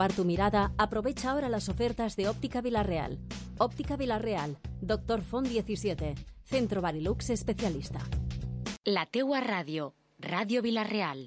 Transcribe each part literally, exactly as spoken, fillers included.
Para tu mirada, aprovecha ahora las ofertas de Óptica Villarreal. Óptica Villarreal, Doctor Font diecisiete, Centro Barilux especialista. La teua ràdio, Ràdio Villarreal.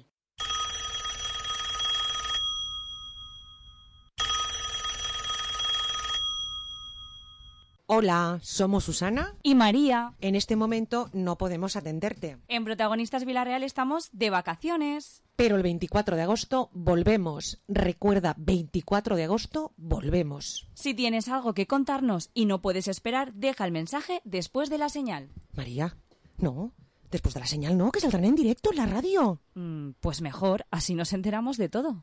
Hola, somos Susana y María. En este momento no podemos atenderte. En Protagonistas Villarreal estamos de vacaciones. Pero el veinticuatro de agosto volvemos. Recuerda, veinticuatro de agosto volvemos. Si tienes algo que contarnos y no puedes esperar, deja el mensaje después de la señal. María, no, después de la señal no, que saldrán en directo en la radio. Mm, pues mejor, así nos enteramos de todo.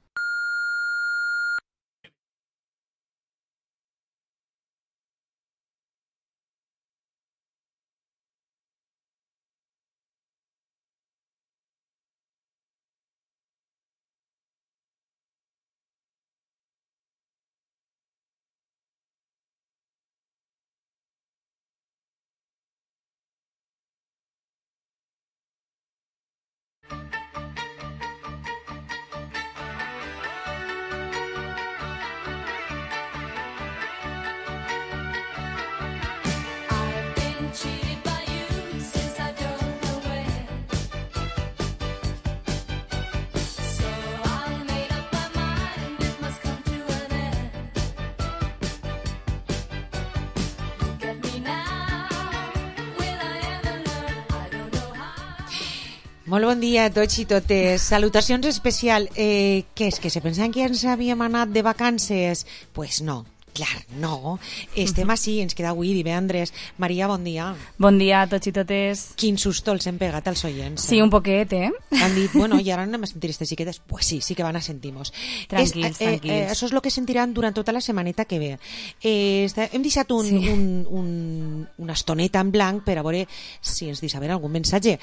Molt bon dia a tots i totes. Salutacions especial. Eh, què és, que se pensaven que ja ens havíem anat de vacances? Pues no. Clar, no. Estem així, ens queda avui divendres. Maria, bon dia. Bon dia a tots i totes. Quin susto els hem pegat als oients. Sí, eh? Un poquet, eh? Han dit, bueno, i ara anem a sentir aquestes xiquetes. Pues sí, sí que van a sentir-nos. Tranquils, és, eh, tranquils. Eh, això és el que sentiran durant tota la setmaneta que ve. Eh, està, hem deixat un, sí. un, un, una estoneta en blanc per a veure si ens deixa veure algun missatge.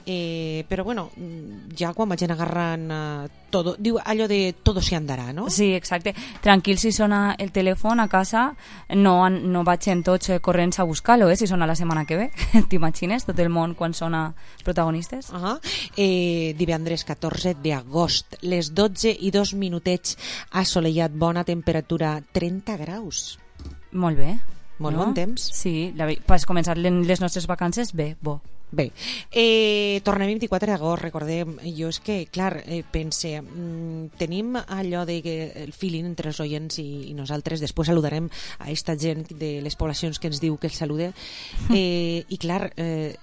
Eh, però bueno, ja quan vagin agarrant eh, todo, diu allò de todo se andarà, no? Sí, exacte. Tranquil, si sona el telèfon a casa, no, no vaig en tots corrents a buscar-lo, eh, si sona la setmana que ve. T'imagines tot el món quan sona Protagonistes? Uh -huh. eh, divendres catorze d'agost, les dotze i dos minutets, assolellat, bona temperatura, trenta graus. Molt bé. Molt no? bon temps. Sí, la, per començar les nostres vacances, bé, bo. Bé, eh, tornem vint-i-quatre d'agost, recordem, jo és que, clar, eh, pense, mm, tenim allò de que el feeling entre els oients i, i nosaltres, després saludarem a aquesta gent de les poblacions que ens diu que els salude, eh, i clar, eh,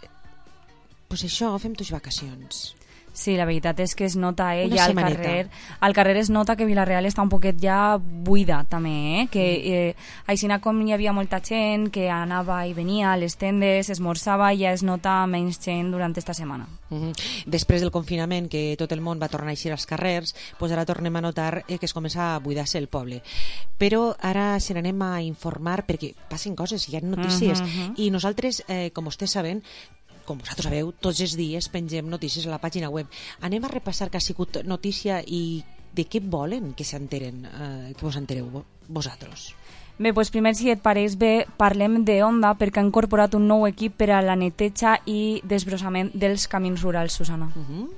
pues això, fem tus vacacions. Sí, la veritat és que es nota, eh, Una ja al setmaneta. carrer, al carrer es nota que Villarreal està un poquet ja buida també, eh? que eh, aixina com hi havia molta gent que anava i venia a les tendes, esmorzava, ja es nota menys gent durant esta setmana. Uh-huh. Després del confinament, que tot el món va tornar a eixir als carrers, pues ara tornem a notar eh, que es comença a buidar-se el poble. Però ara se n'anem a informar perquè passen coses, hi ha notícies, uh-huh, uh-huh. i nosaltres, eh, com vostès saben, com vosaltres sabeu, tots els dies pengem notícies a la pàgina web. Anem a repassar que ha sigut notícia i de què volen que s'enteren, eh, que vos entereu vosaltres. Bé, doncs primer, si et pareix bé, parlem de Honda perquè ha incorporat un nou equip per a la neteja i desbrossament dels camins rurals, Susana. Uh-huh.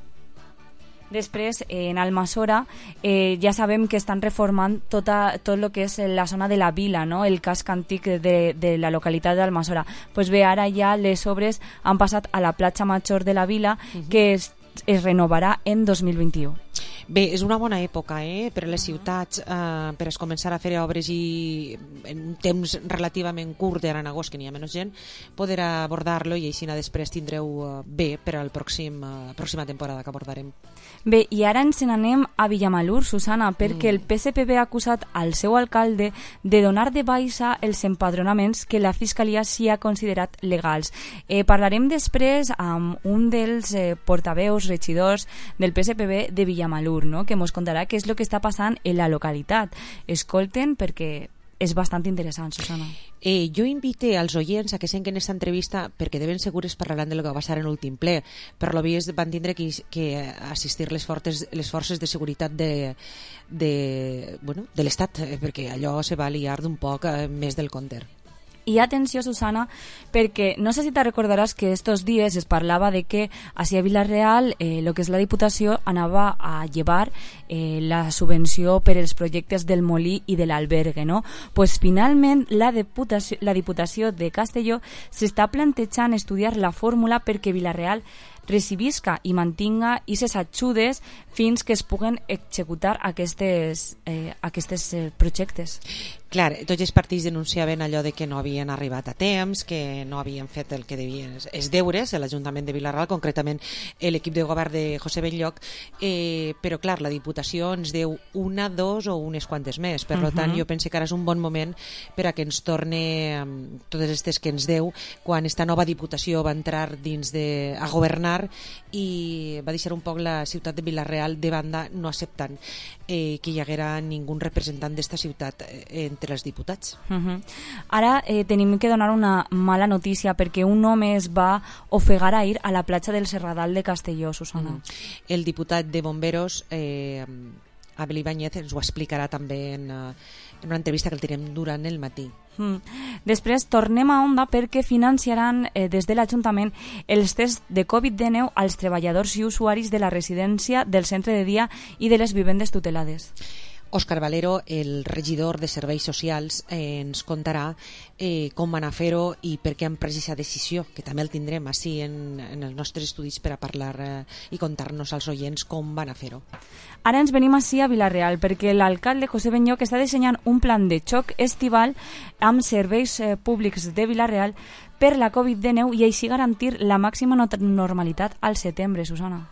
Després, eh, en Almassora, eh, ja sabem que estan reformant tota, tot el que és la zona de la vila, no? El casc antic de, de la localitat d'Almassora. Pues bé, ara ja les obres han passat a la platja major de la vila, uh-huh. que es, es renovarà en dos mil vint-i-u. Bé, és una bona època eh, per a les ciutats, eh, per a començar a fer obres i en un temps relativament curt, ara en agost, que n'hi ha menys gent, poder abordar-lo i així després tindreu bé per a la pròxim, uh, pròxima temporada que abordarem. Bé, i ara ens n'anem a Villamalur, Susana, perquè mm. el P S P B ha acusat al seu alcalde de donar de baixa els empadronaments que la Fiscalia s'hi ha considerat legals. Eh, parlarem després amb un dels eh, portaveus, regidors del P S P B de Villamalur, no? Que ens contarà què és el que està passant en la localitat. Escolten perquè és bastant interessant, Susana. Eh, jo invite als oients a que senten aquesta entrevista perquè de ben segures parlaran de lo que va passar en l'últim ple, però lo vies van tindre que, que assistir les, fortes, les forces de seguretat de, de, bueno, de l'Estat, eh, perquè allò se va liar d'un poc eh, més del compte. I atenció, Susana, perquè no sé si te recordaràs que estos dies es parlava de que així a Vila-real eh, lo que és la Diputació anava a llevar eh, la subvenció per als projectes del Molí i de l'Albergue, no? Pues finalment la Diputació, la Diputació de Castelló s'està plantejant estudiar la fórmula perquè Vila-real recibisca i mantinga aquestes ajudes fins que es puguen executar aquestes, eh, aquestes eh, projectes. Clar, tots els partits denunciaven allò de que no havien arribat a temps, que no havien fet el que devien els deures, l'Ajuntament de Vila-real, concretament l'equip de govern de José Benlloc, eh, però clar, la Diputació ens deu una, dos o unes quantes més. Per uh-huh. tant, jo penso que ara és un bon moment per a que ens torne um, totes aquestes que ens deu quan esta nova Diputació va entrar dins de, a governar i va deixar un poc la ciutat de Vila-real de banda, no acceptant eh, que hi haguera ningú representant d'esta ciutat eh, entre els diputats. Uh-huh. Ara eh, tenim que donar una mala notícia perquè un home es va ofegar ahir a la platja del Serradal de Castelló, Susana. Uh-huh. El diputat de Bomberos, eh, Abel Ibáñez, ens ho explicarà també en, en una entrevista que el tenim durant el matí. Mm. Després tornem a Onda perquè financiaran eh, des de l'Ajuntament els tests de covid dinou als treballadors i usuaris de la residència, del centre de dia i de les vivendes tutelades. Òscar Valero, el regidor de Serveis Socials, eh, ens contarà eh, com van a fer-ho i per què han pres aquesta decisió, que també el tindrem així en, en els nostres estudis per a parlar eh, i contar-nos als oients com van a fer-ho. Ara ens venim així a Vila-real perquè l'alcalde José Benlloc està dissenyant un plan de xoc estival amb serveis eh, públics de Vila-real per la covid dinou i així garantir la màxima normalitat al setembre, Susana.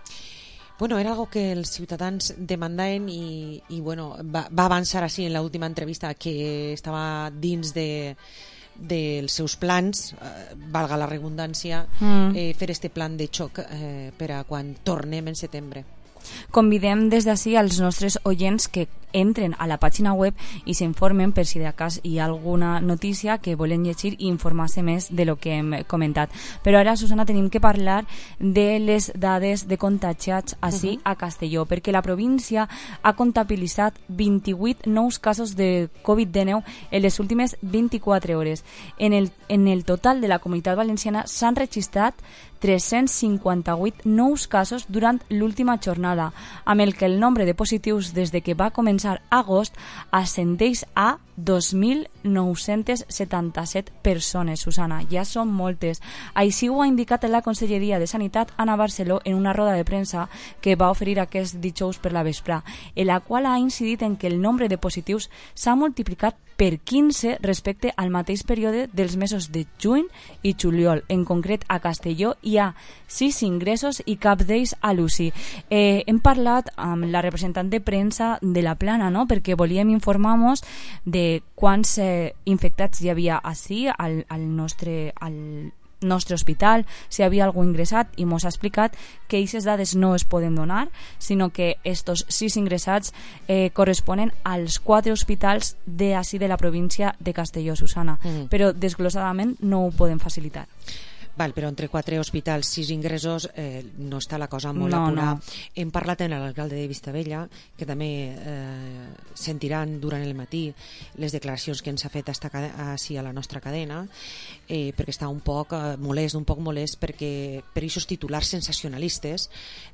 Bueno, era algo que els ciutadans demandaven i, i bueno, va, va avançar així en l'última entrevista que estava dins de dels seus plans, eh, valga la redundància, mm. eh, fer este plan de xoc eh, per a quan tornem en setembre. Convidem des d'ací als nostres oients que entren a la pàgina web i s'informen per si de cas hi ha alguna notícia que volen llegir i informar-se més de lo que hem comentat. Però ara, Susana, tenim que parlar de les dades de contagiats així uh-huh. a Castelló, perquè la província ha comptabilitzat vint-i-vuit nous casos de covid dinou en les últimes vint-i-quatre hores. En el, en el total de la Comunitat Valenciana s'han registrat tres-cents cinquanta-vuit nous casos durant l'última jornada, amb el que el nombre de positius des de que va començar agost ascendeix a dos mil nou-cents setanta-set persones, Susana. Ja són moltes. Així ho ha indicat la Conselleria de Sanitat Ana Barceló en una roda de premsa que va oferir aquest dijous per la vesprà, en la qual ha incidit en que el nombre de positius s'ha multiplicat per quinze respecte al mateix període dels mesos de juny i juliol. En concret, a Castelló hi ha sis ingressos i cap d'ells a l'U C I. Eh, hem parlat amb la representant de premsa de la Plana, no?, perquè volíem informar-nos de quants eh, infectats hi havia així al, al nostre... al nostre hospital, si havia algú ingressat, i mos ha explicat que aquestes dades no es poden donar, sinó que estos sis ingressats eh, corresponen als quatre hospitals de així de la província de Castelló, Susana, mm. però desglosadament no ho poden facilitar. Val, però entre quatre hospitals, sis ingressos, eh, no està la cosa molt no, apurada. No. Hem parlat amb l'alcalde de Vistabella, que també eh, sentiran durant el matí les declaracions que ens ha fet així a la nostra cadena, eh, perquè està un poc eh, molest, un poc molest perquè per aquests titulars sensacionalistes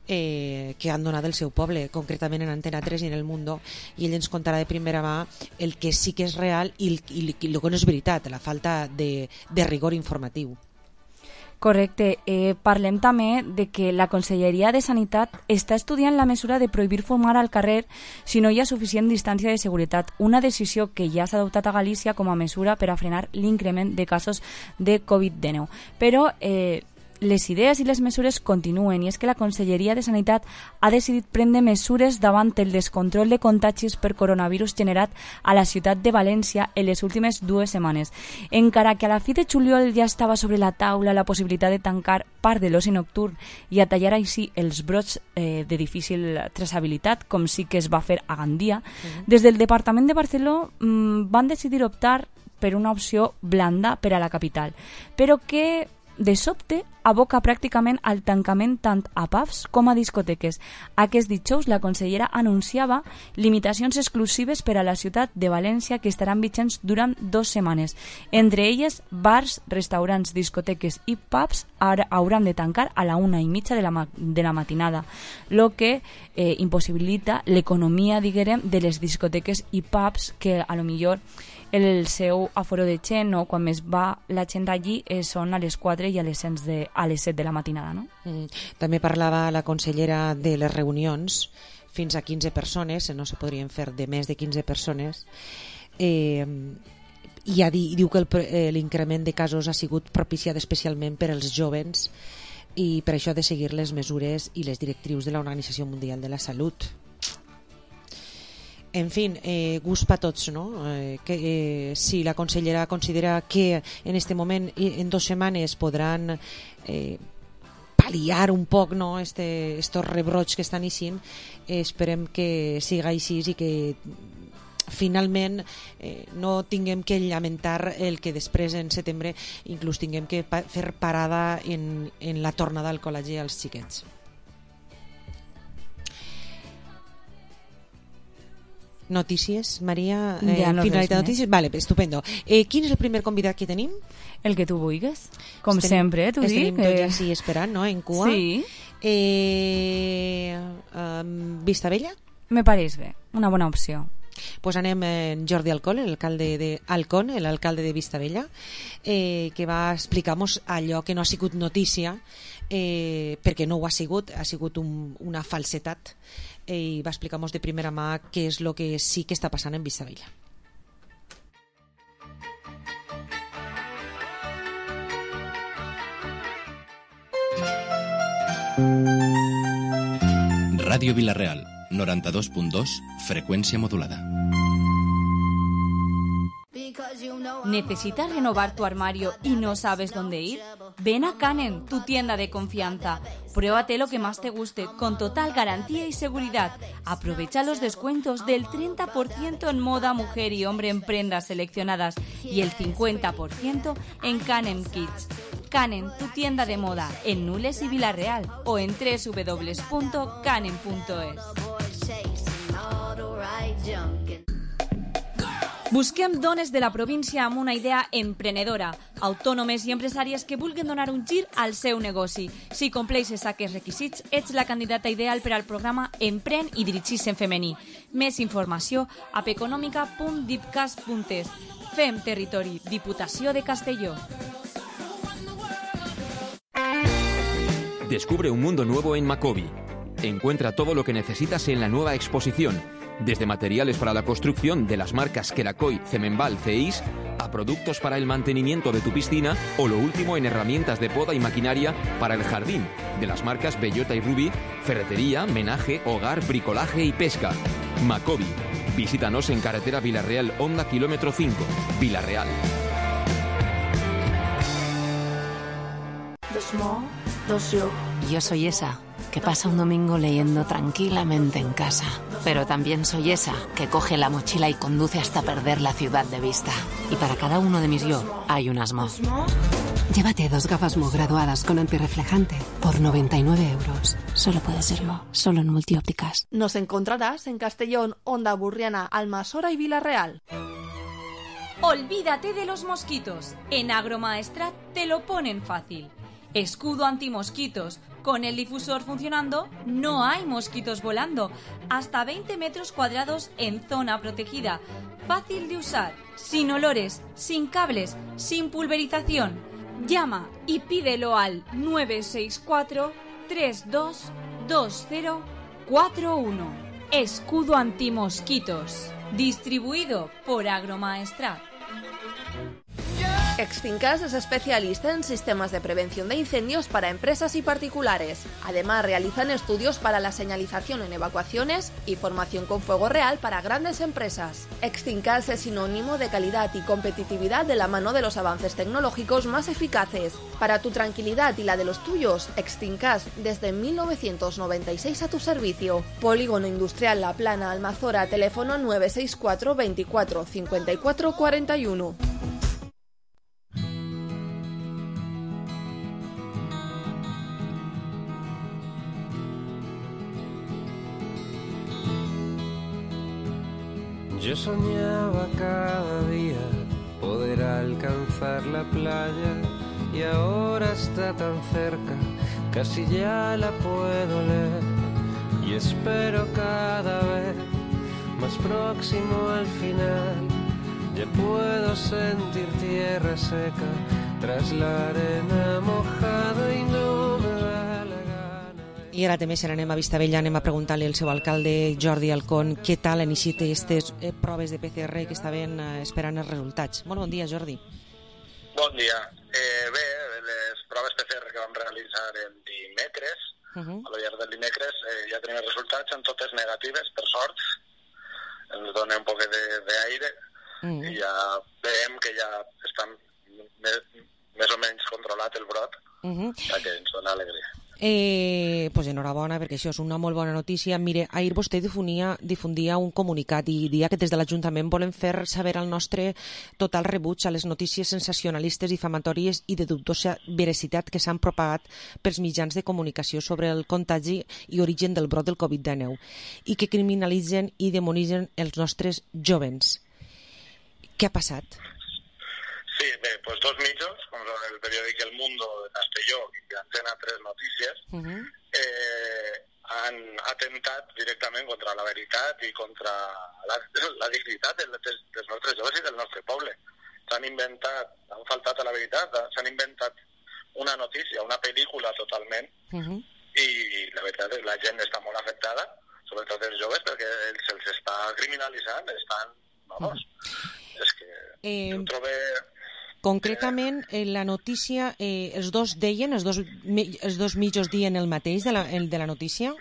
eh, que han donat el seu poble, concretament en Antena tres i en El Mundo, i ell ens contarà de primera mà el que sí que és real i el, i el que no és veritat, la falta de, de rigor informatiu. Correcte. Eh, parlem també de que la Conselleria de Sanitat està estudiant la mesura de prohibir fumar al carrer si no hi ha suficient distància de seguretat, una decisió que ja s'ha adoptat a Galícia com a mesura per a frenar l'increment de casos de covid dinou. Però eh, les idees i les mesures continuen, i és que la Conselleria de Sanitat ha decidit prendre mesures davant el descontrol de contagis per coronavirus generat a la ciutat de València en les últimes dues setmanes. Encara que a la fi de juliol ja estava sobre la taula la possibilitat de tancar part de l'oci nocturn i a tallar així els brots eh, de difícil traçabilitat, com sí que es va fer a Gandia, uh-huh. des del Departament de Barcelona mmm, van decidir optar per una opció blanda per a la capital, però que de sobte aboca pràcticament al tancament tant a pubs com a discoteques. Aquest dijous la consellera anunciava limitacions exclusives per a la ciutat de València que estaran vigents durant dues setmanes. Entre elles, bars, restaurants, discoteques i pubs hauran de tancar a la una i mitja de la, ma de la matinada, lo que eh, impossibilita l'economia, diguem, de les discoteques i pubs que a lo millor el seu aforo de gent, no? Quan més va la gent allí eh, són a les quatre i a les, de, a les set de la matinada. No? Mm. També parlava la consellera de les reunions fins a quinze persones, no se podrien fer de més de quinze persones, eh, i ja di, diu que l'increment de casos ha sigut propiciat especialment per als jovens i per això ha de seguir les mesures i les directrius de l'Organització Mundial de la Salut. En fin, eh, gust per tots, no? Eh, que, eh, si la consellera considera que en este moment, en dos setmanes, podran eh, pal·liar un poc, no?, este, estos rebrots que estan eixint, eh, esperem que siga així i que finalment eh, no tinguem que lamentar el que després en setembre inclús tinguem que pa fer parada en, en la tornada al col·legi als xiquets. Notícies, Maria, eh, ja no finalitat de notícies? Vale, estupendo. Eh, quin és el primer convidat que tenim? El que tu vulguis, com Estem, sempre, t'ho dic. Estem tots així esperant, no?, en cua. Sí. Eh, um, Vista Vella? Me pareix bé, una bona opció. Pues anem en Jordi Alcón, l'alcalde de Alcón, l'alcalde de Vista Vella, eh, que va explicar-nos allò que no ha sigut notícia, eh, perquè no ho ha sigut, ha sigut un, una falsetat, eh, i va explicar-nos de primera mà què és el que sí que està passant en Vista Vella. Ràdio Vila-real, noranta-dos punt dos, frecuencia modulada. ¿Necesitas renovar tu armario y no sabes dónde ir? Ven a Canen, tu tienda de confianza. Pruébate lo que más te guste, con total garantía y seguridad. Aprovecha los descuentos del treinta por ciento en moda, mujer y hombre en prendas seleccionadas y el cincuenta por ciento en Canen Kids. Canen, tu tienda de moda, en Nules y Vila-real o en doble u doble u doble u punto canen punto es. Busquem dones de la província amb una idea emprenedora, autònomes i empresàries que vulguin donar un gir al seu negoci. Si compleixes aquests requisits, ets la candidata ideal per al programa Empren i dirigis en femení. Més informació a peconòmica punt dipcas punt es. Fem territori, Diputació de Castelló. Descubre un mundo nuevo en Macobi. Encuentra todo lo que necesitas en la nueva exposición, desde materiales para la construcción de las marcas Kerakoy, Cemenbal, Ceis, a productos para el mantenimiento de tu piscina o lo último en herramientas de poda y maquinaria para el jardín, de las marcas Bellota y Ruby, ferretería, menaje, hogar, bricolaje y pesca. Macobi. Visítanos en carretera Vila-real, Honda, kilómetro cinco, Vila-real. Yo soy esa que pasa un domingo leyendo tranquilamente en casa. Pero también soy esa que coge la mochila y conduce hasta perder la ciudad de vista. Y para cada uno de mis yo hay un Asmo. Llévate dos gafas Mo graduadas con antirreflejante por noventa y nueve euros. Solo puede ser Mo, solo en Multiópticas. Nos encontrarás en Castellón, Onda Burriana, Almasora y Vila-real. Olvídate de los mosquitos. En Agromaestrat te lo ponen fácil. Escudo antimosquitos. Con el difusor funcionando, no hay mosquitos volando. Hasta veinte metros cuadrados en zona protegida. Fácil de usar, sin olores, sin cables, sin pulverización. Llama y pídelo al nueve seis cuatro, tres dos dos cero cuatro uno. Escudo antimosquitos. Distribuido por Agromaestrat. Extincas es especialista en sistemas de prevención de incendios para empresas y particulares. Además, realizan estudios para la señalización en evacuaciones y formación con fuego real para grandes empresas. Extincas es sinónimo de calidad y competitividad de la mano de los avances tecnológicos más eficaces. Para tu tranquilidad y la de los tuyos, Extincas desde mil novecientos noventa y seis a tu servicio. Polígono Industrial La Plana, Almazora, teléfono nueve seis cuatro, veinticuatro, cincuenta y cuatro cuarenta y uno. soñaba cada día poder alcanzar la playa y ahora está tan cerca, casi ya la puedo leer y espero cada vez más próximo al final. Ya puedo sentir tierra seca tras la arena mojada y no me da la gana de... I ara també se n'anem a Vistabella, anem a preguntar-li al seu alcalde Jordi Alcón què tal han iniciat aquestes eh, proves de P C R que estaven eh, esperant els resultats. Molt bon dia, Jordi. Bon dia. Eh, bé, les proves P C R que vam realitzar el dimecres, uh-huh. a lo llarg del dimecres, eh, ja tenim els resultats, en totes negatives, per sort. Ens dona un poc d'aire uh-huh. i ja veiem que ja està més, més o menys controlat el brot, uh-huh. ja que ens dona alegria. Eh, pues enhorabona, perquè això és una molt bona notícia. Mire, ahir vostè difonia, difundia un comunicat i dia que des de l'Ajuntament volen fer saber al nostre total rebuig a les notícies sensacionalistes, difamatòries i de dubtosa veracitat que s'han propagat pels mitjans de comunicació sobre el contagi i origen del brot del covid dinou i que criminalitzen i demonitzen els nostres jovens. Què ha passat? Sí, bé, pues dos mitjos, com el periòdic El Mundo de Castelló i Antena tres Notícies, uh-huh. eh, han atentat directament contra la veritat i contra la, la dignitat dels, dels nostres joves i del nostre poble. S'han inventat, han faltat a la veritat, s'han inventat una notícia, una pel·lícula totalment, uh-huh. i la veritat és que la gent està molt afectada, sobretot els joves, perquè se'ls està criminalitzant, estan, vamos, uh-huh. és que eh... ho trobo... Concretament, en la notícia, eh, els dos deien, els dos, els dos mitjos dien el mateix de la, el de la notícia?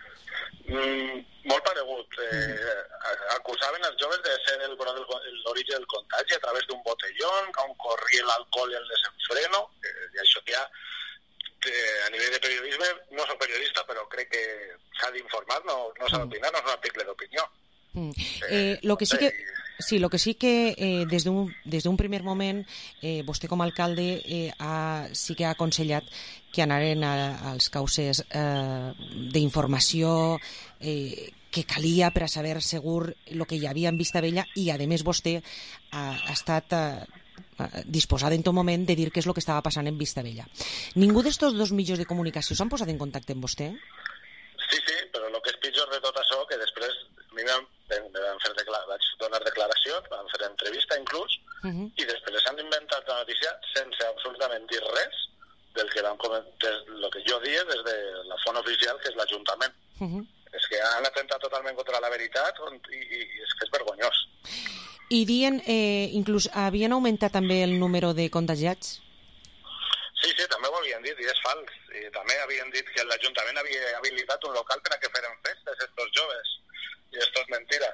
Mm, molt paregut. Eh, acusaven els joves de ser l'origen del contagi a través d'un botellón, on corria l'alcohol i el desenfreno, eh, i això ja, eh, a nivell de periodisme, no soc periodista, però crec que s'ha d'informar, no, no s'ha d'opinar, no és un article d'opinió. Mm. Eh, lo que sí que... Sí, lo que sí que eh, des d'un des d'un primer moment eh, vostè com a alcalde eh, ha, sí que ha aconsellat que anaren a, als cauces eh, d'informació eh, que calia per a saber segur el que hi havia en Vistabella i a més vostè ha, ha estat eh, disposada en tot moment de dir què és el que estava passant en Vistabella. Ningú d'estos dos mitjans de comunicació s'han posat en contacte amb vostè? Sí, sí, però el que és pitjor de tot això que després a mi vam, vam fer declar, vaig donar declaracions, vam fer entrevista inclús, uh-huh. i després s'han inventat la notícia sense absolutament dir res del que vam comentar, del que jo dia des de la font oficial, que és l'Ajuntament. Uh-huh. És que han atentat totalment contra la veritat i, i, i és que és vergonyós. I dient, eh, inclús havien augmentat també el número de contagiats? Sí, sí, també ho havien dit, i és fals. I també havien dit que l'Ajuntament havia habilitat un local per a que feren festes estos joves. I esto és mentira.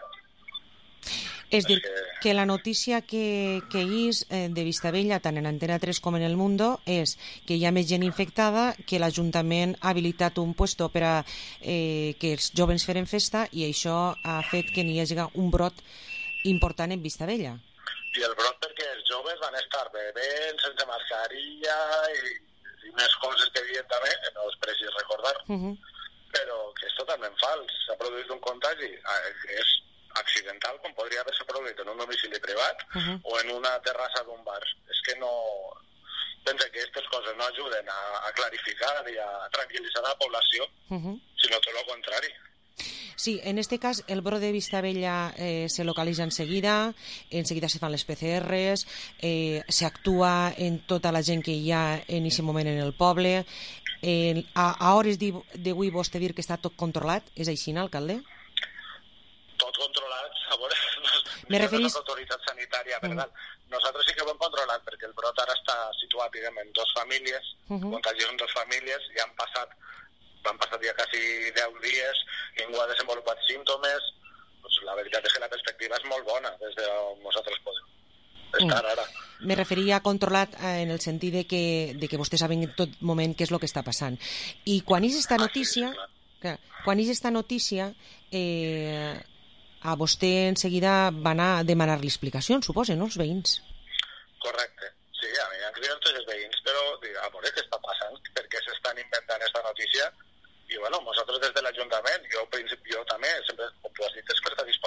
És dir, que... que la notícia que, que és eh, de Vistabella, tant en Antena tres com en El Mundo, és que hi ha més gent infectada, que l'Ajuntament ha habilitat un puesto per a eh, que els joves feren festa i això ha fet que n'hi hagi un brot important en Vistabella. I el brot perquè els joves van estar bevent sense mascarilla i, i més coses que havien també, que no és precís recordar. Uh-huh. Però que és totalment fals. S'ha produït un contagi que és accidental, com podria haver-se produït en un domicili privat uh-huh. o en una terrassa d'un bar. És que no... Pensa que aquestes coses no ajuden a, a clarificar i a tranquil·litzar la població, uh-huh. sinó tot el contrari. Sí, en este cas el brot de Vistabella eh, se localitza enseguida, enseguida se fan les P C Rs, eh, s'actua en tota la gent que hi ha en aquest moment en el poble. Eh, a, a hores d'avui vostè dir que està tot controlat, és així, no, alcalde? Tot controlat, a veure, me referís... l'autoritat sanitària, per tant, nosaltres sí que ho hem controlat perquè el brot ara està situat, diguem, en dues famílies, uh-huh. contagiós en dues famílies, i han passat van passar ja quasi deu dies, ningú ha desenvolupat símptomes, doncs la veritat és que la perspectiva és molt bona des d'on nosaltres podem estar ara. Me referia a controlat en el sentit de que, de que vostè saben en tot moment què és el que està passant. I quan és esta notícia, ah, sí, sí, quan és esta notícia, eh, a vostè en seguida va anar a demanar-li explicacions, suposa, no, els veïns? Correcte. Sí, a mi han cridat tots els veïns, però a veure què està passant, per què s'estan inventant esta notícia. I bueno, nosaltres des de l'Ajuntament, jo, jo també, sempre, com tu has dit, és que està dispost a parlar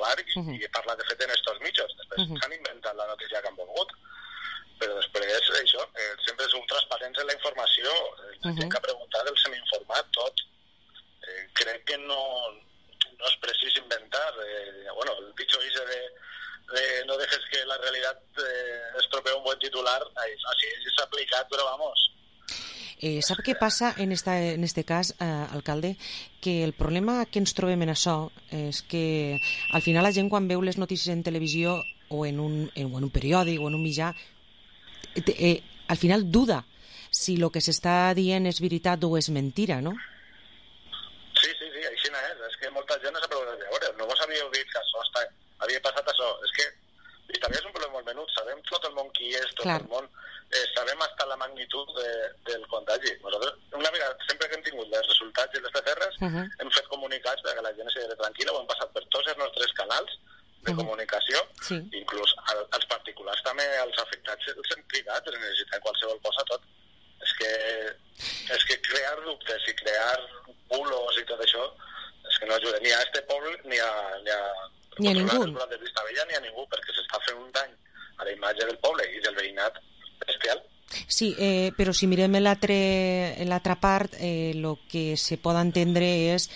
titular i, uh -huh. i parla de fet en estos mitjos. Després uh -huh. s'han inventat la notícia que han volgut, però després això, eh, sempre som transparents en la informació, la uh -huh. gent que ha preguntat els hem informat tot. Eh, crec que no, no és precís inventar, eh, bueno, el dicho ese de, de no dejes que la realidad eh, estropee un buen titular, así s'ha aplicat, però vamos... Eh, sap què passa en, esta, en este cas, eh, alcalde? Que el problema que ens trobem en això és que al final la gent quan veu les notícies en televisió o en un, en, o en un periòdic o en un mitjà eh, eh, al final duda si el que s'està dient és veritat o és mentira, no? Sí, sí, sí, així no és. És que molta gent no s'ha preguntat, a veure, no vos havíeu dit que això està, havia passat això. És que, i també és un problema molt menut, sabem tot el món qui és, tot Clar. el món, eh, sabem hasta la magnitud de, del contagi. Nosaltres, una vegada, sempre que hem tingut els resultats i les P C Rs, uh -huh. hem fet comunicats perquè la gent es quedi tranquil·la, ho hem passat per tots els nostres canals de uh -huh. comunicació, sí. inclús al, als particulars també, als afectats, els hem cridat, els necessitem qualsevol cosa, tot. És que, és que crear dubtes i crear bulos i tot això, és que no ajuda ni a este poble ni a, ni a, ni a ningú. De Vistabella, ni a ningú, perquè s'està fent un dany a la imatge del poble i del veïnat bestial. Sí, eh, però si mirem l'altra part, eh, lo que se pot entendre és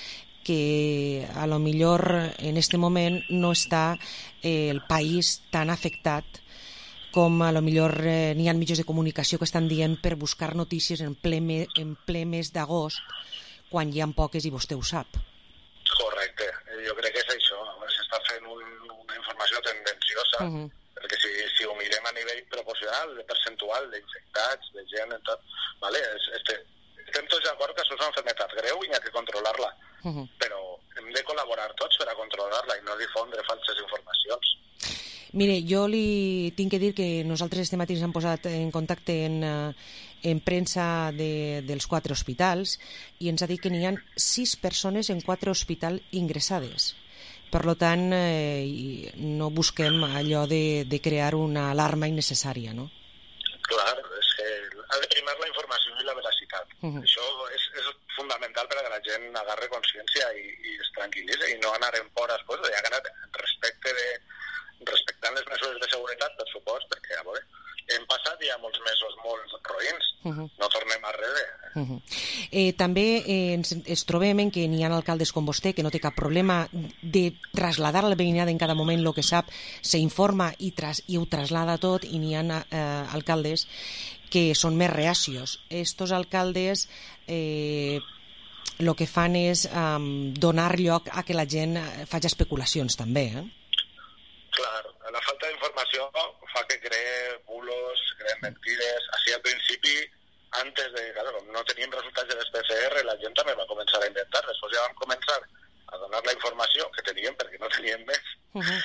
que a lo millor en este moment no està eh, el país tan afectat com a lo millor eh, n'hi ha mitjans de comunicació que estan dient per buscar notícies en ple, me, en ple mes d'agost quan hi ha poques i vostè ho sap. Correcte, jo crec que és això, s'està fent un, una informació tendenciosa, uh -huh. perquè si, si ho mirem a nivell proporcional, de percentual, d'infectats, de gent, en tot, vale? este, estem tots d'acord que això és una malaltia greu i hi ha que controlar-la, uh -huh. però hem de col·laborar tots per a controlar-la i no difondre falses informacions. Mire, jo li tinc que dir que nosaltres este matí ens hem posat en contacte en, en premsa de, dels quatre hospitals i ens ha dit que n'hi ha sis persones en quatre hospitals ingressades. Per lo tant, eh, no busquem allò de, de crear una alarma innecessària, no? Clar, és que ha de primar la informació i la veracitat. Uh -huh. Això és, és fundamental per a que la gent agarre consciència i, i es tranquil·litzi i no anar en por després, ja que anar respecte de respectant les mesures de seguretat, per supost, perquè, a veure, hem passat ja molts mesos molt roïns, uh -huh. no tornem a rere. Uh -huh. eh, també eh, ens, ens trobem en que n'hi ha alcaldes com vostè que no té cap problema de traslladar al veïnat en cada moment el que sap, s'informa i, tras, i ho traslada tot, i n'hi ha eh, alcaldes que són més reacios. Estos alcaldes eh, el que fan és eh, donar lloc a que la gent faci especulacions també, eh? Clar, la falta d'informació fa que cree bulos, creen mentides. Així al principi, antes de, claro, no teníem resultats de les P C R, la gent també va començar a inventar. Després ja vam començar a donar la informació que teníem perquè no teníem més. Uh -huh.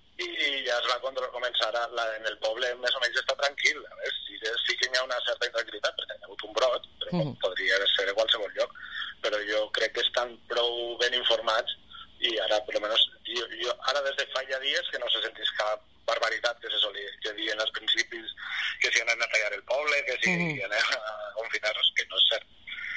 I ja es va començar a, la, en el poble més o menys està tranquil. A veure, sí, sí que hi ha una certa intranquil·litat perquè hi ha hagut un brot, però uh -huh. podria ser a qualsevol lloc. Però jo crec que estan prou ben informats i ara, per almenys, jo, jo ara des de fa ja dies que no se sentís cap barbaritat que se solia que diuen als principis que si anem a tallar el poble, que si mm. anem a confinar-nos, que no és cert.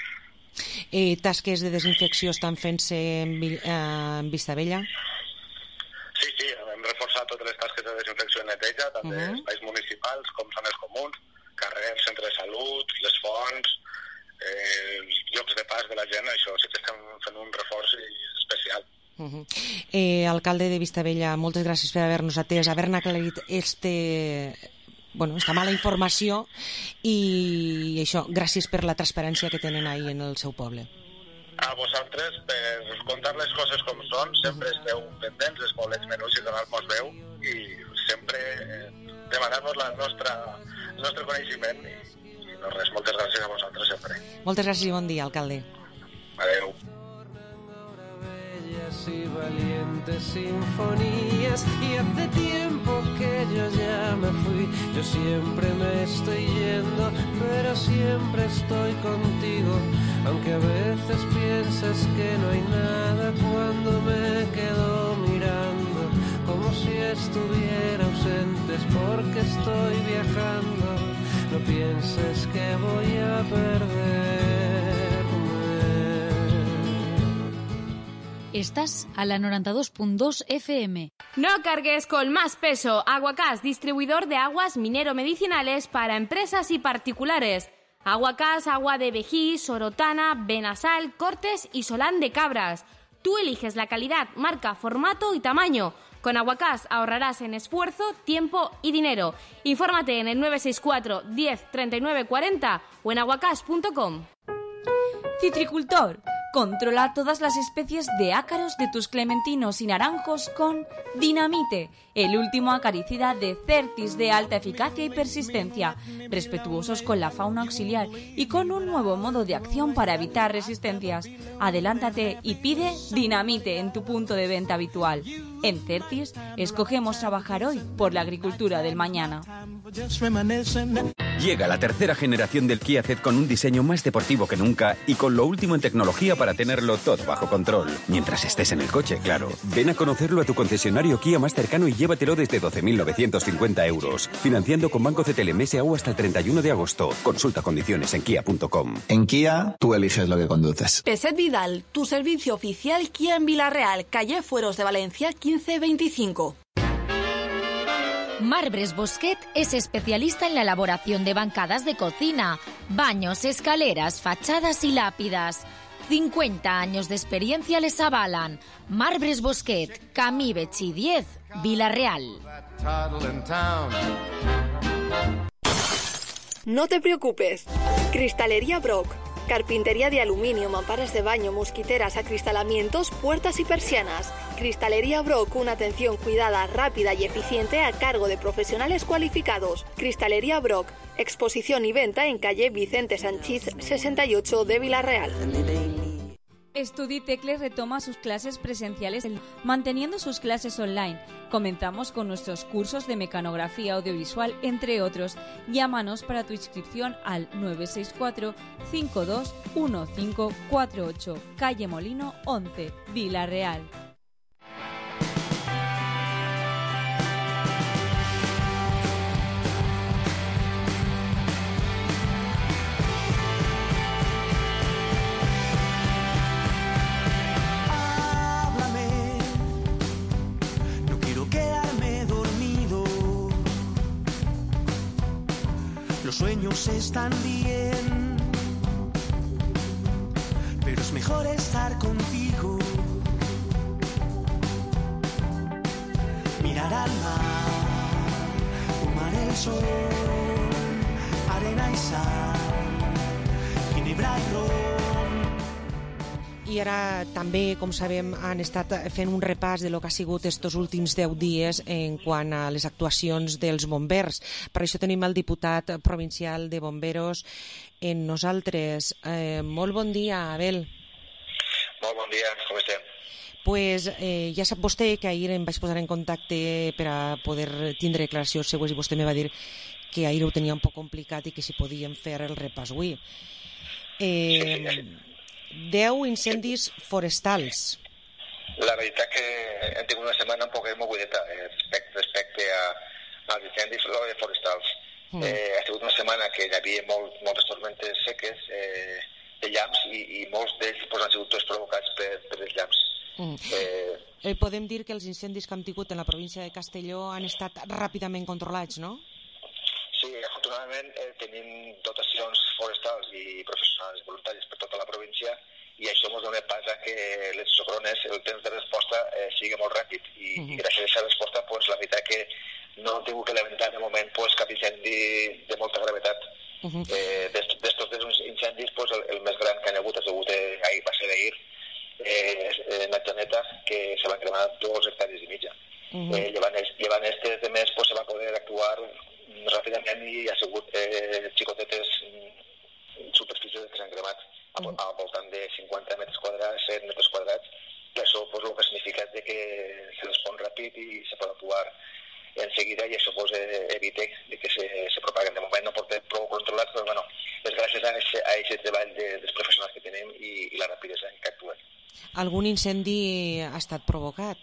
Eh, tasques de desinfecció estan fent-se en, eh, en Vistabella? Sí, sí, hem reforçat totes les tasques de desinfecció i neteja, tant uh -huh. d'espais municipals com zones comuns, carrers, centres de salut, les fonts, eh, llocs de pas de la gent, això sí que estem fent un reforç especial. Uh -huh. eh, alcalde de Vistabella, moltes gràcies per haver-nos atès, haver-ne aclarit este, bueno, esta mala informació i això, gràcies per la transparència que tenen ahí en el seu poble. A vosaltres per contar les coses com són, sempre esteu pendents dels poblets menuts i donar-nos veu i sempre eh, demanar-nos la nostra, el nostre coneixement i, i no res, moltes gràcies a vosaltres sempre. Moltes gràcies i bon dia, alcalde. Adeu. Y valientes sinfonías y hace tiempo que yo ya me fui, yo siempre me estoy yendo, pero siempre estoy contigo, aunque a veces piensas que no hay nada cuando me quedo mirando, como si estuviera ausente, es porque estoy viajando, no pienses que voy a perder. Estás a la noventa y dos punto dos F M. No cargues con más peso. Aguacás, distribuidor de aguas minero-medicinales para empresas y particulares. Aguacás, agua de Vejí, Sorotana, Benasal, Cortes y Solán de Cabras. Tú eliges la calidad, marca, formato y tamaño. Con Aguacás ahorrarás en esfuerzo, tiempo y dinero. Infórmate en el nueve seis cuatro, diez, treinta y nueve, cuarenta o en aguacás punto com. Citricultor. Controla todas las especies de ácaros de tus clementinos y naranjos con Dinamite, el último acaricida de Certis de alta eficacia y persistencia, respetuosos con la fauna auxiliar y con un nuevo modo de acción para evitar resistencias. Adelántate y pide Dinamite en tu punto de venta habitual. En Certis, escogemos trabajar hoy por la agricultura del mañana. Llega la tercera generación del Kia Ceed con un diseño más deportivo que nunca y con lo último en tecnología para tenerlo todo bajo control. Mientras estés en el coche, claro. Ven a conocerlo a tu concesionario Kia más cercano y llévatelo desde doce mil novecientos cincuenta euros. Financiando con Banco C T L M S A U hasta el treinta y uno de agosto. Consulta condiciones en kia punto com. En Kia, tú eliges lo que conduces. Peset Vidal, tu servicio oficial Kia en Villarreal, calle Fueros de Valencia quince veinticinco. Marbres Bosquet es especialista en la elaboración de bancadas de cocina, baños, escaleras, fachadas y lápidas. cincuenta años de experiencia les avalan. Marbres Bosquet, Camí Betxí diez, Villarreal. No te preocupes. Cristalería Brock. Carpintería de aluminio, mamparas de baño, mosquiteras, acristalamientos, puertas y persianas. Cristalería Brock, una atención cuidada, rápida y eficiente a cargo de profesionales cualificados. Cristalería Brock, exposición y venta en calle Vicente Sanchís sesenta y ocho de Villarreal. Estuditecle retoma sus clases presenciales manteniendo sus clases online. Comenzamos con nuestros cursos de mecanografía audiovisual, entre otros. Llámanos para tu inscripción al nueve seis cuatro, cinco dos uno cinco cuatro ocho, calle Molino once, Villarreal. Los sueños están bien, pero es mejor estar contigo. Mirar al mar, fumar el sol, arena y sal, ginebra i rom. I ara també, com sabem, han estat fent un repàs de lo que ha sigut estos últims deu dies en quant a les actuacions dels bombers. Per això tenim el diputat provincial de Bomberos en nosaltres. Eh, molt bon dia, Abel. Molt bon dia, com estem? Pues eh, ja sap vostè que ahir em vaig posar en contacte per a poder tindre declaracions seues i vostè me va dir que ahir ho tenia un poc complicat i que si podíem fer el repàs avui. Eh, sí, sí, sí. deu incendis forestals. La veritat que hem tingut una setmana un poc moguda eh, respecte, respecte a, als incendis forestals. Mm. Eh, ha sigut una setmana que hi havia molt, moltes tormentes seques eh, de llamps i, i molts d'ells pues, han sigut tots provocats per, per els llamps. Mm. Eh, eh, podem dir que els incendis que hem tingut en la província de Castelló han estat ràpidament controlats, no? Sí, afortunadament eh, tenim dotacions forestals i professionals voluntaris per tota la província i això ens dona pas a que les socrones, el temps de resposta eh, sigui molt ràpid i, uh-huh. i gràcies a aquesta resposta pues, la veritat que no hem tingut que lamentar de moment pues, cap incendi de molta gravetat. Uh-huh. Eh, D'estos dos incendis pues, el, el més gran que han hagut, ha sigut eh, ahir, va ser d'ahir eh, en la Janeta, que se van cremar dos hectàrees i mitja. Uh-huh. eh, llevant, llevant este de mes pues, se va poder actuar ràpidament i ha sigut eh, xicotetes superfícies que s'han cremat al, al voltant de cinquanta metres quadrats, cent metres quadrats, i això pues, el que significa és que se respon ràpid i se pot actuar en seguida i això pues, eh, evita que se, se propaguen. De moment no pot prou controlat, però bueno, és gràcies a aquest treball de, dels professionals que tenim i, i la rapidesa en què actuen. Algun incendi ha estat provocat?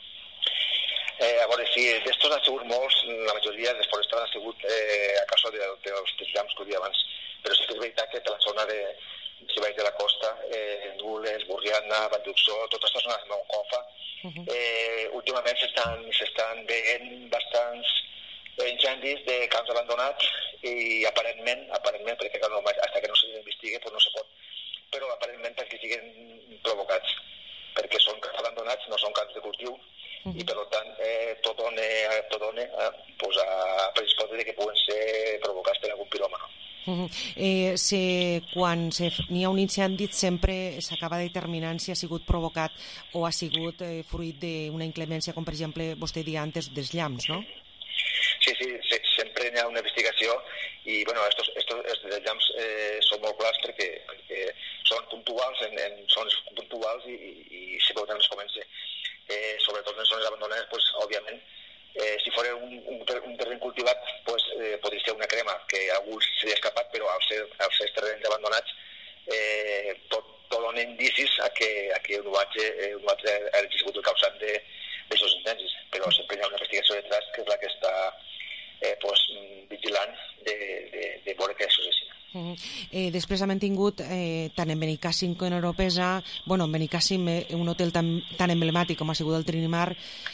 Eh, a veure, sí, d'estos han sigut molts, la majoria dels forestals han sigut eh, a causa de, dels, dels llamps que ho dia abans, però sí que és veritat que a la zona de, si baix de la costa, eh, Nules, Borriana, Valldorçó, totes les zones de Moncofa. Uh-huh. Eh, últimament s'estan, s'estan veient bastants incendis de camps abandonats i aparentment, aparentment perquè no, hasta que no s'investigue pues no se pot, però aparentment perquè siguin provocats, perquè són camps abandonats, no són camps de cultiu, uh-huh. i per tant eh, tot dona, tot dona eh, pues, a predisposar que puguen ser provocats per algun piròmano. Uh-huh. Eh, se, quan se, n'hi ha un incendi sempre s'acaba determinant si ha sigut provocat o ha sigut eh, fruit d'una inclemència, com per exemple vostè deia antes dels llamps, no? Sí, sí, sí, sempre hi ha una investigació i bueno, estos, estos, estos llamps eh, són molt clars perquè, perquè són puntuals, en, en zones puntuals i, i, i si veuen els comença. Eh, sobretot en zones abandonades, pues, òbviament, eh, si fos un, un, un terreny cultivat, pues, eh, podria ser una crema que algú s'hi ha escapat, però al ser, al ser terrenys abandonats eh, tot, tot dona indicis a que, a que un uatge, eh, un uatge ha sigut el causant de d'aixòs incendis, però sempre hi ha una investigació detrás que és la que està eh, pues, vigilant de, de, de veure que això és així. Uh-huh. eh, després hem tingut eh, tant en Benicàssim com en Oropesa, bueno, en Benicàssim eh, un hotel tan, tan emblemàtic com ha sigut el Trinimar.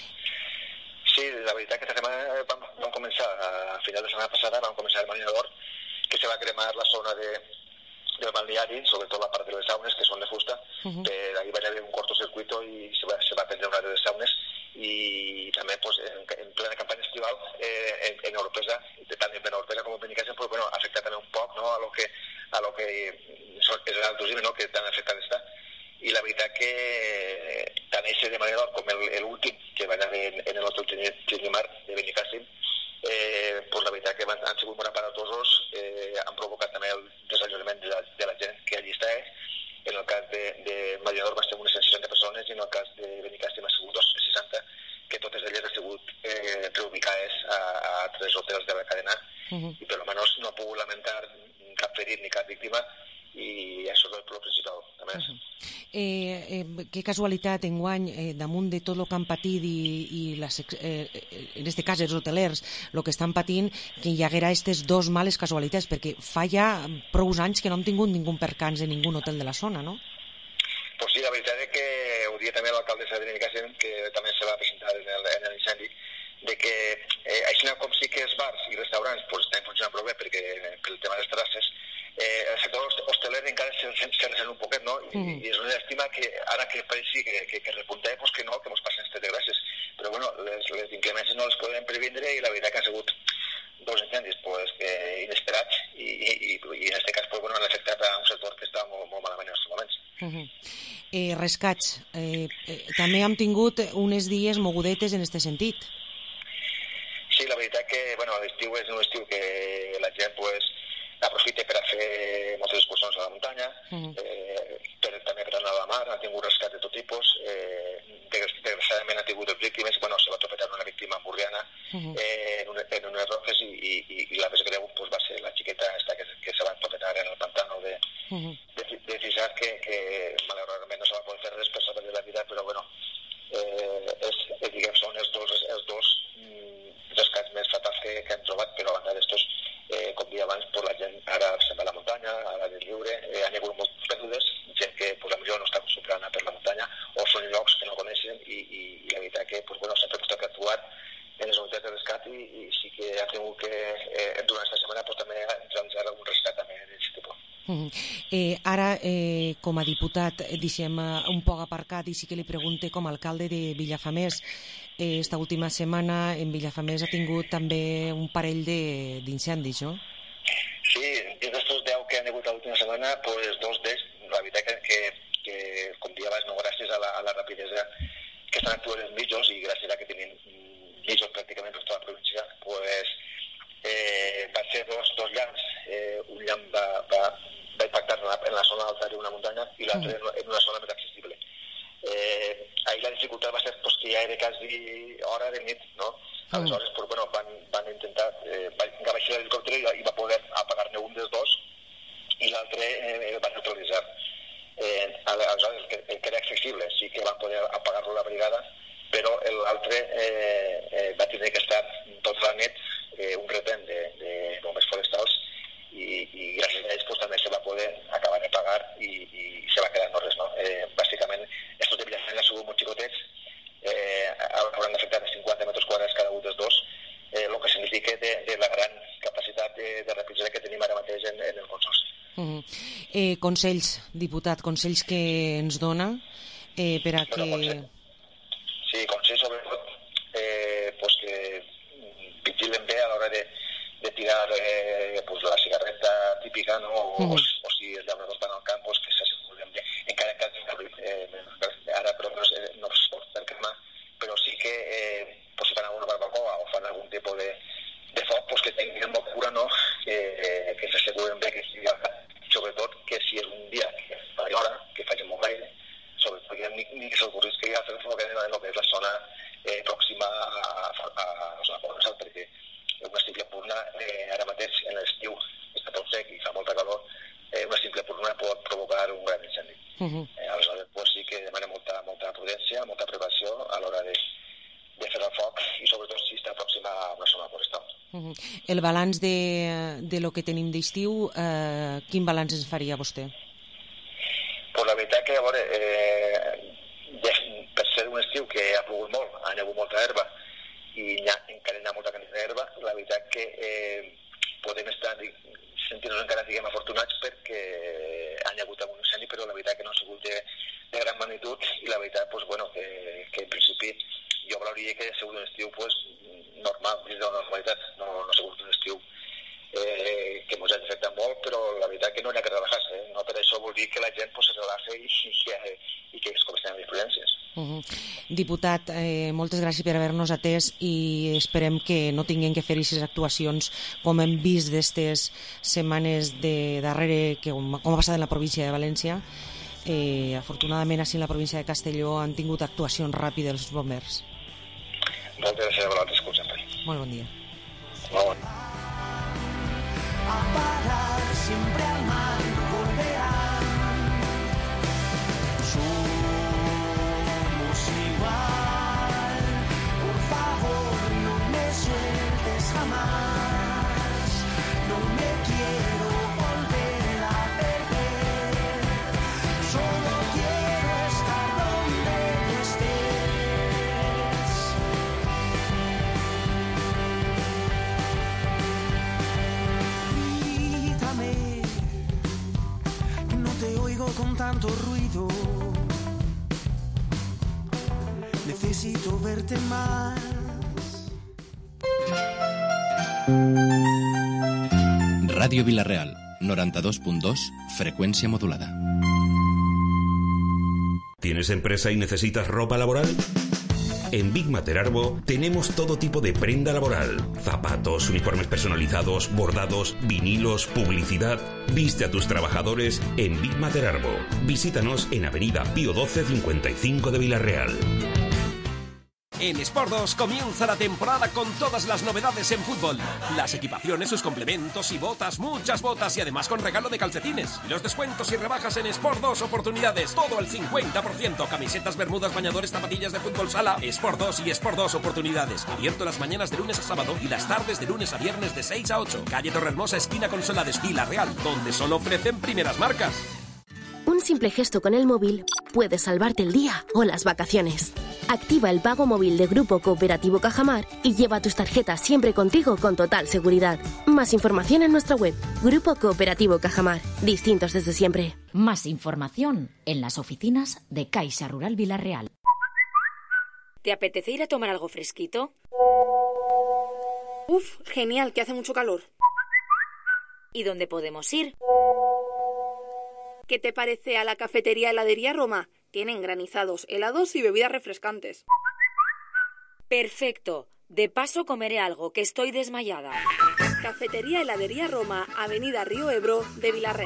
Sí, la veritat que aquesta setmana vam, vam començar, a final de setmana passada vam començar el Marinador, que se va cremar la zona de del balneari, sobretot la part de les saunes, que són de fusta, uh-huh. per ahí va haver un cortocircuito i se va, se va prendre una de les saunes i també pues, en, en plena campanya estival eh, en, en Oropesa, tant en Oropesa com en Benicàssim, pues, bueno, afecta també un poc no, a lo que, a lo que és el turisme no, que tan afectat està. I la veritat que tant ese de Marinador com l'últim que van haver en, en l'hotel Trinimar de Benicàssim, eh, pues la veritat que van, han sigut molt aparatosos, eh, han provocat també el desallotjament de la, de la gent que allí està. En el cas de, de Marinador va ser unes cent seixanta persones i en el cas de Benicàssim ha sigut dos cents seixanta, que totes elles han sigut eh, reubicades a, a tres hotels de la cadena uh-huh. i per almenys no ha pogut lamentar cap ferit ni cap víctima i això és el principal també. Uh-huh. Eh, eh, que casualitat enguany eh, damunt de tot el que han patit i, i les, eh, en este cas els hotelers el que estan patint, que hi haguera aquestes dos males casualitats, perquè fa ja prou anys que no hem tingut ningú percans en ningú hotel de la zona, no? Pues sí, la veritat és que ho dia també l'alcaldessa de Benicàssim, que també se va presentar en el, en l'incendi, de que eh, així com sí que els bars i restaurants pues, estan funcionant prou bé perquè pel tema de les terrasses, eh, el sector hosteler encara se, se, se ressent un poquet, no? I, mm. i és una llàstima que ara que pareixi que, que, que repuntem, pues que no, que ens passen aquestes desgràcies. Però bueno, les, les inclemències no les podem previndre i la veritat que han sigut dos incendis pues, eh, inesperats i, i, i, i en aquest cas pues, bueno, han afectat a un sector que està molt, molt malament en aquests moments. Uh-huh. eh, rescats. Eh, eh, també hem tingut unes dies mogudetes en aquest sentit. Sí, la veritat que bueno, l'estiu és un estiu que la gent pues, aprofita per a fer moltes excursions a la muntanya, uh-huh. eh, per, també per anar a la mar, han tingut rescat de tot tipus, eh, desgraciadament han tingut víctimes, bueno, se va tropetar una víctima hamburguiana uh-huh. eh, en, un, en unes roques i, i, i la més greu pues, va ser la xiqueta esta que, que se va tropetar en el pantano de, uh-huh. de, de Cisar, que, que malauradament no se va poder fer res per salvar de la vida, però bueno, eh, és, diguem, són els dos, els dos mm, rescats més fatals que, que hem trobat, però a banda d'estos Eh, com dia abans, pues, la gent ara se'n va a la muntanya, a la del lliure, eh, han hagut moltes perdudes, gent que pues, potser no està acostumbrada per la muntanya o són llocs que no coneixen i, i, i la veritat que pues, bueno, sempre hem que actuar en les unitats de rescat i, i sí que ha tingut que eh, durant aquesta setmana pues, també realitzar algun rescat també d'aquest tipus. Uh-huh. eh, ara, eh, com a diputat, eh, deixem uh, un poc aparcat i sí que li pregunte com a alcalde de Vilafamés. Eh, esta última setmana en Vilafamés ha tingut també un parell d'incendis, no? Sí, dins d'estos deu que han hagut l'última setmana, pues, dos d'ells, la veritat que, que, que com dia abans, no, gràcies a la, a la rapidesa que estan actuant els mitjos i gràcies a que tenim mitjos pràcticament per tota la província, pues, eh, va ser dos, dos llamps. Eh, un llamp va, va, va impactar en la, en la zona alta d'una muntanya i l'altre mm. en una zona més accessible. Eh, ahí la dificultat va ser pues, que ja era quasi hora de nit, no? Aleshores, pues, bueno, van, van intentar, eh, va, va baixar l'helicòpter i, i va poder apagar-ne un dels dos i l'altre eh, va neutralitzar. Eh, aleshores, el que, el que era accessible sí que van poder apagar-lo la brigada, però l'altre eh, eh, va tenir que estar tota la nit eh, un retén de, de bombers forestals i, i gràcies a ells pues, també se va poder acabar de pagar mica de, de la gran capacitat de, de repressió que tenim ara mateix en, en el consorci. Uh -huh. eh, consells, diputat, consells que ens dona eh, per a que... Consell. Sí, consells sobretot eh, pues que vigilen bé a l'hora de, de tirar eh, pues la cigarreta típica, no? o, uh -huh. o, o si els llauradors van al camp, pues que s'asseguren bé, encara que eh, ara però no, no es pot per cremar, però sí que eh, pues si fan alguna barbacoa o fan algun tipus de, de foc, pues que tinguin molt cura, no? que, eh, que s'asseguren bé que sigui al camp, sobretot que si és un dia que fa hora, que faci molt gaire, sobretot que ni, ni que s'ocorris que hi ha fer foc en el que és la zona eh, pròxima a, a, a la zona provincial, perquè una simple purna eh, ara mateix en l'estiu està tot sec i fa molta calor, eh, una simple purna pot provocar un gran incendi. Uh -huh. eh, aleshores pues, sí que demana molta, molta prudència, molta prevenció a l'hora de, de fer el foc i sobretot si està pròxima a una zona forestal. Uh -huh. El balanç de, de lo que tenim d'estiu, eh, quin balanç ens faria vostè? Pues la veritat que, a veure, eh, per ser un estiu que ha plogut molt, ha hagut molta herba i ha, encara hi ha molta quantitat d'herba, la veritat que eh, podem estar sentir-nos encara, diguem, afortunats perquè han hagut algun incendi, però la veritat que no ha sigut de, de gran magnitud i la veritat, pues, bueno, que, que en principi jo valoraria que ha sigut un estiu pues, normal, dins de la normalitat, no, no ha sigut un estiu eh, que ens ha afectat molt, però la veritat que no hi ha que relajar-se, eh? No per això vol dir que la gent pues, se relaxa i, i, i que es comencen les prudències. Uh -huh. Diputat, eh, moltes gràcies per haver-nos atès i esperem que no tinguem que fer aquestes actuacions com hem vist d'estes setmanes de darrere, que, com ha passat en la província de València. Eh, afortunadament, així en la província de Castelló han tingut actuacions ràpides els bombers. Moltes gràcies a vosaltres, com sempre. Molt bon dia. Molt bon dia. A parar siempre al mar volverán. Somos igual. Por favor, no me sueltes jamás. No me quiero volver a perder. Solo quiero estar donde estés. No te oigo con tanto ruido. Necesito verte más. Radio Vilareal, noranta-dos punt dos, frecuencia modulada. ¿Tienes empresa y necesitas ropa laboral? En Big Mater Arbo tenemos todo tipo de prenda laboral: zapatos, uniformes personalizados, bordados, vinilos, publicidad. Viste a tus trabajadores en Big Mater Arbo. Visítanos en Avenida Pío doce cincuenta y cinco de Villarreal. En Sport dos comienza la temporada con todas las novedades en fútbol. Las equipaciones, sus complementos y botas, muchas botas y además con regalo de calcetines. Los descuentos y rebajas en Sport dos Oportunidades, todo al cincuenta por ciento. Camisetas, bermudas, bañadores, zapatillas de fútbol sala. Sport dos y Sport dos Oportunidades. Abierto las mañanas de lunes a sábado y las tardes de lunes a viernes de seis a ocho. Calle Torrehermosa, esquina Consolades, Vilareal, donde solo ofrecen primeras marcas. Un simple gesto con el móvil puede salvarte el día o las vacaciones. Activa el pago móvil de Grupo Cooperativo Cajamar y lleva tus tarjetas siempre contigo con total seguridad. Más información en nuestra web. Grupo Cooperativo Cajamar. Distintos desde siempre. Más información en las oficinas de Caixa Rural Vilareal. ¿Te apetece ir a tomar algo fresquito? Uf, genial, que hace mucho calor. ¿Y dónde podemos ir? ¿Qué te parece a la cafetería Heladería Roma? Tienen granizados, helados y bebidas refrescantes. Perfecto. De paso comeré algo, que estoy desmayada. Cafetería Heladería Roma, Avenida Río Ebro de Vilareal.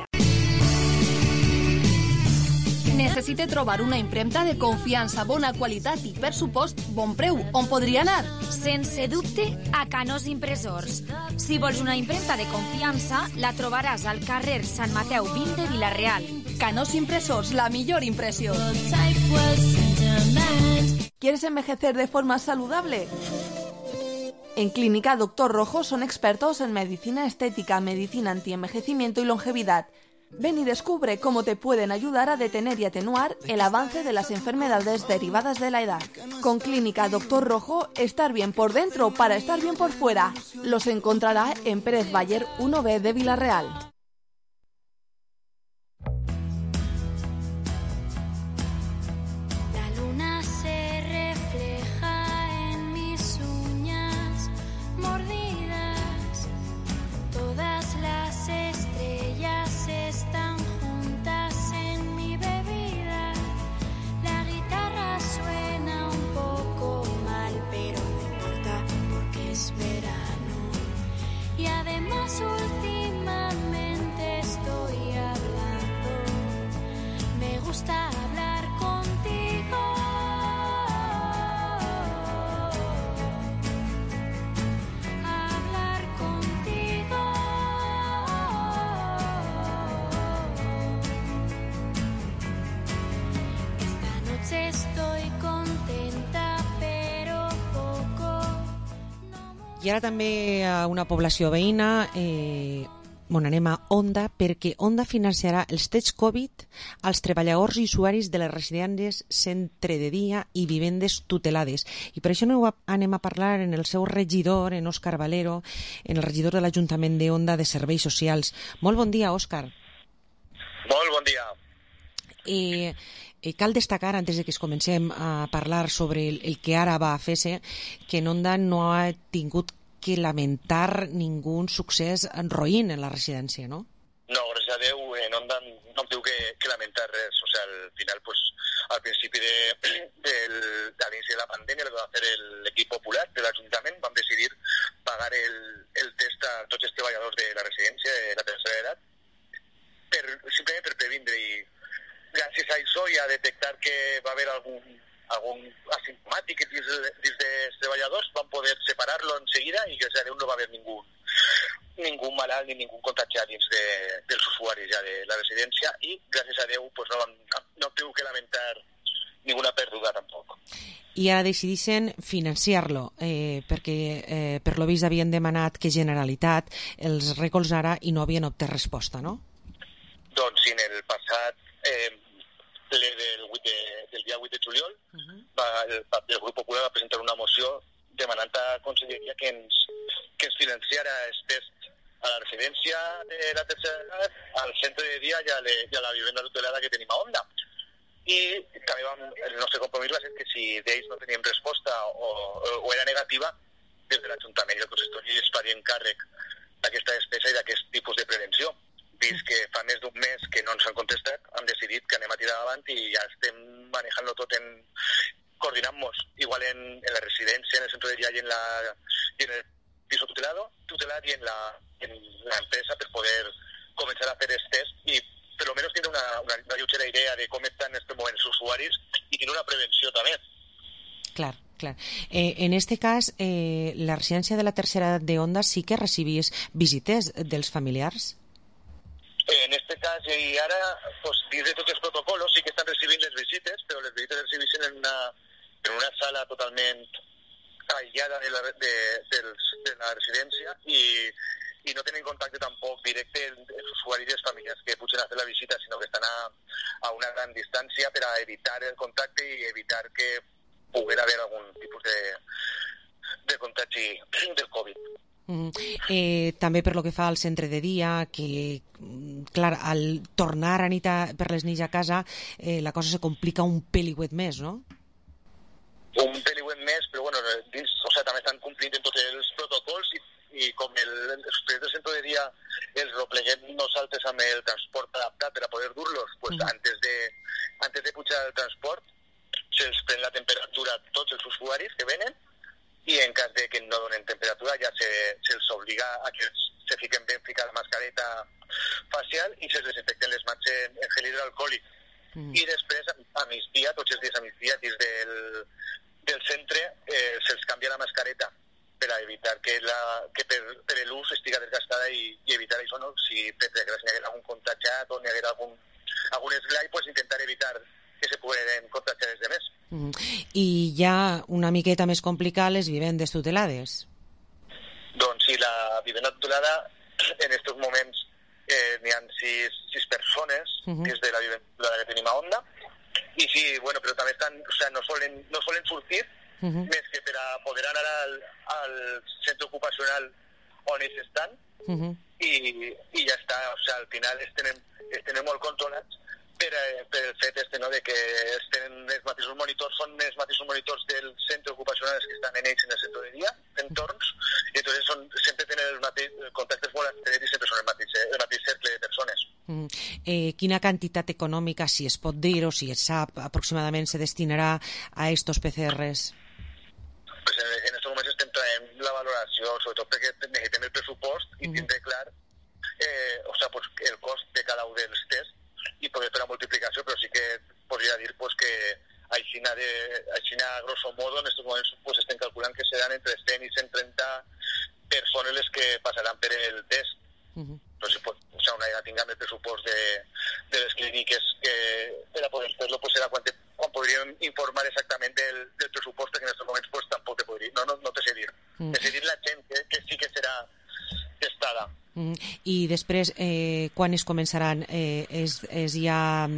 Necessite trobar una impremta de confiança, bona qualitat i, per supost, bon preu. On podria anar? Sense dubte, a Canós Impressors. Si vols una impremta de confiança, la trobaràs al carrer Sant Mateu vint de Vilareal. Canós Impressors, la millor impressió. ¿Quieres envejecer de forma saludable? En Clínica Doctor Rojo son expertos en medicina estética, medicina antienvejecimiento y longevidad. Ven y descubre cómo te pueden ayudar a detener y atenuar el avance de las enfermedades derivadas de la edad. Con Clínica Doctor Rojo, estar bien por dentro para estar bien por fuera. Los encontrará en Pérez Bayer uno B de Villarreal. La luna se refleja en mis uñas mordidas. Todas las estrellas están juntas en mi bebida. La guitarra suena un poco mal, pero no importa porque es verano. Y además últimamente estoy hablando. Me gusta hablar contigo. Hablar contigo. Esta noche estoy contenta, pero poco. I ara també a una població veïna, eh, on anem a Onda, perquè Onda financiarà els tests Covid als treballadors i usuaris de les residències centre de dia i vivendes tutelades. I per això anem a parlar en el seu regidor, en Òscar Valero, en el regidor de l'Ajuntament de Onda de Serveis Socials. Molt bon dia, Òscar. Molt bon dia. Eh, eh, cal destacar, antes de que es comencem a parlar sobre el, el que ara va a fer-se, que en Onda no ha tingut que lamentar ningú succés roïn en la residència, ¿no? No, gràcies a Déu, en Onda no em diu que, que lamentar res. O sea, al final, pues, al principi de, del, de l'inici de la pandèmia, el que va fer l'equip popular de l'Ajuntament, vam decidir pagar el, el test a tots els treballadors de la residència de la tercera edat, per, simplement per previndre, i gràcies a això i a detectar que va haver algun algun asimptomàtic dins, dins dels treballadors, van poder separar-lo en seguida i gràcies a Déu no va haver ningú, ningú malalt ni ningú contagiat dins de, dels usuaris ja de la residència i gràcies a Déu pues, no, vam, no heu que lamentar ninguna pèrdua tampoc. I ara decidixen financiar-lo, eh, perquè eh, per lo vist havien demanat que Generalitat els recolzara i no havien obtès resposta, no? Doncs sí, en el passat eh, ple del, de, del dia vuit de juliol, uh-huh. va, el, el grup popular va presentar una moció demanant a Conselleria que ens, que ens financiara els tests a la residència de la tercera edat, al centre de dia i a, le, i a la vivenda tutelada que tenim a Onda. I també vam, el nostre compromís va ser que si d'ells no teníem resposta o, o era negativa, des de l'Ajuntament i el consistori es faria encàrrec d'aquesta despesa i d'aquest tipus de prevenció. Vist que fa més d'un mes que no ens han contestat, hem decidit que anem a tirar avant i ja estem manejant-lo tot en coordinant-nos, igual en, en la residència, en el centre de dia i en, la, i en el piso tutelado, tutelat i en la, en la empresa per poder començar a fer els tests i per lo menos tindre una, una, una lleugera idea de com estan en aquest moment els usuaris i tindre una prevenció també. Clar, clar. Eh, en este cas, eh, la residència de la tercera edat de Onda sí que recibís visites dels familiars? En este cas, i ara, pues, dins de tots els protocols sí que estan recibint les visites, però les visites les recibeixen en una, en una sala totalment aïllada de la, de, dels, de la residència i, i no tenen contacte tampoc directe els usuaris i els familiars que pugen a fer la visita, sinó que estan a, a una gran distància per a evitar el contacte i evitar que poguera haver algun tipus de, de contagi del Covid. Mm. Eh, també per lo que fa al centre de dia, que clar, al tornar a nit a, per les nits a casa eh, la cosa se complica un peliuet més, no? Un peliuet més, però bueno, dins, o sea, també estan complint en tots els protocols i, i com el, els estudiants del centre de dia els repleguem nosaltres amb el transport adaptat per a poder dur-los, pues mm. antes de antes de pujar el transport se'ls pren la temperatura a tots els usuaris que venen i en cas de que no donen temperatura ja se, se'ls obliga a que se fiquen ben ficada la mascareta facial i se'ls desinfecten les mans en, en gel hidroalcohòlic. Mm. I després, a migdia, tots els dies a migdia, dins del, del centre, eh, se'ls canvia la mascareta per a evitar que, la, que per, per l'ús estiga desgastada i, i evitar això, no? Si per desgràcia n'hi hagués algun contagiat o n'hi hagués algun, algun esglai, pues intentar evitar que se puguen contagiar els demés. Mm. I ja una miqueta més complicat les vivendes tutelades. Doncs sí, la vivenda tutelada en aquests moments eh, n'hi ha sis, sis persones uh-huh. dins de la viventura que tenim a Onda, i sí, bueno, però també estan, o sea, no solen, no solen sortir uh-huh. més que per a poder anar al, al centre ocupacional on ells estan uh-huh. i, i ja està, o sea, al final els tenen, els tenen molt controlats per, per el fet este, no?, de que els tenen els mateixos monitors, són els mateixos monitors del centre ocupacional que estan en ells en el centre de dia, entorns, i entonces són, sempre tenen els mateixos contactes molt estrets i sempre són el mateix, el mateix cercle de persones. Mm. Eh, quina quantitat econòmica, si es pot dir o si es sap aproximadament, se destinarà a estos P C Rs? Pues en, en estos moments estem traient la valoració, sobretot perquè necessitem el pressupost i mm. tindré clar eh, o sea, pues, el cost de cada un dels tests i poder fer la multiplicació, però sí que podria dir pues, que aixina, de, aixina grosso modo en aquests moments pues, estem calculant que seran entre cent i cent trenta persones les que passaran per el test. Uh-huh. Entonces, pues, o sea, una vegada tinguem el pressupost de, de les clíniques que per a poder fer-lo pues, serà quan, te, quan podríem informar exactament del, del pressupost, que en aquests moments pues, tampoc te podria, no, no, no te sé dir. Uh-huh. Te sé dir la gent que, que sí que serà testada. Mm. I després, eh, quan es començaran? Eh, és, és ja,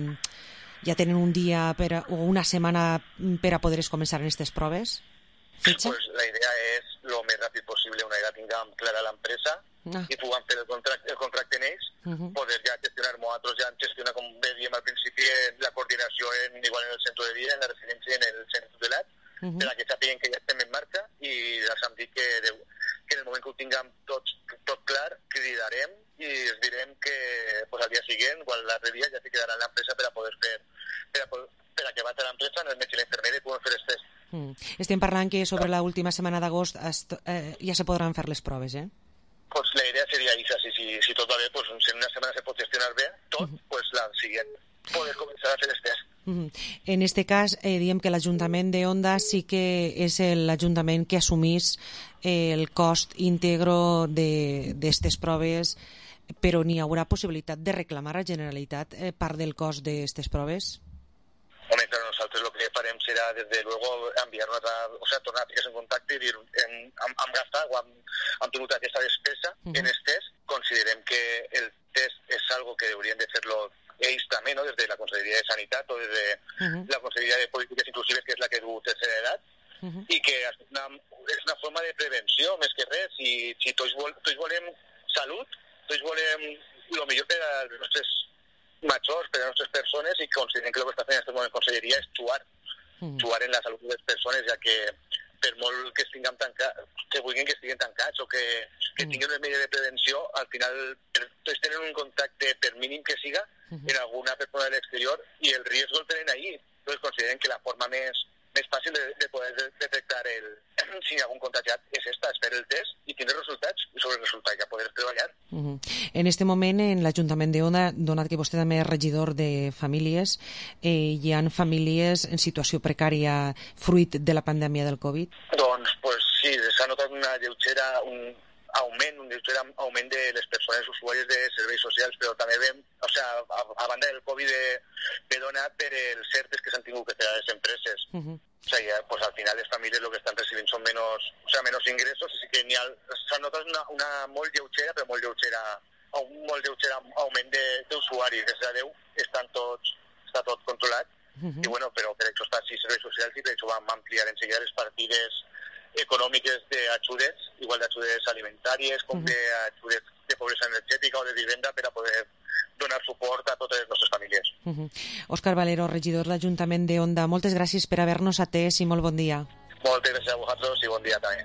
ja tenen un dia per a, o una setmana per a poder començar en aquestes proves? Fecha? Pues la idea és lo més ràpid possible, una vegada tinguem clara l'empresa ah. i puguem fer el contracte, el contracte en ells, uh-huh. poder ja gestionar nosaltres, ja gestionar, com bé diem al principi, la coordinació en, igual en el centre de dia, en la residència, en el centre tutelat, uh-huh. per a que sàpiguen que ja estem en marxa i ja s'han dit que, de, que en el moment que ho tinguem tot, tot clar, cridarem i els direm que pues, al dia següent, quan l'altre dia, ja se quedarà en l'empresa per a poder fer, per a, per a que vagi a l'empresa, en el metge i la infermera i puguem fer els tests. Mm. Estem parlant que sobre la última setmana d'agost eh, ja se podran fer les proves, eh? Pues la idea seria això, si, si, si tot va bé, pues, si en una setmana se pot gestionar bé tot, uh-huh. pues la següent, poder començar a fer els tests. Uh-huh. En este cas, eh, diem que l'Ajuntament de Onda sí que és l'Ajuntament que assumís eh, el cost íntegro d'aquestes de, proves, però n'hi haurà possibilitat de reclamar a la Generalitat eh, part del cost d'aquestes proves? Home, claro, nosaltres lo que farem serà, desde luego, enviar-nos a, o sea, tornar a ficar-se en contacte i dir, hem, hem, hem gastat o hem, hem tingut aquesta despesa uh-huh. en el test, considerem que el test és algo que haurien de fer-lo ells també, no?, des de la Conselleria de Sanitat o des de uh-huh. la Conselleria de Polítiques Inclusives, que és la que du tercera edat, uh-huh. i que és una, és una forma de prevenció, més que res, i si tots, vol, tots volem salut, tots volem el millor per als nostres majors, per a les nostres persones, i considerem que el que està fent en aquest moment Conselleria és actuar, mm. actuar en la salut de les persones, ja que per molt que estiguem tancats, que vulguin que estiguin tancats o que, que mm. tinguin una medida de prevenció, al final tots tenen un contacte, per mínim que siga, mm-hmm. en alguna persona de l'exterior, i el risc el tenen ahí. Entonces consideren que la forma més, més fàcil de, de poder detectar el, si hi ha algun contagiat és esta, és fer el test i tindre resultats, i sobre els resultats ja poder treballar. Uh-huh. En este moment, en l'Ajuntament d'Onda, donat que vostè també és regidor de famílies, eh, hi ha famílies en situació precària fruit de la pandèmia del Covid? Doncs, pues, sí, s'ha notat una lleugera, un augment, un lleuger augment de les persones usuàries de serveis socials, però també vam, o sea, a, a banda del Covid ve, ve donat per els certes que s'han tingut que fer a les empreses. Uh-huh. O sea, ya, pues al final les famílies lo que estan recibint són menos, o sea, menos ingressos, així que s'ha notat una, una molt lleugera, però molt lleugera, un molt lleuger augment d'usuaris. Gràcies a Déu estan tots, està tot controlat. Uh-huh. I bueno, però per això està així serveis socials i per això vam ampliar enseguida les partides econòmiques d'ajudes, igual d'ajudes alimentàries com uh-huh. d'ajudes de pobresa energètica o de vivenda per a poder donar suport a totes les nostres famílies. Uh-huh. Òscar Valero, regidor de l'Ajuntament de Onda, moltes gràcies per haver-nos atès i molt bon dia. Moltes gràcies a vosaltres i bon dia també.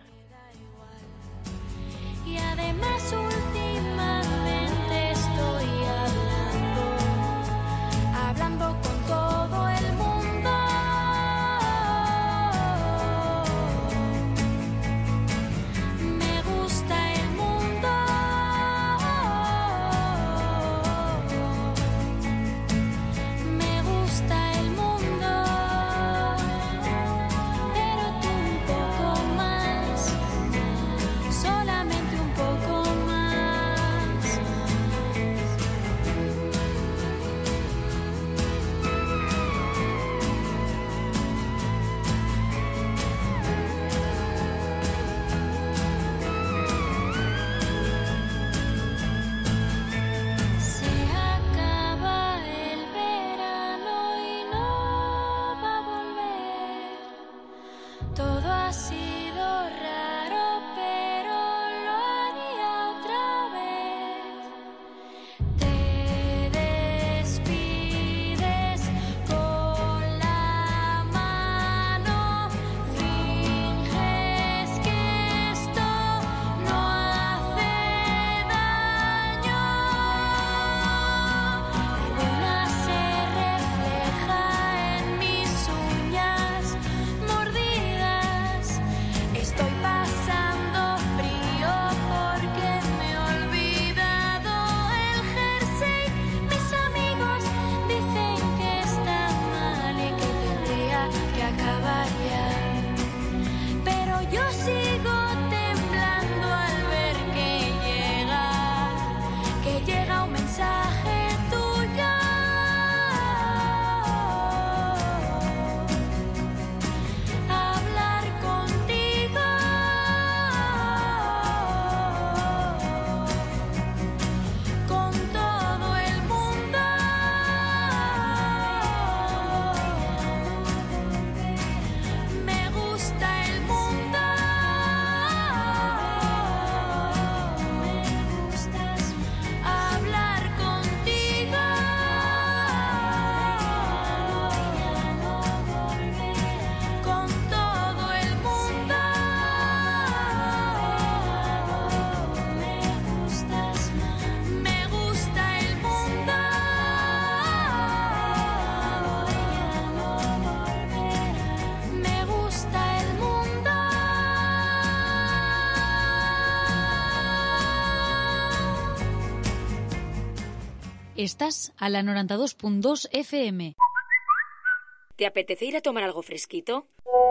Y además últimamente estoy hablando, hablando con todo el mundo. Me gusta el mundo. Me gusta el mundo. Pero tú un poco más. Estás a la noventa y dos punto dos F M. ¿Te apetece ir a tomar algo fresquito?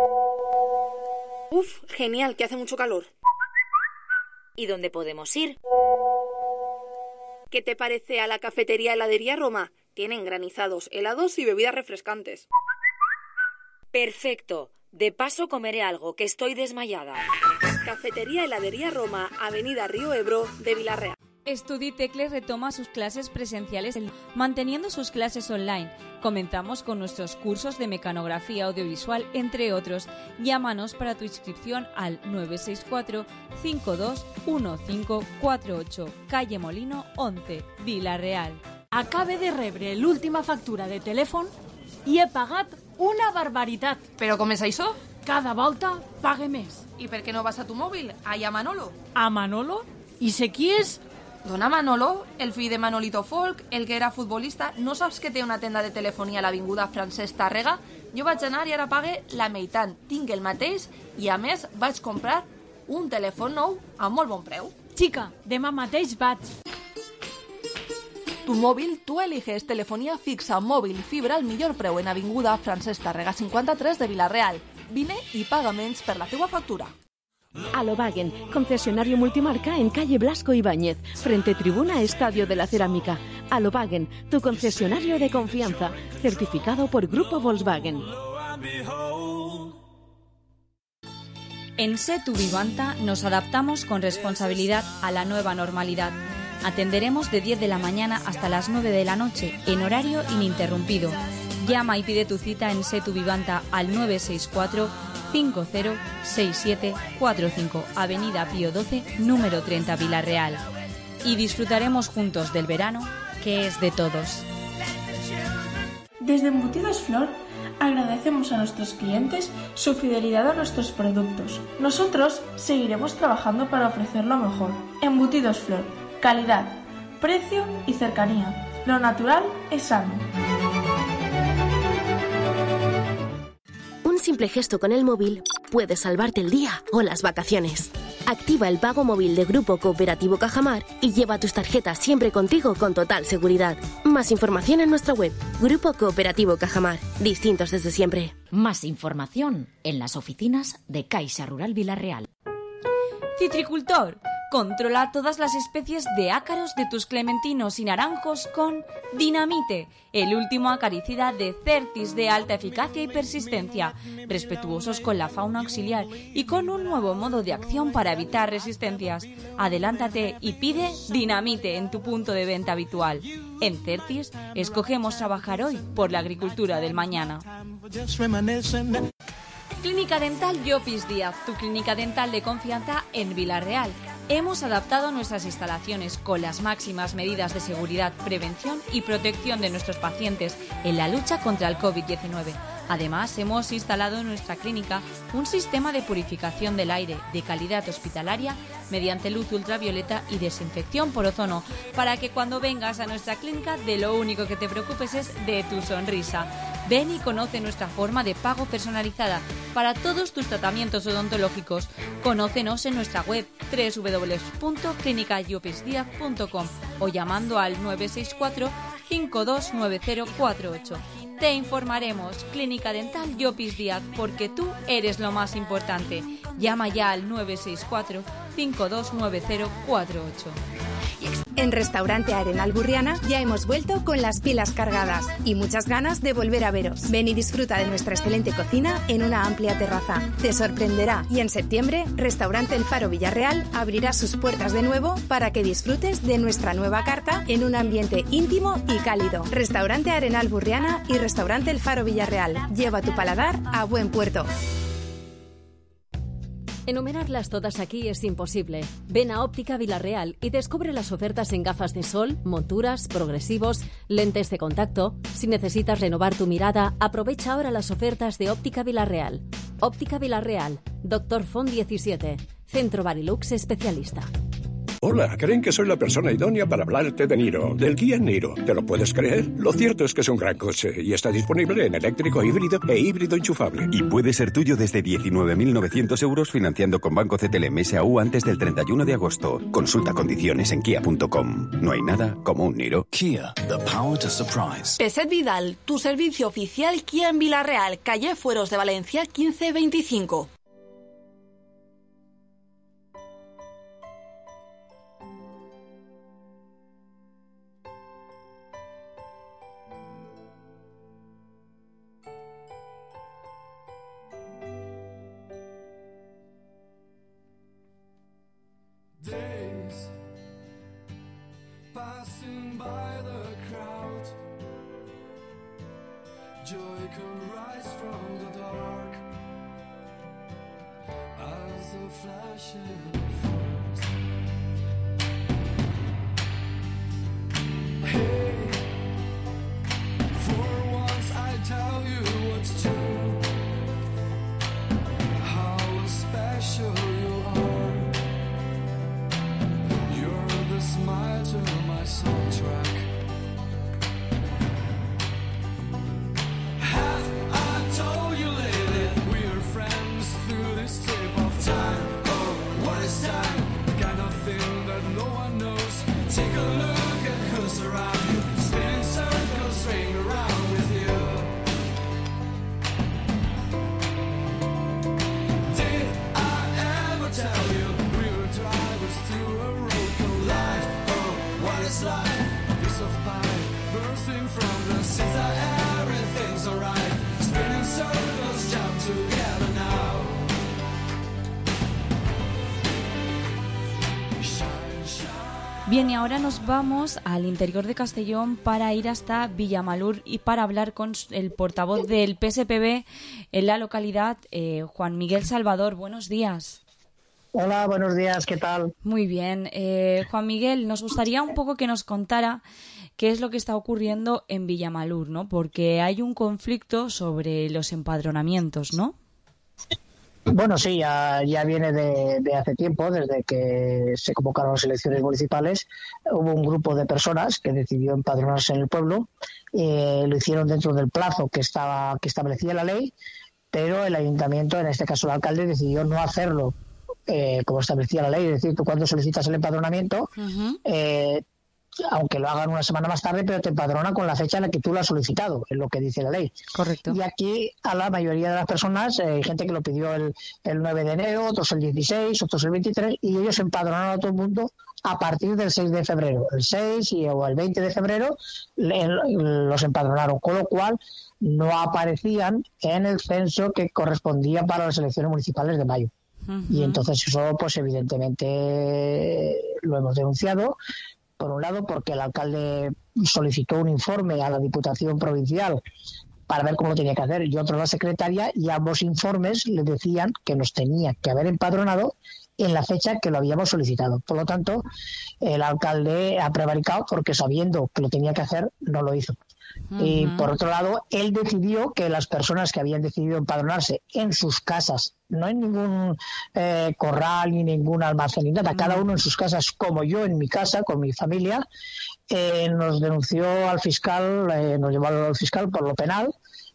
Uf, genial, que hace mucho calor. ¿Y dónde podemos ir? ¿Qué te parece a la cafetería Heladería Roma? Tienen granizados, helados y bebidas refrescantes. Perfecto. De paso comeré algo, que estoy desmayada. Cafetería Heladería Roma, Avenida Río Ebro de Vilarreal. StudiTecle retoma sus clases presenciales manteniendo sus clases online. Comenzamos con nuestros cursos de mecanografía audiovisual, entre otros. Llámanos para tu inscripción al nueve seis cuatro, cinco dos uno cinco cuatro ocho, calle Molino once, Vilarreal. Acabe de rebre l'última factura de telèfon i he pagat una barbaritat. ¿Pero com és això? Cada volta pague més. ¿Y per qué no vas a tu móvil? Ahí a Manolo. ¿A Manolo? ¿Y sé qui és? Dona Manolo, el fill de Manolito Folk, el que era futbolista. No saps que té una tenda de telefonia a l'avinguda Francesc Tàrrega? Jo vaig anar i ara pague la meitat. Tinc el mateix i, a més, vaig comprar un telèfon nou a molt bon preu. Chica, demà mateix vaig. Tu móvil, tú eliges telefonía fixa, móvil y fibra al millor preu en avinguda Francesc Tàrrega cinquanta-tres de Vilarreal. Vine i paga menys per la teua factura. Alobagen, concesionario multimarca en calle Blasco Ibáñez, frente tribuna Estadio de la Cerámica. Alobagen, tu concesionario de confianza, certificado por Grupo Volkswagen. En Setu Vivanta nos adaptamos con responsabilidad a la nueva normalidad. Atenderemos de diez de la mañana hasta las nueve de la noche, en horario ininterrumpido. Llama y pide tu cita en Setu Vivanta al nueve seis cuatro, cinco cero seis siete cuatro cinco, Avenida Pío doce, número treinta, Vilarreal. Y disfrutaremos juntos del verano, que es de todos. Desde Embutidos Flor agradecemos a nuestros clientes su fidelidad a nuestros productos. Nosotros seguiremos trabajando para ofrecer lo mejor. Embutidos Flor, calidad, precio y cercanía. Lo natural es sano. Un simple gesto con el móvil puede salvarte el día o las vacaciones. Activa el pago móvil de Grupo Cooperativo Cajamar y lleva tus tarjetas siempre contigo con total seguridad. Más información en nuestra web, Grupo Cooperativo Cajamar. Distintos desde siempre. Más información en las oficinas de Caixa Rural Vilarreal. Citricultor, controla todas las especies de ácaros de tus clementinos y naranjos con Dinamite, el último acaricida de Certis de alta eficacia y persistencia, respetuosos con la fauna auxiliar y con un nuevo modo de acción para evitar resistencias. Adelántate y pide Dinamite en tu punto de venta habitual. En Certis, escogemos trabajar hoy por la agricultura del mañana. Clínica Dental Llopis Díaz, tu clínica dental de confianza en Vilarreal. Hemos adaptado nuestras instalaciones con las máximas medidas de seguridad, prevención y protección de nuestros pacientes en la lucha contra el COVID diecinueve. Además, hemos instalado en nuestra clínica un sistema de purificación del aire de calidad hospitalaria mediante luz ultravioleta y desinfección por ozono, para que cuando vengas a nuestra clínica de lo único que te preocupes es de tu sonrisa. Ven y conoce nuestra forma de pago personalizada para todos tus tratamientos odontológicos. Conócenos en nuestra web doble u doble u doble u punto clínica llopis díaz punto com o llamando al nueve seis cuatro, cinco dos nueve cero cuatro ocho. Te informaremos. Clínica Dental Llopis Díaz, porque tú eres lo más importante. Llama ya al nueve seis cuatro, cinco dos nueve cero cuatro ocho. En Restaurante Arenal Burriana ya hemos vuelto con las pilas cargadas y muchas ganas de volver a veros. Ven y disfruta de nuestra excelente cocina en una amplia terraza. Te sorprenderá. Y en septiembre, Restaurante El Faro Villarreal abrirá sus puertas de nuevo para que disfrutes de nuestra nueva carta en un ambiente íntimo y cálido. Restaurante Arenal Burriana y Restaurante El Faro Villarreal. Lleva tu paladar a buen puerto. Enumerarlas todas aquí es imposible. Ven a Óptica Vilarreal y descubre las ofertas en gafas de sol, monturas, progresivos, lentes de contacto. Si necesitas renovar tu mirada, aprovecha ahora las ofertas de Óptica Vilarreal. Óptica Vilarreal, Doctor Font diecisiete, Centro Barilux Especialista. Hola, creen que soy la persona idónea para hablarte de Niro, del Kia Niro. ¿Te lo puedes creer? Lo cierto es que es un gran coche y está disponible en eléctrico, híbrido e híbrido enchufable. Y puede ser tuyo desde diecinueve mil novecientos euros financiando con Banco C T L M S A U antes del treinta y uno de agosto. Consulta condiciones en kia punto com. No hay nada como un Niro. Kia, the power to surprise. Peset Vidal, tu servicio oficial Kia en Villarreal, calle Fueros de Valencia quince veinticinco. Days passing by the crowd, joy can rise from the dark as a flashing force. Hey, for once I tell you what's true, how special you are. You're the smile to my soundtrack. Have I told you lately we're friends through this trip of time? Oh, what is time? The kind of thing that no one knows. Take a look at who's around you, spinning circles, ring around with you. Did I ever tell you we were drivers through a road called life? Oh, what is life? A piece of pie bursting from the seeds that everything's alright. Spinning circles, jump together now. Shine, shine. Bien, y ahora nos vamos al interior de Castellón para ir hasta Villamalur y para hablar con el portavoz del P S P B en la localidad, eh, Juan Miguel Salvador. Buenos días. Hola, buenos días, ¿qué tal? Muy bien. Eh, Juan Miguel, nos gustaría un poco que nos contara qué es lo que está ocurriendo en Villamalur, ¿no? Porque hay un conflicto sobre los empadronamientos, ¿no? Bueno, sí, ya, ya viene de, de hace tiempo, desde que se convocaron las elecciones municipales. Hubo un grupo de personas que decidió empadronarse en el pueblo. Eh, lo hicieron dentro del plazo que estaba que establecía la ley, pero el ayuntamiento, en este caso el alcalde, decidió no hacerlo eh, como establecía la ley. Es decir, tú cuando solicitas el empadronamiento, uh-huh. eh, aunque lo hagan una semana más tarde, pero te empadrona con la fecha en la que tú lo has solicitado, es lo que dice la ley. Correcto. Y aquí a la mayoría de las personas, eh, hay gente que lo pidió el, el nueve de enero, otros el dieciséis, otros el veintitrés, y ellos empadronaron a todo el mundo a partir del seis de febrero. El seis y, o el veinte de febrero le, los empadronaron, con lo cual no aparecían en el censo que correspondía para las elecciones municipales de mayo. Uh-huh. Y entonces eso, pues evidentemente lo hemos denunciado. Por un lado, porque el alcalde solicitó un informe a la Diputación Provincial para ver cómo lo tenía que hacer, y otro a la secretaria, y ambos informes le decían que nos tenía que haber empadronado en la fecha que lo habíamos solicitado. Por lo tanto, el alcalde ha prevaricado porque, sabiendo que lo tenía que hacer, no lo hizo. Uh-huh. Y por otro lado, él decidió que las personas que habían decidido empadronarse en sus casas, no en ningún eh, corral ni ningún almacén ni nada, uh-huh. cada uno en sus casas, como yo en mi casa, con mi familia, eh, nos denunció al fiscal, eh, nos llevó al fiscal por lo penal,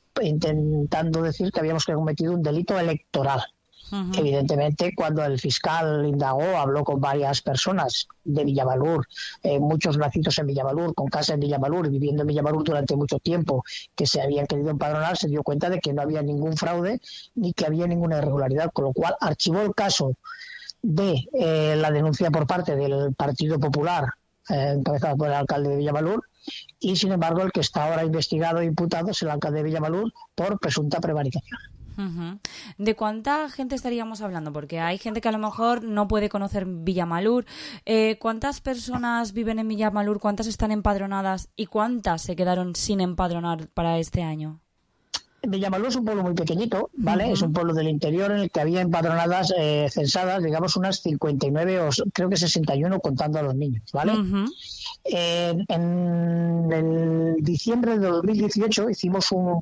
intentando decir que habíamos cometido un delito electoral. Uh-huh. Evidentemente, cuando el fiscal indagó, habló con varias personas de Villamalur, eh, muchos nacidos en Villamalur, con casa en Villamalur y viviendo en Villamalur durante mucho tiempo, que se habían querido empadronar, se dio cuenta de que no había ningún fraude ni que había ninguna irregularidad, con lo cual archivó el caso de eh, la denuncia por parte del Partido Popular, eh, encabezado por el alcalde de Villamalur, y sin embargo el que está ahora investigado e imputado es el alcalde de Villamalur por presunta prevaricación. Uh-huh. ¿De cuánta gente estaríamos hablando? Porque hay gente que a lo mejor no puede conocer Villamalur. Eh, ¿Cuántas personas viven en Villamalur? ¿Cuántas están empadronadas? ¿Y cuántas se quedaron sin empadronar para este año? Villamalur es un pueblo muy pequeñito, ¿vale? Uh-huh. Es un pueblo del interior en el que había empadronadas, eh, censadas, digamos, unas cincuenta y nueve o creo que sesenta y uno contando a los niños, ¿vale? Uh-huh. Eh, en el diciembre de dos mil dieciocho hicimos un,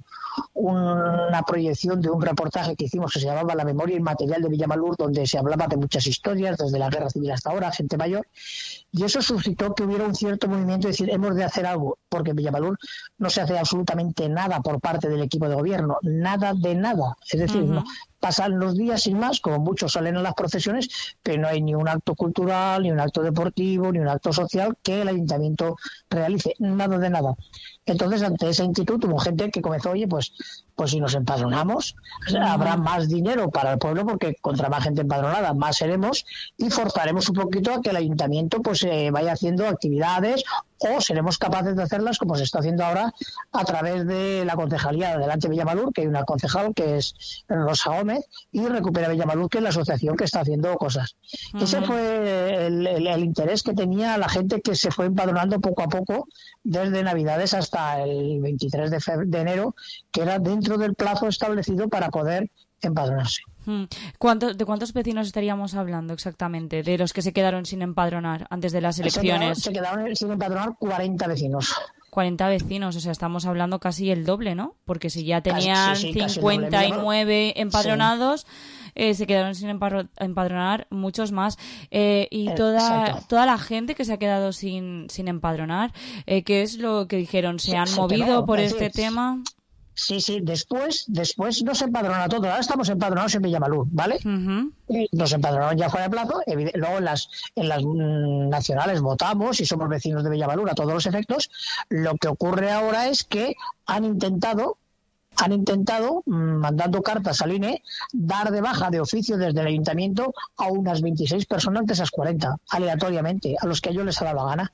una proyección de un reportaje que hicimos que se llamaba La memoria inmaterial de Villamalur, donde se hablaba de muchas historias, desde la guerra civil hasta ahora, gente mayor, y eso suscitó que hubiera un cierto movimiento de decir, hemos de hacer algo, porque en Villamalur no se hace absolutamente nada por parte del equipo de gobierno, nada de nada, es decir, uh-huh. no, pasan los días sin más, como muchos salen a las procesiones, pero no hay ni un acto cultural, ni un acto deportivo, ni un acto social que el ayuntamiento realice, nada de nada. Entonces, ante esa inquietud, hubo gente que comenzó, oye, pues pues si nos empadronamos, o sea, habrá más dinero para el pueblo, porque contra más gente empadronada, más seremos, y forzaremos un poquito a que el ayuntamiento pues eh, vaya haciendo actividades, o seremos capaces de hacerlas como se está haciendo ahora a través de la concejalía de Adelante Villamalur, que hay una concejal que es Rosa Gómez, y Recupera Villamalur, que es la asociación que está haciendo cosas. Uh-huh. Ese fue el, el, el interés que tenía la gente que se fue empadronando poco a poco desde Navidades hasta el veintitrés de, febrero, de enero, que era dentro del plazo establecido para poder empadronarse. ¿Cuánto, ¿De cuántos vecinos estaríamos hablando exactamente? De los que se quedaron sin empadronar antes de las elecciones. Se quedaron, se quedaron sin empadronar cuarenta vecinos. cuarenta vecinos, o sea, estamos hablando casi el doble, ¿no? Porque si ya tenían casi, sí, sí, cincuenta y nueve empadronados, sí. eh, se quedaron sin empadronar muchos más. Eh, y toda toda la gente que se ha quedado sin, sin empadronar, eh, ¿qué es lo que dijeron? ¿Se han se movido quedó, por este decir, tema? Sí, sí, después después nos empadronaron todo. Ahora estamos empadronados en Villamalur, ¿vale? Uh-huh. Nos empadronaron ya fuera de plazo. Luego en las en las nacionales votamos y somos vecinos de Villamalur a todos los efectos. Lo que ocurre ahora es que han intentado han intentado, mandando cartas al I N E, dar de baja de oficio desde el ayuntamiento a unas veintiséis personas de esas cuarenta, aleatoriamente, a los que a ellos les ha dado la gana.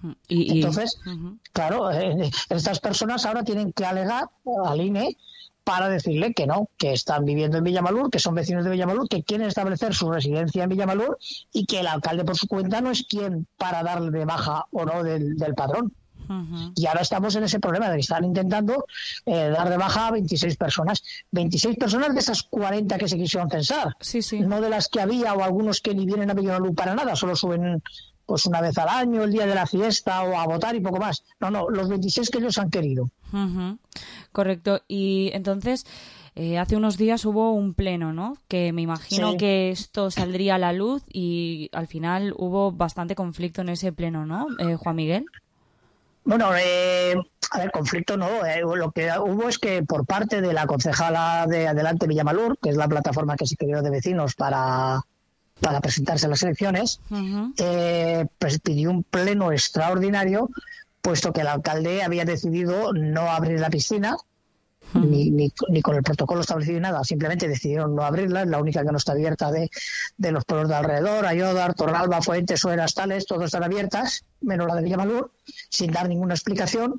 Y, Entonces, y, uh-huh. claro, eh, estas personas ahora tienen que alegar al I N E para decirle que no, que están viviendo en Villamalur, que son vecinos de Villamalur, que quieren establecer su residencia en Villamalur y que el alcalde por su cuenta no es quien para darle de baja o no del, del padrón. Uh-huh. Y ahora estamos en ese problema de que están intentando eh, dar de baja a veintiséis personas. veintiséis personas de esas cuarenta que se quisieron censar. Sí, sí. No de las que había o algunos que ni vienen a Villamalur para nada, solo suben pues una vez al año, el día de la fiesta o a votar y poco más. No, no, los veintiséis que ellos han querido. Uh-huh. Correcto. Y entonces, eh, hace unos días hubo un pleno, ¿no? Que me imagino sí. que esto saldría a la luz y al final hubo bastante conflicto en ese pleno, ¿no, eh, Juan Miguel? Bueno, eh, a ver, conflicto no. Eh, lo que hubo es que por parte de la concejala de Adelante Villamalur, que es la plataforma que se creó de vecinos para... para presentarse a las elecciones, uh-huh. eh, pues pidió un pleno extraordinario, puesto que el alcalde había decidido no abrir la piscina, uh-huh. ni, ni, ni con el protocolo establecido ni nada, simplemente decidieron no abrirla, es la única que no está abierta de, de los pueblos de alrededor, Ayodar, Torralba, Fuentes, Sueras, Tales, todas están abiertas, menos la de Villamalur, sin dar ninguna explicación.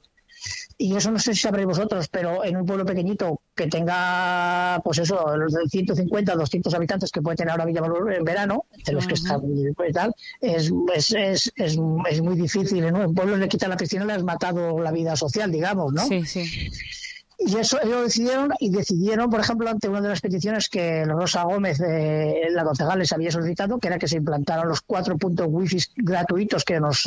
Y eso no sé si sabréis vosotros, pero en un pueblo pequeñito que tenga, pues eso, los de ciento cincuenta, doscientos habitantes que puede tener ahora Villamalur en verano, de los uh-huh. que están y tal, es, es, es, es, es muy difícil, ¿no? En pueblos le quitan la piscina, le has matado la vida social, digamos, ¿no? Sí, sí. Y eso ellos decidieron, y decidieron, por ejemplo, ante una de las peticiones que Rosa Gómez, eh, la concejal, les había solicitado, que era que se implantaran los cuatro puntos wifi gratuitos que nos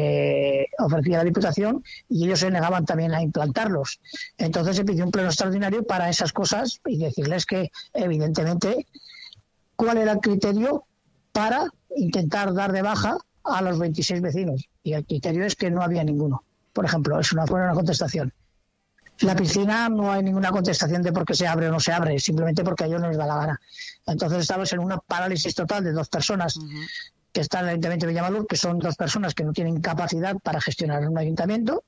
eh, ofrecía la Diputación, y ellos se negaban también a implantarlos. Entonces se pidió un pleno extraordinario para esas cosas y decirles que, evidentemente, cuál era el criterio para intentar dar de baja a los veintiséis vecinos. Y el criterio es que no había ninguno. Por ejemplo, es una, fue una contestación. La piscina no hay ninguna contestación de por qué se abre o no se abre, simplemente porque a ellos no les da la gana. Entonces estamos en una parálisis total de dos personas uh-huh. que están en el Ayuntamiento de Villamalur, que son dos personas que no tienen capacidad para gestionar un ayuntamiento,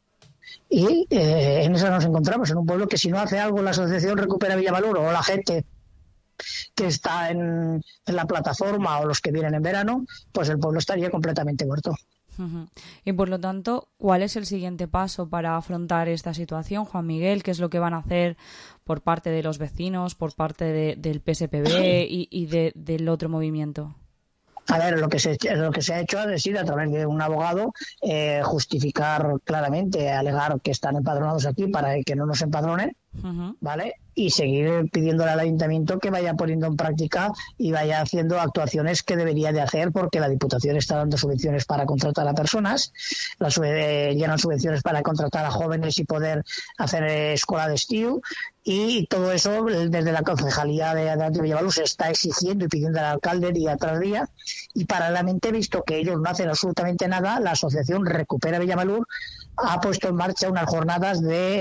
y eh, en eso nos encontramos, en un pueblo que si no hace algo la Asociación Recupera Villamalur o la gente que está en, en la plataforma o los que vienen en verano, pues el pueblo estaría completamente muerto. Uh-huh. Y por lo tanto, ¿cuál es el siguiente paso para afrontar esta situación, Juan Miguel? ¿Qué es lo que van a hacer por parte de los vecinos, por parte de, del P S P B y, y de, del otro movimiento? A ver, lo que se, lo que se ha hecho es decir, a través de un abogado, eh, justificar claramente, alegar que están empadronados aquí para que no nos empadronen, Uh-huh. ¿Vale? Y seguir pidiéndole al ayuntamiento que vaya poniendo en práctica y vaya haciendo actuaciones que debería de hacer, porque la Diputación está dando subvenciones para contratar a personas, las eh, llenan subvenciones para contratar a jóvenes y poder hacer eh, escuela de estío, y todo eso desde la Concejalía de, de Villamalur se está exigiendo y pidiendo al alcalde día tras día, y paralelamente, visto que ellos no hacen absolutamente nada, la asociación Recupera Villamalur ha puesto en marcha unas jornadas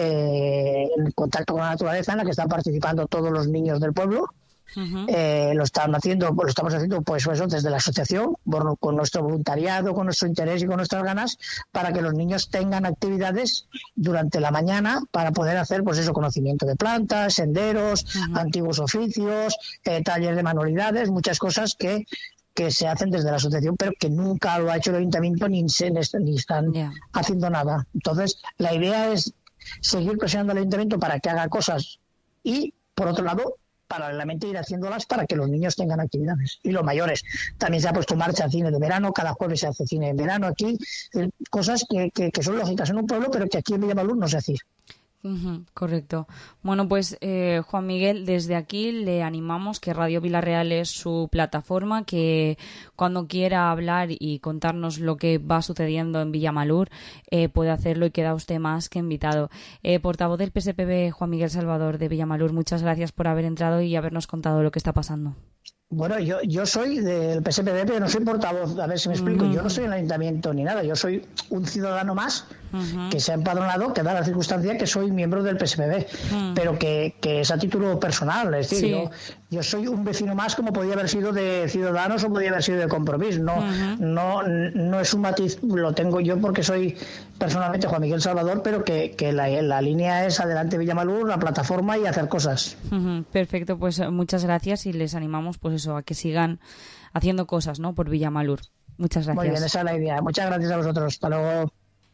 de eh, contacto con la naturaleza en la que están participando todos los niños del pueblo. Uh-huh. Eh, lo están haciendo, lo estamos haciendo pues eso desde la asociación, por, con nuestro voluntariado, con nuestro interés y con nuestras ganas, para que los niños tengan actividades durante la mañana para poder hacer pues eso, conocimiento de plantas, senderos, uh-huh. antiguos oficios, eh, talleres de manualidades, muchas cosas que que se hacen desde la asociación, pero que nunca lo ha hecho el ayuntamiento ni, se, ni están yeah. haciendo nada. Entonces, la idea es seguir presionando al ayuntamiento para que haga cosas y, por otro lado, paralelamente ir haciéndolas para que los niños tengan actividades. Y los mayores. También se ha puesto en marcha cine de verano, cada jueves se hace cine de verano aquí, cosas que, que, que son lógicas en un pueblo, pero que aquí en Villamalur no se hace. Uh-huh, correcto. Bueno, pues eh, Juan Miguel, desde aquí le animamos, que Radio Vilarreal es su plataforma, que cuando quiera hablar y contarnos lo que va sucediendo en Villamalur eh, puede hacerlo, y queda usted más que invitado. Eh, portavoz del P S P B, Juan Miguel Salvador de Villamalur, muchas gracias por haber entrado y habernos contado lo que está pasando. Bueno, yo yo soy del P S P B, pero no soy portavoz. A ver si me explico. Uh-huh. Yo no soy en el ayuntamiento ni nada. Yo soy un ciudadano más uh-huh. que se ha empadronado, que da la circunstancia que soy miembro del P S P B, uh-huh. pero que, que es a título personal. Es decir, sí. yo, yo soy un vecino más, como podía haber sido de Ciudadanos o podía haber sido de Compromís. No, uh-huh. no, no es un matiz, lo tengo yo porque soy personalmente Juan Miguel Salvador, pero que, que la, la línea es adelante Villamalur, la plataforma y hacer cosas. Uh-huh. Perfecto, pues muchas gracias y les animamos pues eso, a que sigan haciendo cosas, ¿no?, por Villamalur. Muchas gracias. Muy bien, esa es la idea. Muchas gracias a vosotros. Hasta luego.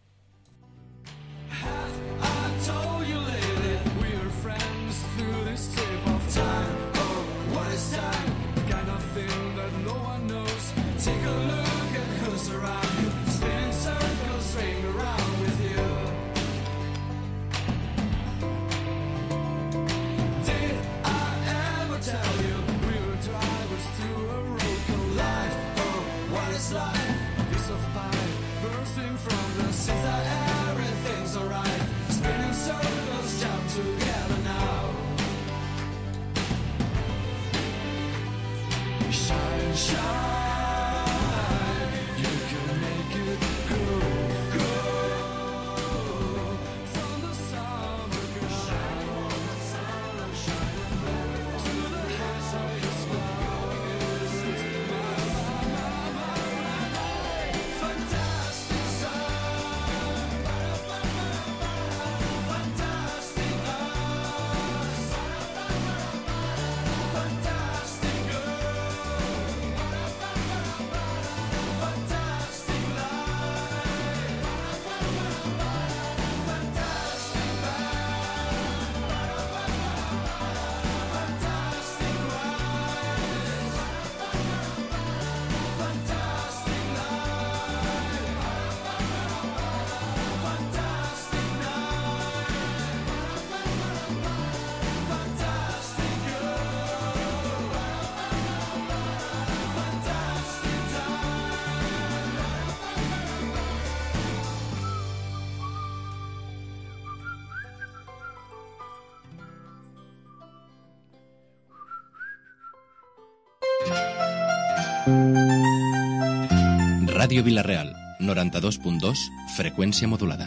Ràdio Vilareal, noranta-dos punt dos, frecuencia modulada.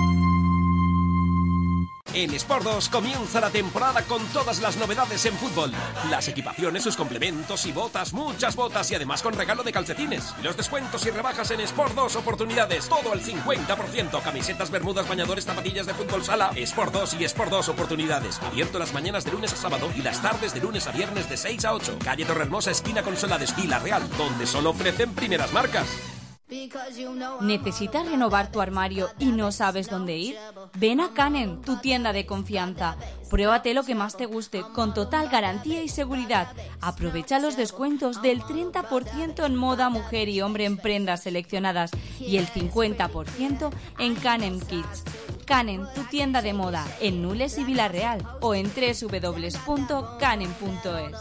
En Sport dos comienza la temporada con todas las novedades en fútbol. Las equipaciones, sus complementos y botas, muchas botas y además con regalo de calcetines. Y los descuentos y rebajas en Sport dos Oportunidades, todo al cincuenta por ciento. Camisetas, bermudas, bañadores, zapatillas de fútbol sala. Sport dos y Sport dos Oportunidades. Abierto las mañanas de lunes a sábado y las tardes de lunes a viernes de seis a ocho. Calle Torrehermosa, esquina con Solades, Vilarreal, donde solo ofrecen primeras marcas. ¿Necesitas renovar tu armario y no sabes dónde ir? Ven a Canen, tu tienda de confianza. Pruébate lo que más te guste, con total garantía y seguridad. Aprovecha los descuentos del treinta por ciento en moda mujer y hombre en prendas seleccionadas y el cincuenta por ciento en Canen Kids. Canen, tu tienda de moda, en Nules y Villarreal, o en doble u doble u doble u punto canen punto es.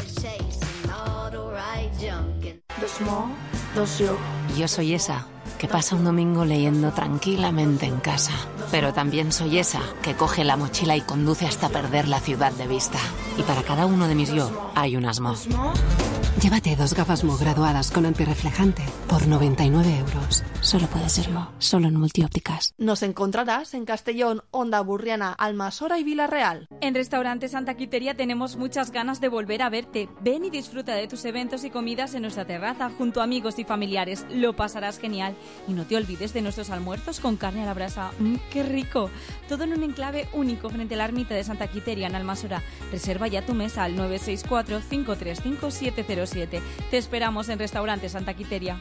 Yo soy esa que pasa un domingo leyendo tranquilamente en casa. Pero también soy esa que coge la mochila y conduce hasta perder la ciudad de vista. Y para cada uno de mis yo hay un Asmo. Llévate dos gafas Mo graduadas con antirreflejante por noventa y nueve euros. Solo puede ser Mo, solo en Multiópticas. Nos encontrarás en Castellón, Onda Burriana, Almasora y Villarreal. En Restaurante Santa Quiteria tenemos muchas ganas de volver a verte. Ven y disfruta de tus eventos y comidas en nuestra terraza junto a amigos y familiares. Lo pasarás genial. Y no te olvides de nuestros almuerzos con carne a la brasa. ¡Mmm, qué rico! Todo en un enclave único frente a la ermita de Santa Quiteria en Almasora. Reserva ya tu mesa al nueve seis cuatro, cinco tres cinco, siete cero siete. Te esperamos en Restaurante Santa Quiteria.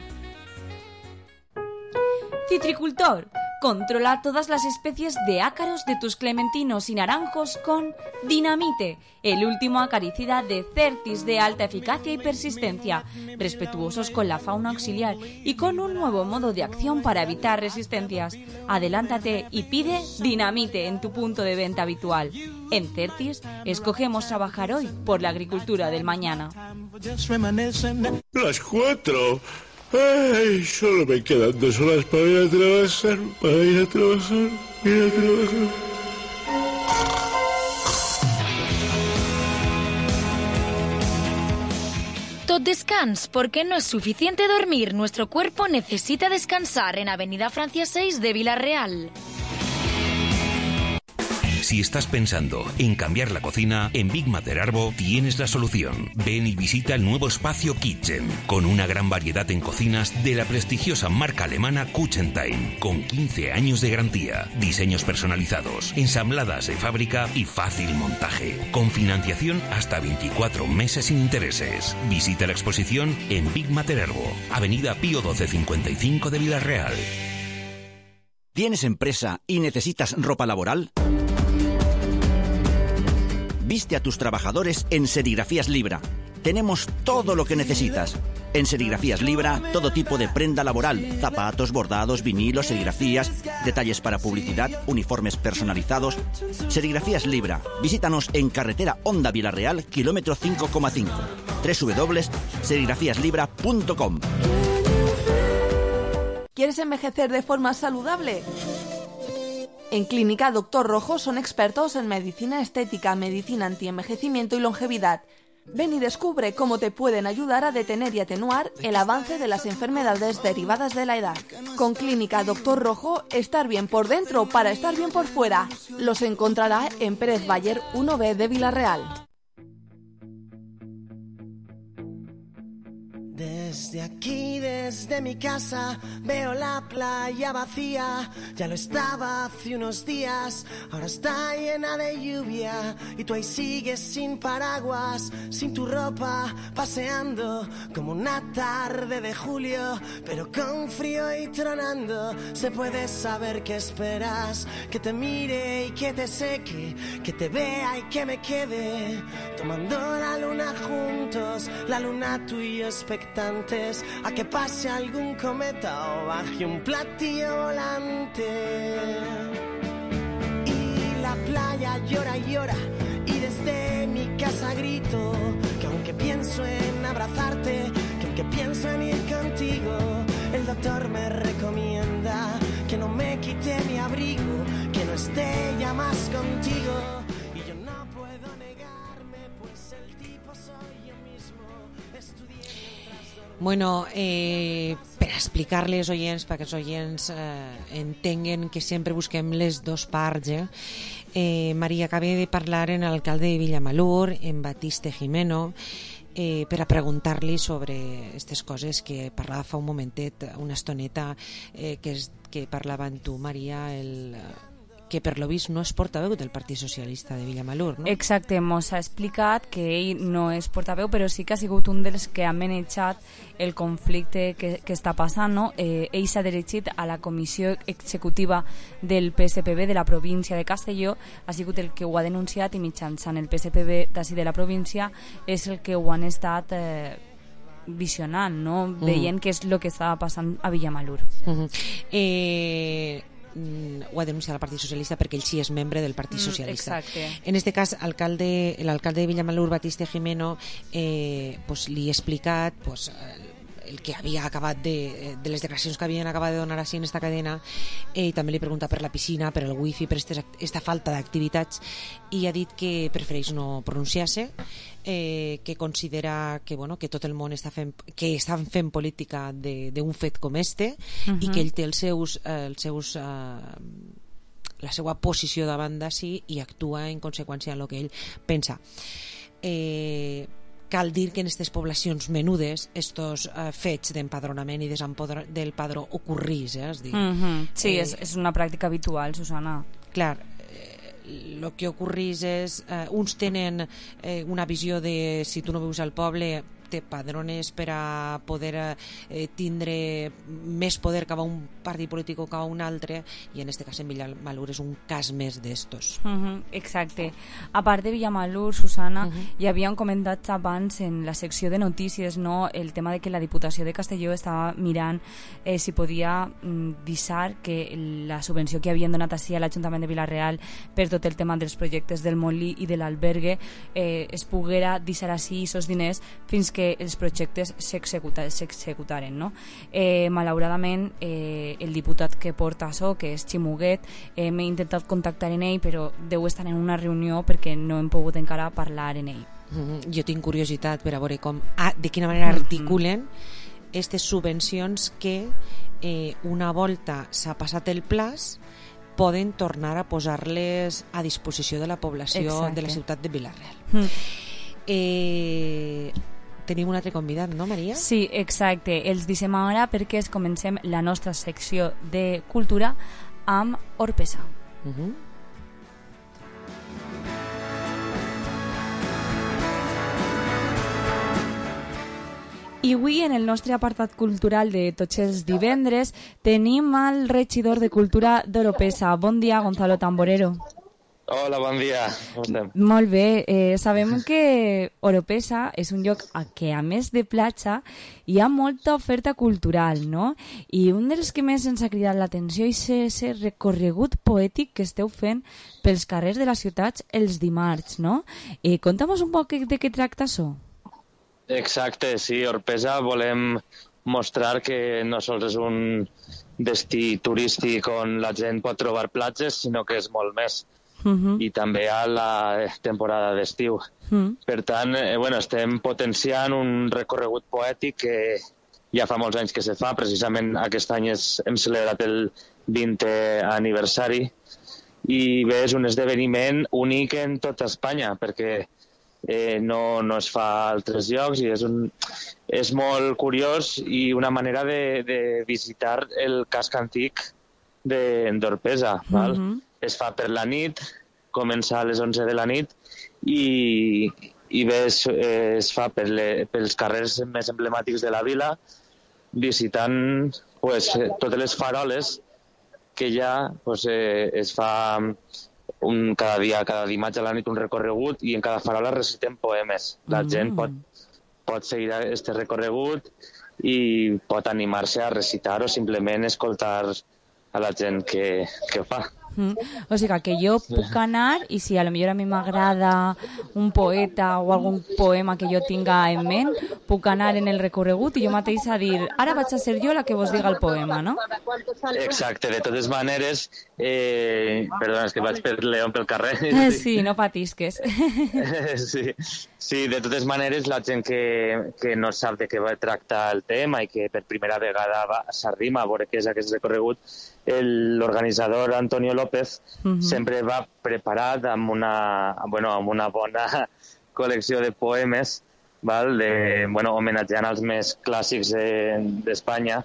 Citricultor, controla todas las especies de ácaros de tus clementinos y naranjos con Dinamite, el último acaricida de Certis de alta eficacia y persistencia, respetuosos con la fauna auxiliar y con un nuevo modo de acción para evitar resistencias. Adelántate y pide Dinamite en tu punto de venta habitual. En Certis, escogemos trabajar hoy por la agricultura del mañana. Las cuatro. Ay, solo me quedan dos horas para ir a trabajar, para ir a trabajar, ir a trabajar. Tot descans, porque no es suficiente dormir. Nuestro cuerpo necesita descansar en Avenida Francia seis de Villarreal. Si estás pensando en cambiar la cocina, en Big Mater Arbo tienes la solución. Ven y visita el nuevo espacio Kitchen, con una gran variedad en cocinas de la prestigiosa marca alemana Kuchentime, con quince años de garantía, diseños personalizados, ensambladas de fábrica y fácil montaje, con financiación hasta veinticuatro meses sin intereses. Visita la exposición en Big Mater Arbo, Avenida Pío doce cincuenta y cinco de Villarreal. ¿Tienes empresa y necesitas ropa laboral? Viste a tus trabajadores en Serigrafías Libra. Tenemos todo lo que necesitas. En Serigrafías Libra, todo tipo de prenda laboral, zapatos, bordados, vinilos, serigrafías, detalles para publicidad, uniformes personalizados. Serigrafías Libra. Visítanos en carretera Onda Villarreal, kilómetro cinco coma cinco. doble u doble u doble u punto serigrafías libra punto com. ¿Quieres envejecer de forma saludable? En Clínica Doctor Rojo son expertos en medicina estética, medicina antienvejecimiento y longevidad. Ven y descubre cómo te pueden ayudar a detener y atenuar el avance de las enfermedades derivadas de la edad. Con Clínica Doctor Rojo, estar bien por dentro para estar bien por fuera. Los encontrará en Pérez Bayer uno B de Villarreal. Desde aquí, desde mi casa, veo la playa vacía. Ya lo estaba hace unos días, ahora está llena de lluvia. Y tú ahí sigues sin paraguas, sin tu ropa, paseando como una tarde de julio, pero con frío y tronando. Se puede saber qué esperas, que te mire y que te seque, que te vea y que me quede, tomando la luna juntos, la luna tú y yo expectantes a que pase algún cometa o baje un platillo volante. Y la playa llora y llora, y desde mi casa grito que aunque pienso en abrazarte, que aunque pienso en ir contigo, el doctor me recomienda que no me quite mi abrigo, que no esté ya más contigo. Y yo no puedo negarme, pues el tipo soy yo mismo. Estudié. Bueno, eh, per explicar-les, oients, perquè els oients eh, entenguen que sempre busquem les dos parts, eh? Eh, Maria acaba de parlar en l'alcalde de Villamalur, en Batiste Jimeno, eh, per a preguntar-li sobre aquestes coses que parlava fa un momentet, una estoneta, eh, que, és, que parlava en tu, Maria, el... que per lo vist no és portaveu del Partit Socialista de Villamalur, no? Exacte, mos ha explicat que ell no és portaveu, però sí que ha sigut un dels que ha manejat el conflicte que, que està passant, no? Eh, ell s'ha dirigit a la comissió executiva del P S P B de la província de Castelló, ha sigut el que ho ha denunciat i mitjançant el P S P B d'ací de la província és el que ho han estat eh, visionant, no? Veient mm. què és el que estava passant a Villamalur. Mm-hmm. Eh... mm, ho ha denunciat el Partit Socialista perquè ell sí és membre del Partit Socialista. Mm, exacte. En este cas, alcalde, l'alcalde de Villamalur, Batiste Jimeno, eh, pues, li ha explicat pues, el que havia acabat de, de les declaracions que havien acabat de donar així en esta cadena, eh, i també li pregunta per la piscina, per el wifi, per aquesta falta d'activitats, i ha dit que prefereix no pronunciar-se, eh, que considera que, bueno, que tot el món està fent, que estan fent política d'un fet com este, uh-huh. i que ell té els seus, eh, els seus eh, la seva posició davant d'ací i actua en conseqüència en el que ell pensa. Eh, cal dir que en aquestes poblacions menudes estos uh, fets d'empadronament i del padró ocorrís, eh? És dir, mm-hmm. Sí, eh, és, és una pràctica habitual, Susana. Clar, el eh, que ocorrís és eh, uns tenen eh, una visió de si tu no vius al poble te padrones per a poder eh, tindre més poder cap a un partit polític o cap a un altre, i en este cas en Villamalur és un cas més d'estos. Uh-huh, exacte. A part de Villamalur, Susana, uh-huh. hi havia un comentat abans en la secció de notícies, no? El tema de que la Diputació de Castelló estava mirant eh, si podia mm, deixar que la subvenció que havien donat així a l'Ajuntament de Vila-real per tot el tema dels projectes del Molí i de l'albergue eh, es poguera deixar així aquests diners fins que que els projectes s'executaren, no? Eh, malauradament, eh, el diputat que porta això, que és Ximuguet, eh, m'he intentat contactar en ell, però deu estar en una reunió perquè no hem pogut encara parlar en ell. Mm-hmm. Jo tinc curiositat per a veure com, ah, de quina manera articulen aquestes subvencions que eh, una volta s'ha passat el plaç poden tornar a posar-les a disposició de la població Exacte. De la ciutat de Vila-real. Mm. Eh... Tenim un altre convidat, no, Maria? Sí, exacte. Els deixem ara perquè es comencem la nostra secció de cultura amb Orpesa. Uh-huh. I avui, en el nostre apartat cultural de tots els divendres, tenim el regidor de Cultura d'Oropesa. Bon dia, Gonzalo Tamborero. Hola, bon dia. Com estem? Molt bé. Eh, sabem que Oropesa és un lloc que, a més de platja, hi ha molta oferta cultural, no? I un dels que més ens ha cridat l'atenció és aquest recorregut poètic que esteu fent pels carrers de les ciutats els dimarts, no? Eh, Conta'm un poc de què tracta això. Exacte, sí. Orpesa volem mostrar que no sols és un destí turístic on la gent pot trobar platges, sinó que és molt més. Uh-huh. I també a la temporada d'estiu. Uh-huh. Per tant, eh, bueno, estem potenciant un recorregut poètic que ja fa molts anys que se fa. Precisament aquest any és, hem celebrat el vintè aniversari i bé, és un esdeveniment únic en tota Espanya perquè eh, no, no es fa a altres llocs i és, un, és molt curiós i una manera de, de visitar el casc antic d'Orpesa. Uh-huh. Es fa per la nit, comença a les onze de la nit i, i bé, es, es fa per le, pels carrers més emblemàtics de la vila, visitant pues, totes les faroles que ja pues, eh, es fa un, cada dia, cada dimarts a la nit un recorregut i en cada farola reciten poemes. La mm. gent pot, pot seguir aquest recorregut i pot animar-se a recitar o simplement escoltar a la gent que, que ho fa. Mm. O sigui que jo puc anar i si a lo millor a mi m'agrada un poeta o algun poema que jo tinga en ment, puc anar en el recorregut i jo mateix a dir ara vaig a ser jo la que vos diga el poema, no? Exacte, de totes maneres eh, perdona, és que vaig per León pel carrer. Sí, no patisques. Sí, sí, de totes maneres la gent que, que no sap de què va tractar el tema i que per primera vegada s'arrima a veure què és aquest recorregut, l'organitzador Antonio López uh-huh. sempre va preparat amb una, bueno, amb una bona col·lecció de poemes, val? De, bueno, homenatjant els més clàssics d'Espanya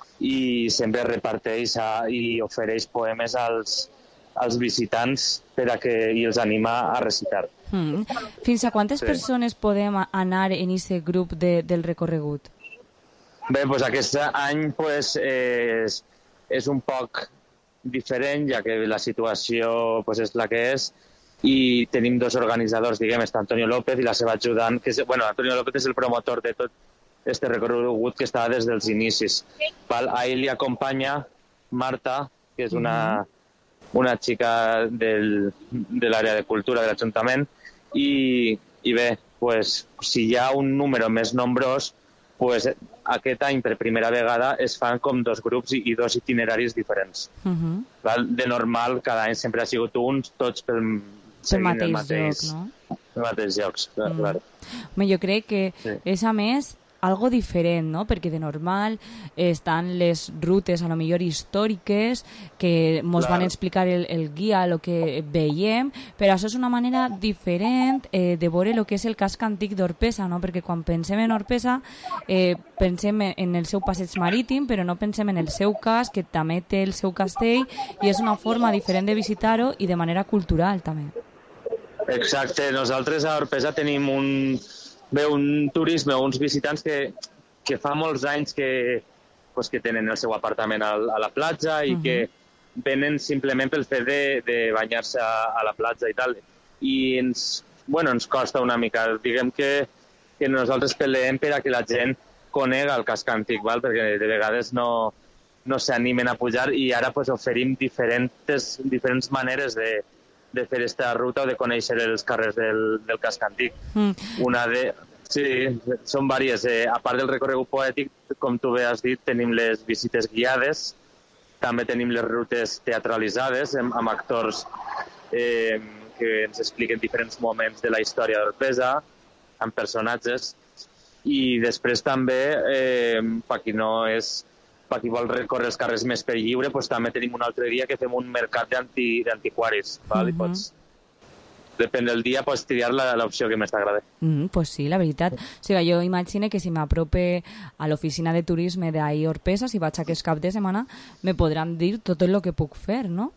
i sempre reparteix a, i ofereix poemes als, als visitants per a que, i els anima a recitar. Mm. Fins a quantes sí. persones podem anar en aquest grup de, del recorregut? Bé, doncs aquest any pues, és és un poc diferent, ja que la situació pues, és la que és, i tenim dos organitzadors, diguem, està Antonio López i la seva ajudant, que és, bueno, Antonio López és el promotor de tot este recorregut que està des dels inicis. Val? A ell li acompanya Marta, que és una, una xica del, de l'àrea de cultura de l'Ajuntament, i, i bé, pues, si hi ha un número més nombrós, pues, aquest any per primera vegada es fan com dos grups i, i dos itineraris diferents. Uh-huh. De normal, cada any sempre ha sigut uns, tots pel, seguint mateix el mateix, lloc, no? el mateix llocs, clar. Mm. clar. Home, jo crec que Sí. és, a més, algo diferent, no? Perquè de normal estan les rutes a lo millor històriques que mos Clar. van explicar el, el guia, el que veiem, però això és una manera diferent eh, de veure el que és el casc antic d'Orpesa, no? Perquè quan pensem en Orpesa eh, pensem en el seu passeig marítim, però no pensem en el seu casc, que també té el seu castell, i és una forma diferent de visitar-ho i de manera cultural també. Exacte, nosaltres a Orpesa tenim un, bé, un turisme, uns visitants que, que fa molts anys que, pues, que tenen el seu apartament a, a la platja i uh -huh. que venen simplement pel fet de, de banyar-se a, a la platja i tal. I ens, bueno, ens costa una mica. Diguem que, que nosaltres peleem per a que la gent conega el casc antic, val? Perquè de vegades no, no s'animen a pujar i ara pues, oferim diferents, diferents maneres de de fer esta ruta o de conèixer els carrers del, del casc antic. Mm. Una de... Sí, són vàries. Eh, a part del recorregut poètic, com tu bé has dit, tenim les visites guiades, també tenim les rutes teatralitzades amb, amb actors eh, que ens expliquen diferents moments de la història d'Orpesa, amb personatges, i després també, eh, per qui no és per qui vol recórrer els carrers més per lliure, doncs també tenim un altre dia que fem un mercat d'anti, d'antiquaris. Val? I pots, depèn del dia, pots triar l'opció que més t'agrada. Mm, pues sí, la veritat. O sigui, jo imagino que si m'aprope a l'oficina de turisme d'ahir Orpesa, si vaig aquest cap de setmana, me podran dir tot el que puc fer, no?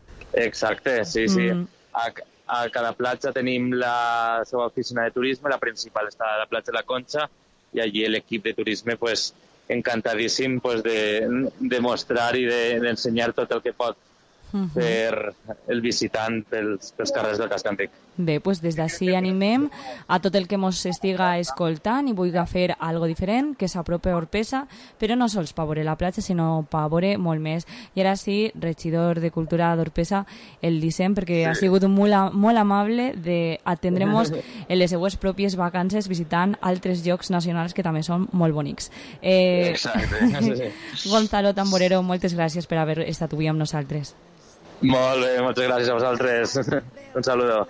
Exacte, sí, sí. Mm. A, a cada platja tenim la seva oficina de turisme, la principal està a la platja de la Conxa, i allí l'equip de turisme, pues, encantadíssim pues, de, de mostrar i de, d'ensenyar tot el que pot uh-huh. per el visitant pels, pels carrers del casc antic. Bé, doncs des d'ací animem a tot el que mos estiga escoltant i vulgui fer algo diferent, que s'apropi a Orpesa, però no sols per veure la platja, sinó per veure molt més. I ara sí, regidor de Cultura d'Orpesa, el dissem, perquè sí. ha sigut molt, molt amable d'atendre'ns en les seues pròpies vacances visitant altres llocs nacionals que també són molt bonics. Eh, Exacte. Gonzalo Tamborero, moltes gràcies per haver estat avui amb nosaltres. Molt bé, moltes gràcies a vosaltres. Un saludo.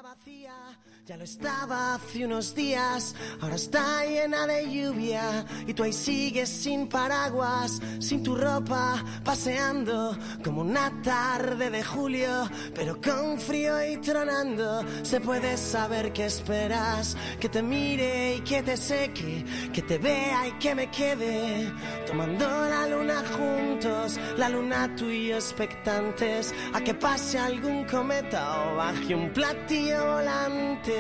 Ya lo estaba hace unos días, ahora está llena de lluvia y tú ahí sigues sin paraguas, sin tu ropa, paseando como una tarde de julio, pero con frío y tronando. Se puede saber qué esperas, que te mire y que te seque, que te vea y que me quede, tomando la luna juntos, la luna tú y yo expectantes, a que pase algún cometa o baje un platillo volante.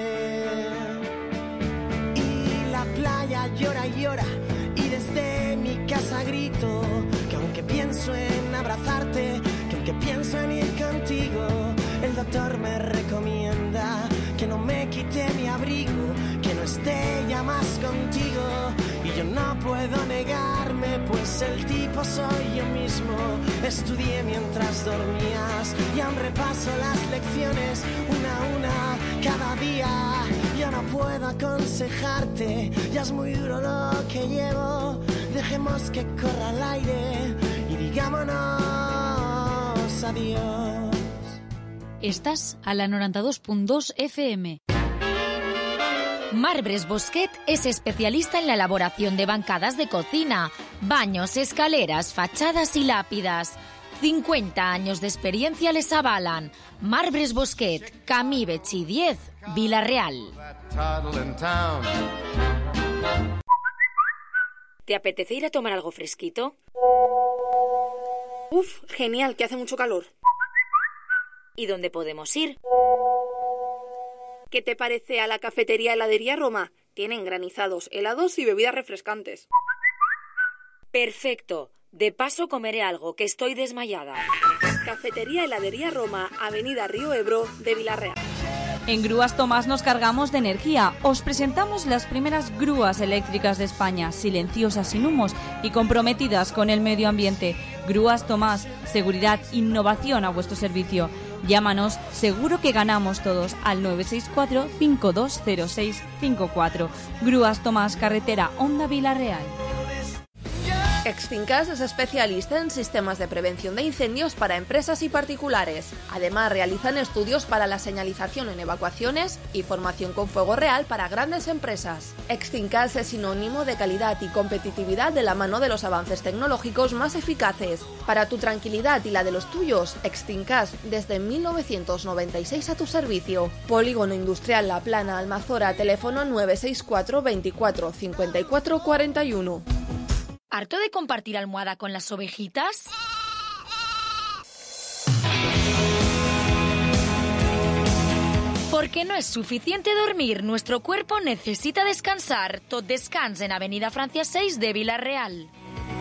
Y la playa llora y llora y desde mi casa grito que aunque pienso en abrazarte, que aunque pienso en ir contigo, el doctor me recomienda que no me quite mi abrigo, que no esté ya más contigo. Y yo no puedo negarme, pues el tipo soy yo mismo. Estudié mientras dormías y aún repaso las lecciones una a una cada día. Yo no puedo aconsejarte, ya es muy duro lo que llevo. Dejemos que corra el aire y digámonos adiós. Estás a la noranta dos punt dos F M. Marbres Bosquet es especialista en la elaboración de bancadas de cocina, baños, escaleras, fachadas y lápidas. cincuenta años de experiencia les avalan. Marbres Bosquet, Camí Betxí diez, Vila-real. ¿Te apetece ir a tomar algo fresquito? Uf, genial, que hace mucho calor. ¿Y dónde podemos ir? ¿Qué te parece a la cafetería Heladería Roma? Tienen granizados, helados y bebidas refrescantes. Perfecto. De paso comeré algo, que estoy desmayada. Cafetería Heladería Roma, Avenida Río Ebro de Vila-real. En Grúas Tomás nos cargamos de energía. Os presentamos las primeras grúas eléctricas de España, silenciosas, sin humos y comprometidas con el medio ambiente. Grúas Tomás, seguridad, innovación a vuestro servicio. Llámanos, seguro que ganamos todos, al nueve seis cuatro, cinco dos cero seis cinco cuatro. Grúas Tomás, carretera Onda Vila-Real. Extincas es especialista en sistemas de prevención de incendios para empresas y particulares. Además, realizan estudios para la señalización en evacuaciones y formación con fuego real para grandes empresas. Extincas es sinónimo de calidad y competitividad de la mano de los avances tecnológicos más eficaces. Para tu tranquilidad y la de los tuyos, Extincas desde mil novecientos noventa y seis a tu servicio. Polígono Industrial La Plana, Almazora, teléfono nueve seis cuatro, veinticuatro, cincuenta y cuatro cuarenta y uno. ¿Harto de compartir almohada con las ovejitas? Porque no es suficiente dormir, nuestro cuerpo necesita descansar. Tot Descans en Avenida Francia seis de Vila-Real.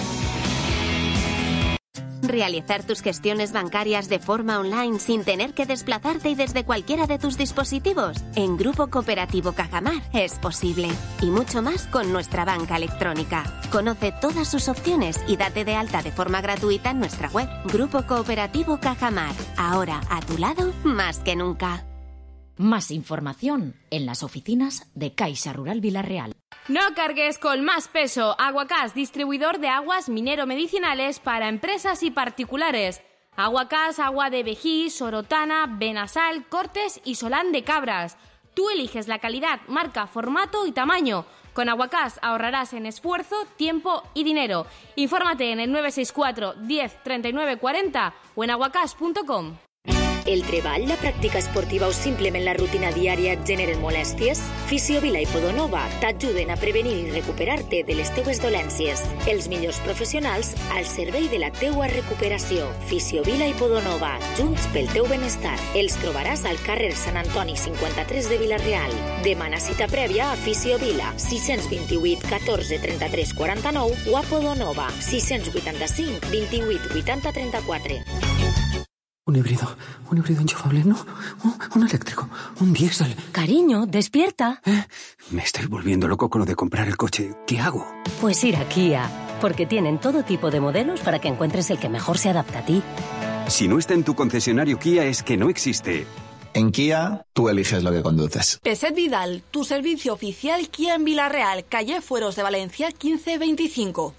Realizar tus gestiones bancarias de forma online sin tener que desplazarte y desde cualquiera de tus dispositivos. En Grupo Cooperativo Cajamar es posible. Y mucho más con nuestra banca electrónica. Conoce todas sus opciones y date de alta de forma gratuita en nuestra web. Grupo Cooperativo Cajamar. Ahora a tu lado más que nunca. Más información en las oficinas de Caixa Rural Vila-Real. No cargues con más peso. Aguacás, distribuidor de aguas minero-medicinales para empresas y particulares. Aguacás, agua de Vejí, Sorotana, Benasal, Cortes y Solán de Cabras. Tú eliges la calidad, marca, formato y tamaño. Con Aguacás ahorrarás en esfuerzo, tiempo y dinero. Infórmate en el nueve seis cuatro, diez, treinta y nueve cuarenta o en aguacás punto com. El treball, la pràctica esportiva o simplement la rutina diària et generen molèsties? Fisiovila i Podonova t'ajuden a prevenir i recuperar-te de les teues dolències. Els millors professionals al servei de la teua recuperació. Fisiovila i Podonova, junts pel teu benestar. Els trobaràs al carrer Sant Antoni cinquanta-tres de Vila-Real. Demana cita prèvia a Fisiovila, sis dos vuit, catorze, trenta-tres, quaranta-nou o a Podonova, sis vuit cinc, vint-i-vuit, vuitanta, trenta-quatre. Un híbrido, un híbrido enchufable, no, un, un eléctrico, un diésel. Cariño, despierta. ¿Eh? Me estoy volviendo loco con lo de comprar el coche. ¿Qué hago? Pues ir a Kia, porque tienen todo tipo de modelos para que encuentres el que mejor se adapta a ti. Si no está en tu concesionario Kia es que no existe. En Kia, tú eliges lo que conduces. Peset Vidal, tu servicio oficial Kia en Vila-Real, calle Fueros de Valencia quince veinticinco.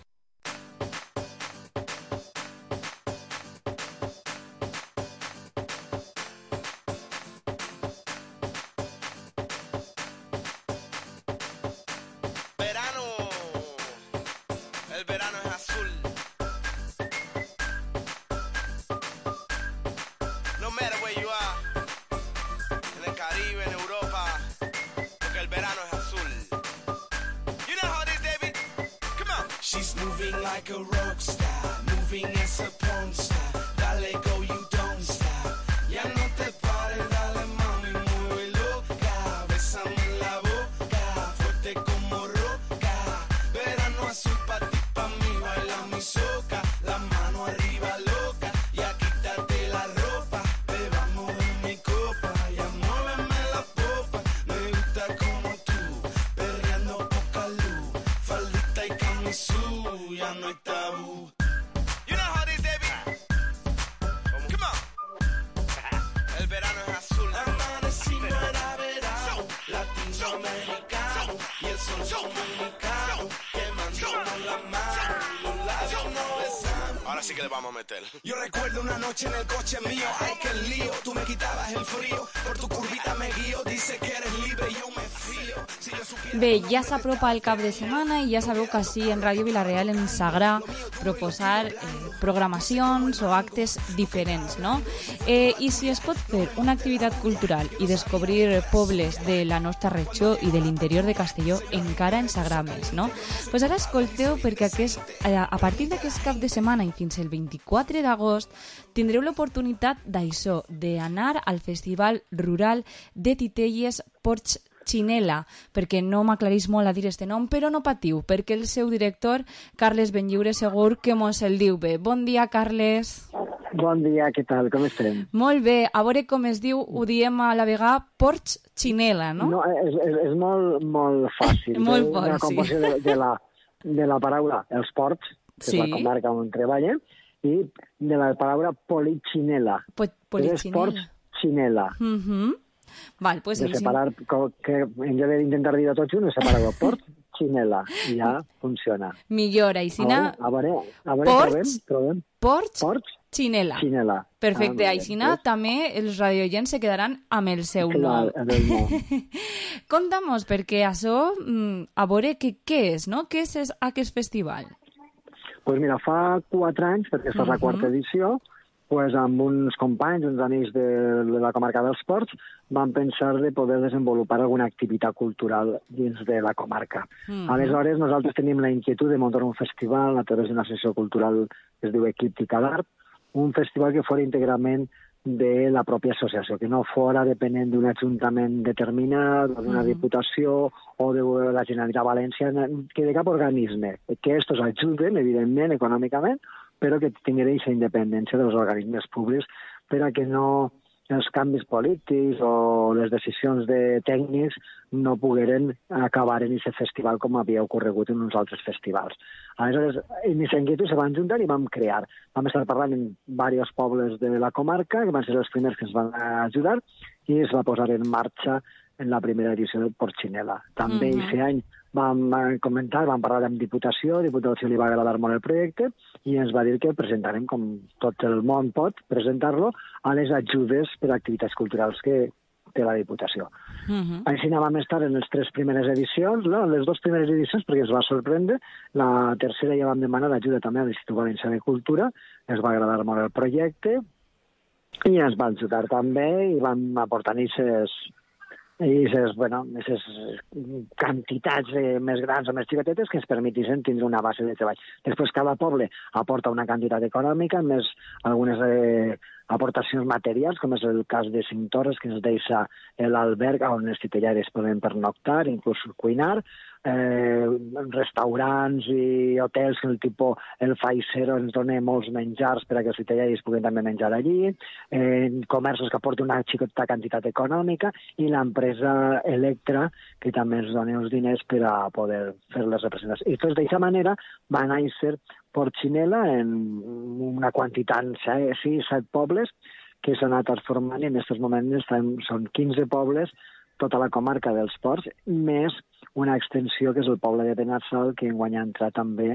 Ahora sí que le vamos a meter. Yo recuerdo una noche en el coche mío, ay qué lío, tú me quitabas el frío, por tu curvita me guío, dice que eres libre y yo me fío. Si yo supiera... Bé, ja s'apropa el cap de setmana i ja sabeu que sí, en Ràdio Vila-Real ens agrada proposar eh, programacions o actes diferents, no? Eh, I si es pot fer una activitat cultural i descobrir pobles de la nostra regió i de l'interior de Castelló, encara ens agrada més, no? Pues ara escolteu perquè aquest, a partir d'aquest cap de setmana i fins el vint-i-quatre d'agost tindreu l'oportunitat d'això, d'anar al Festival Rural de Titelles Ports Xinela, perquè no m'aclarís molt a dir este nom, però no patiu, perquè el seu director, Carles Benlliure, segur que mos el diu bé. Bon dia, Carles. Bon dia, què tal? Com estem? Molt bé. A veure com es diu, ho diem a la vegada, Porch Chinela, no? No, és, és, és molt, molt fàcil. Molt és una fàcil. composició de, de, la, de la paraula els ports, que Sí. és la comarca on treballem, i de la paraula polichinela. Po- És polichinela. ports chinela. Mhm. Val, pues De així- separar, co- que en lloc d'intentar dir-ho tot junt, és separar el port, chinela, i ja funciona. Millora, i si A no... veure, a veure, a veure, Ports, trobem, trobem. Ports, Ports, Chinela. Chinela. Perfecte, Ah, molt així bé, no, ves? també els radioients se quedaran amb el seu Clar, nom. amb el nom. Conta'm-nos, perquè això, mm, a veure què, què és, no? Què és es- aquest festival? Pues mira, fa quatre anys, perquè aquesta és la quarta edició, pues amb uns companys, uns amics de, de la comarca dels Ports, vam pensar de poder desenvolupar alguna activitat cultural dins de la comarca. Mhm. Aleshores, nosaltres tenim la inquietud de muntar un festival a través d'una associació cultural que es diu Eclíptica d'Art, un festival que fora íntegrament de la pròpia associació, que no fora depenent d'un ajuntament determinat, o d'una Mhm. diputació, o de la Generalitat Valenciana, que de cap organisme, que estos ajuden, evidentment, econòmicament, però que tinguin aquesta independència dels organismes públics per a que no els canvis polítics o les decisions de tècnics no pogueren acabar en aquest festival com havia ocorregut en uns altres festivals. Aleshores, en aquesta inquietud se van juntar i vam crear. Vam estar parlant en diversos pobles de la comarca, que van ser els primers que ens van ajudar, i es va posar en marxa en la primera edició del Porchinela. També Mhm. aquest any vam eh, comentar, vam parlar amb Diputació, Diputació li va agradar molt el projecte i ens va dir que presentarem, com tot el món pot presentar-lo, a les ajudes per a activitats culturals que té la Diputació. Mhm. Així vam estar en les tres primeres edicions, no? En les dues primeres edicions, perquè es va sorprendre. La tercera ja vam demanar ajuda també a l'Institut Valencià de Cultura, ens va agradar molt el projecte, i ens va ajudar també, i vam aportar aquestes i aquestes, bueno, aquestes quantitats eh, més grans o més xicotetes que ens permetissin tindre una base de treball. Després cada poble aporta una quantitat econòmica, més algunes eh, aportacions materials, com és el cas de Cinc Torres, que ens deixa l'alberg on els titellaires poden pernoctar, inclús cuinar, eh, restaurants i hotels que el tipus el Faisero ens dona molts menjars per a que els titellaires puguin també menjar allí, eh, comerços que aporten una xicota quantitat econòmica, i l'empresa Electra, que també ens dona els diners per a poder fer les representacions. I tot d'aquesta manera va néixer Porchinela en una quantitat, sis, set pobles, que s'ha anat transformant, i en aquests moments estan, són quinze pobles, tota la comarca dels Ports, més una extensió que és el poble de Benassal, que enguany ha entrat també,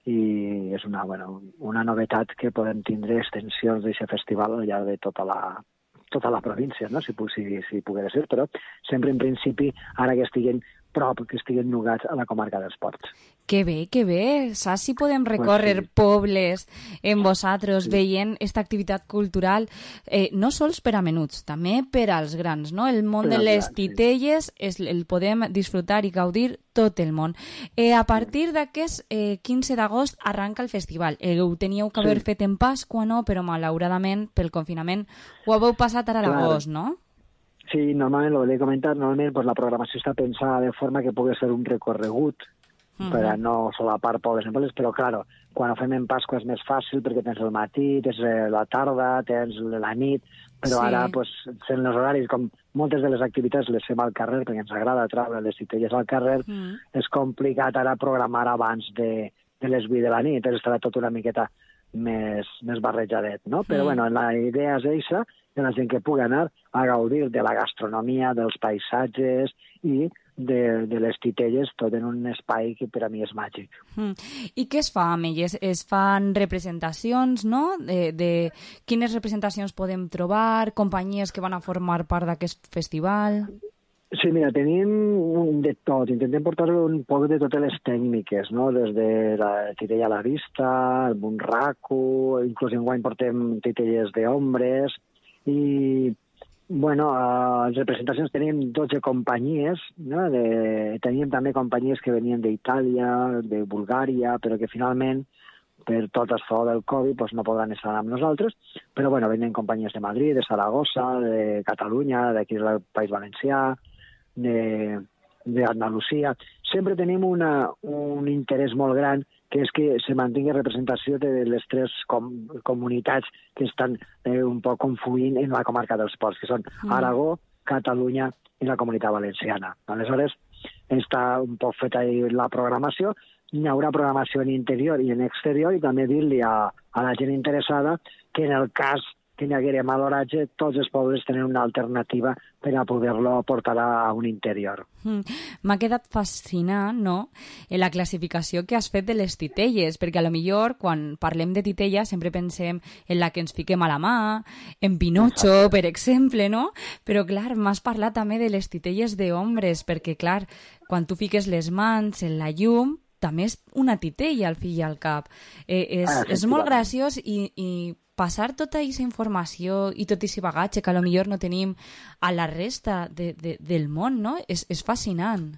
i és una, bueno, una novetat que podem tindre extensions d'aquest festival al llarg de tota la, tota la província, no? si, pu- si, si pogués ser, però sempre en principi, ara que estiguen prop, que estiguen nugats a la comarca dels Ports. Que bé, que bé. Saps si podem recórrer sí. pobles en vosaltres veient esta activitat cultural, eh, no sols per a menuts, també per als grans, no? El món Per de als les grans, sí. titelles és, el podem disfrutar i gaudir tot el món. Eh, a partir d'aquest eh, quinze d'agost arranca el festival. Eh, ho teníeu que haver Sí. fet en Pasqua, no? Però malauradament, pel confinament, ho haveu passat ara a Clar. l'agost, no? Sí, normalment, ho he comentat, normalment pues, la programació està pensada de forma que pugui ser un recorregut Mhm. per a no solapar pobles en pobles, però, claro, quan ho fem en Pasqua és més fàcil perquè tens el matí, tens eh, la tarda, tens la nit, però Sí. ara, pues, sent els horaris, com moltes de les activitats les fem al carrer, perquè ens agrada treure les titelles al carrer, Mm. és complicat ara programar abans de, de les vuit de la nit, entonces estarà tot una miqueta més, més barrejadet, no? Però, Mm. bueno, la idea és eixa, de la gent que pugui anar a gaudir de la gastronomia, dels paisatges i de, de les titelles, tot en un espai que per a mi és màgic. Mm. I què es fa amb elles? Es fan representacions, no? De, de quines representacions podem trobar, companyies que van a formar part d'aquest festival? Sí, mira, tenim de tot. Intentem portar un poc de totes les tècniques, no? Des de la titella a la vista, el bunraku, inclús enguany portem titelles d'ombres, i, bueno, a les representacions tenim dotze companyies, no? De, teníem també companyies que venien d'Itàlia, de Bulgària, però que finalment, per tot el fort del Covid, doncs no podran estar amb nosaltres, però bueno, venen companyies de Madrid, de Saragossa, de Catalunya, d'aquí del País Valencià, de, d'Andalusia. Sempre tenim una, un interès molt gran que és que se mantingui representació de les tres com, comunitats que estan eh, un poc confluint en la comarca dels Ports, que són mm. Aragó, Catalunya i la Comunitat Valenciana. Aleshores, està un poc feta la programació, hi haurà programació en interior i en exterior, i també dir-li a, a la gent interessada que en el cas que n'hi haguera mal oratge, tots els pobles tenen una alternativa per a poder-lo portar a un interior. Mm. M'ha quedat fascinant, no?, en la classificació que has fet de les titelles, perquè a lo millor quan parlem de titella sempre pensem en la que ens fiquem a la mà, en Pinocho, per exemple, no? Però, clar, m'has parlat també de les titelles d'homes, perquè, clar, quan tu fiques les mans en la llum, també és una titella al fill i al cap. Eh, és, ah, és molt graciós i, i passar tota aquesta informació i tot aquest bagatge que potser no tenim a la resta de, de, del món, no? És, és fascinant.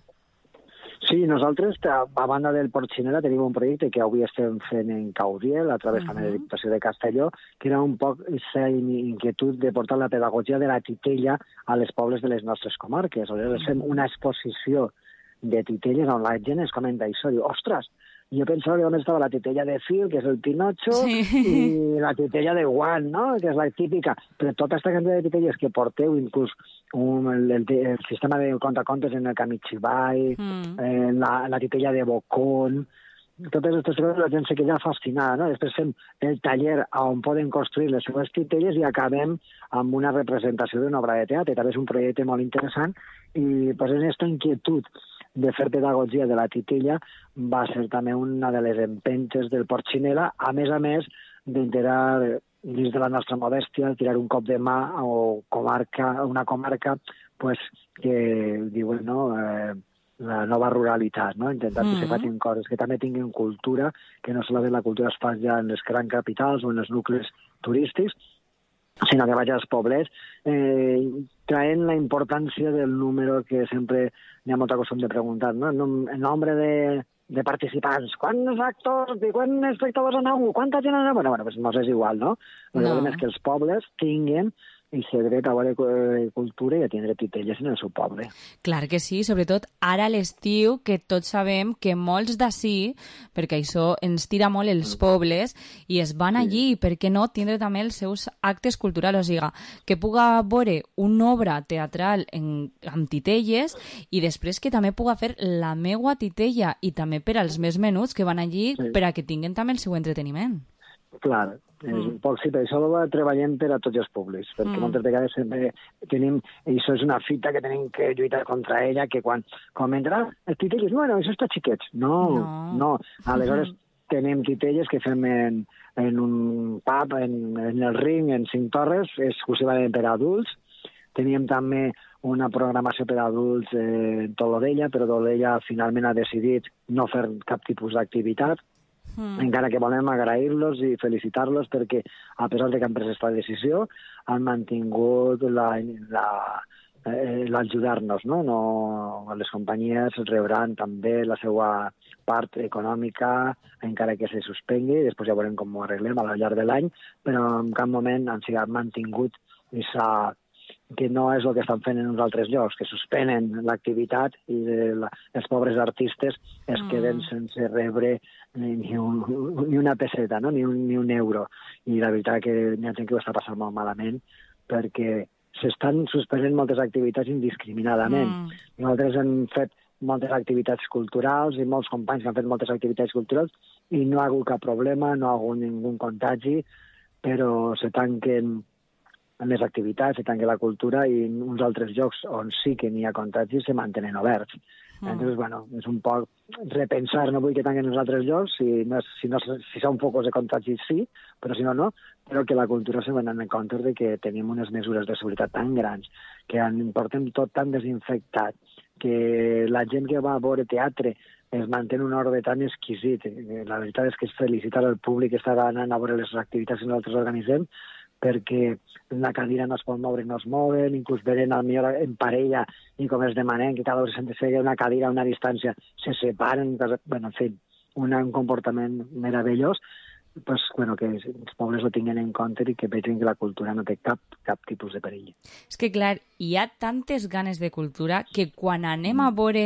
Sí, nosaltres, a banda del Portxinera, tenim un projecte que avui estem fent en Caudiel, a través uh-huh. també de la Diputació de Castelló, que era un poc aquesta inquietud de portar la pedagogia de la titella a les pobles de les nostres comarques. Aleshores, fem una exposició de titelles on la gent es comenta això, diu, ostres, jo pensava que on estava la titella de fil, que és el Pinocho, sí. i la titella de guant, no?, que és la típica. Però tota aquesta quantitat de titelles que porteu, inclús un, el, el, el sistema de contacontes en el Kamichibai, mm. eh, la, la titella de Bocón, totes aquestes coses la gent se queda fascinada, no? Després fem el taller on poden construir les seves titelles i acabem amb una representació d'una obra de teatre. També és un projecte molt interessant i pues, en aquesta inquietud de fer pedagogia de la titella va ser també una de les empentes del Portxinera, a més a més d'intentar, dins de la nostra modèstia, tirar un cop de mà o comarca, una comarca pues, que diuen, no?, eh, la nova ruralitat, no? Intentar mm-hmm. que se facin coses, que també tinguin cultura, que no solament la cultura es fa ja en les grans capitals o en els nuclis turístics, sinó que vaig als pobles, eh, traient la importància del número que sempre n'hi ha molta costum de preguntar, no? El nombre de, de participants, quants actors, quants espectadors han hagut, quanta gent han hagut? Bueno, bueno, pues no és igual, no? El no. problema és que els pobles tinguin i ser dret a veure cultura i a tindre titelles en el seu poble. Clar que sí, sobretot ara a l'estiu, que tots sabem que molts d'ací, perquè això ens tira molt els pobles, i es van allí, per què no tindre també els seus actes culturals, o sigui, que puga veure una obra teatral en, amb titelles i després que també puga fer la meua titella i també per als més menuts que van allí sí. per a que tinguin també el seu entreteniment. Clar, és mm. un poc, sí, per això treballem per a tots els públics, perquè mm. moltes vegades sempre tenim, i això és una fita que tenim que lluitar contra ella, que quan comentarà els titelles, bueno, això està xiquets. No, no. no. Aleshores mm. tenim titelles que fem en, en un pub, en, en el ring, en Cinc Torres, exclusivament per a adults. Teníem també una programació per a adults en Tolodella, però Tolodella finalment ha decidit no fer cap tipus d'activitat, Mm. encara que volem agrair-los i felicitar-los perquè, a pesar de que han pres aquesta decisió, han mantingut la, la, eh, l'ajudar-nos, no? No, les companyies rebran també la seva part econòmica, encara que se suspengui, i després ja veurem com ho arreglem al llarg de l'any, però en cap moment han sigut mantingut aquesta que no és el que estan fent en uns altres llocs, que suspenen l'activitat i la, els pobres artistes es mm. queden sense rebre ni, ni, un, ni una peseta, no? ni, un, ni un euro. I la veritat que hi ha gent que ho està passant molt malament perquè s'estan suspenent moltes activitats indiscriminadament. Mm. Nosaltres hem fet moltes activitats culturals i molts companys que han fet moltes activitats culturals i no ha hagut cap problema, no ha hagut ningú contagi, però se tanquen les activitats, se tanca la cultura i uns altres llocs on sí que n'hi ha contagis se mantenen oberts. Mm. Entonces, bueno, és un poc repensar, no vull que tanquen els altres llocs, si, no, si, no, si són focus de contagis sí, però si no, no, però que la cultura se venen en compte de que tenim unes mesures de seguretat tan grans, que en portem tot tan desinfectat, que la gent que va a veure teatre es manté un ordre tan exquisit. La veritat és que és felicitar al públic que està anant a veure les activitats que nosaltres organitzem, perquè la cadira no es pot moure, no es mouen, inclús venen al millor en parella i com es demanen que cada dos s'han de seguir una cadira a una distància, se separen, bueno, en fi, un, un comportament meravellós, pues, bueno, que els pobles ho tinguin en compte i que vegin que la cultura no té cap, cap tipus de perill. És que, clar, hi ha tantes ganes de cultura que quan anem a veure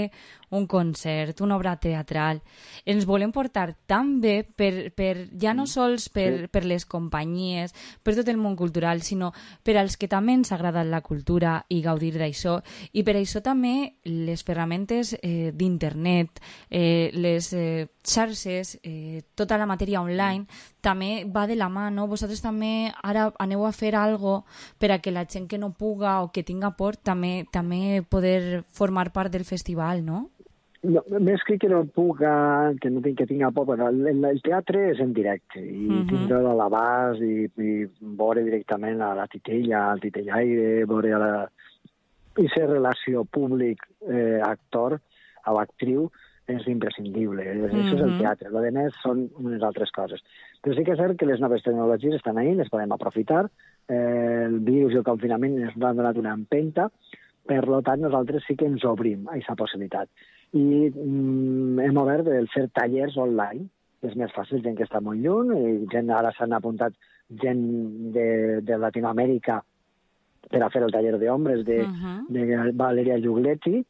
un concert, una obra teatral. Ens volem portar tan bé per, per ja no sols per, per les companyies, per tot el món cultural, sinó per als que també ens agrada la cultura i gaudir d'això. I per això també les ferramentes eh, d'internet, eh, les eh, xarxes, eh, tota la matèria online, també va de la mà, no? Vosaltres també ara aneu a fer algo per a que la gent que no puga o que tinga por també, també poder formar part del festival, no? No, més que que no puga, que no que tinga por, però el, el teatre és en directe i uh -huh. tindre a l'abast i, i veure directament a la titella, al titellaire, veure a la... i ser relació públic-actor eh, o actriu és imprescindible. Uh -huh. Això és el teatre. Lo de més són unes altres coses. Però sí que és cert que les noves tecnologies estan ahí, les podem aprofitar. Eh, el virus i el confinament ens han donat una empenta, per tant nosaltres sí que ens obrim a aquesta possibilitat. I mm, hem obert el fer tallers online. És més fàcil, gent que està molt lluny, i gent, ara s'han apuntat gent de, de Latinoamèrica per a fer el taller d'ombres de, uh-huh. de Valeria Giugletti.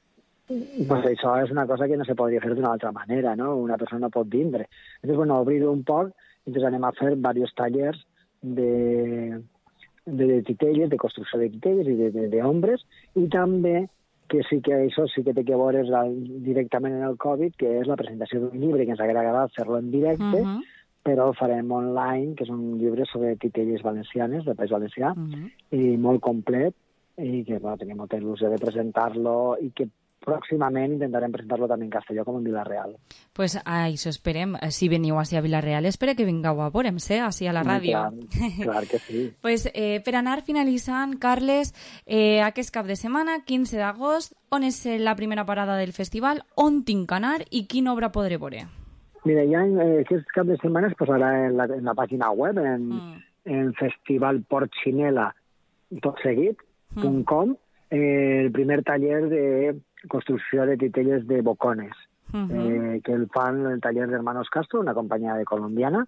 Pues això és una cosa que no se podria fer d'una altra manera, no? Una persona pot vindre. Entonces, bueno, obrir-ho un poc, entonces anem a fer diversos tallers de, de, de titelles, de construcció de titelles i d'ombres, i també, que sí que això sí que té que veure directament en el Covid, que és la presentació d'un llibre que ens hauria agradat fer-lo en directe, uh-huh. però ho farem online, que és un llibre sobre titelles valencianes, del País Valencià, uh-huh. i molt complet, i que bueno, tenim molta il·lusió de presentar-lo, i que pròximament intentarem presentar-lo també en Castelló com en Vila-real. Pues a això esperem. Si veniu així a Vila-real, espero que vingueu a veure'm-se, així a la ràdio. Clar, clar que sí. Pues, eh, per anar finalitzant, Carles, eh, aquest cap de setmana, quinze d'agost, on és la primera parada del festival, on tinc que anar i quina obra podré veure? Mira, ja eh, aquest cap de setmana es posarà en la, en la pàgina web, en, mm. en festivalportxinela, tot seguit, mm. .com, eh, el primer taller de construcció de titelles de bocones, uh-huh. eh, que el fan el taller d'Hermanos Castro, una companyia de colombiana,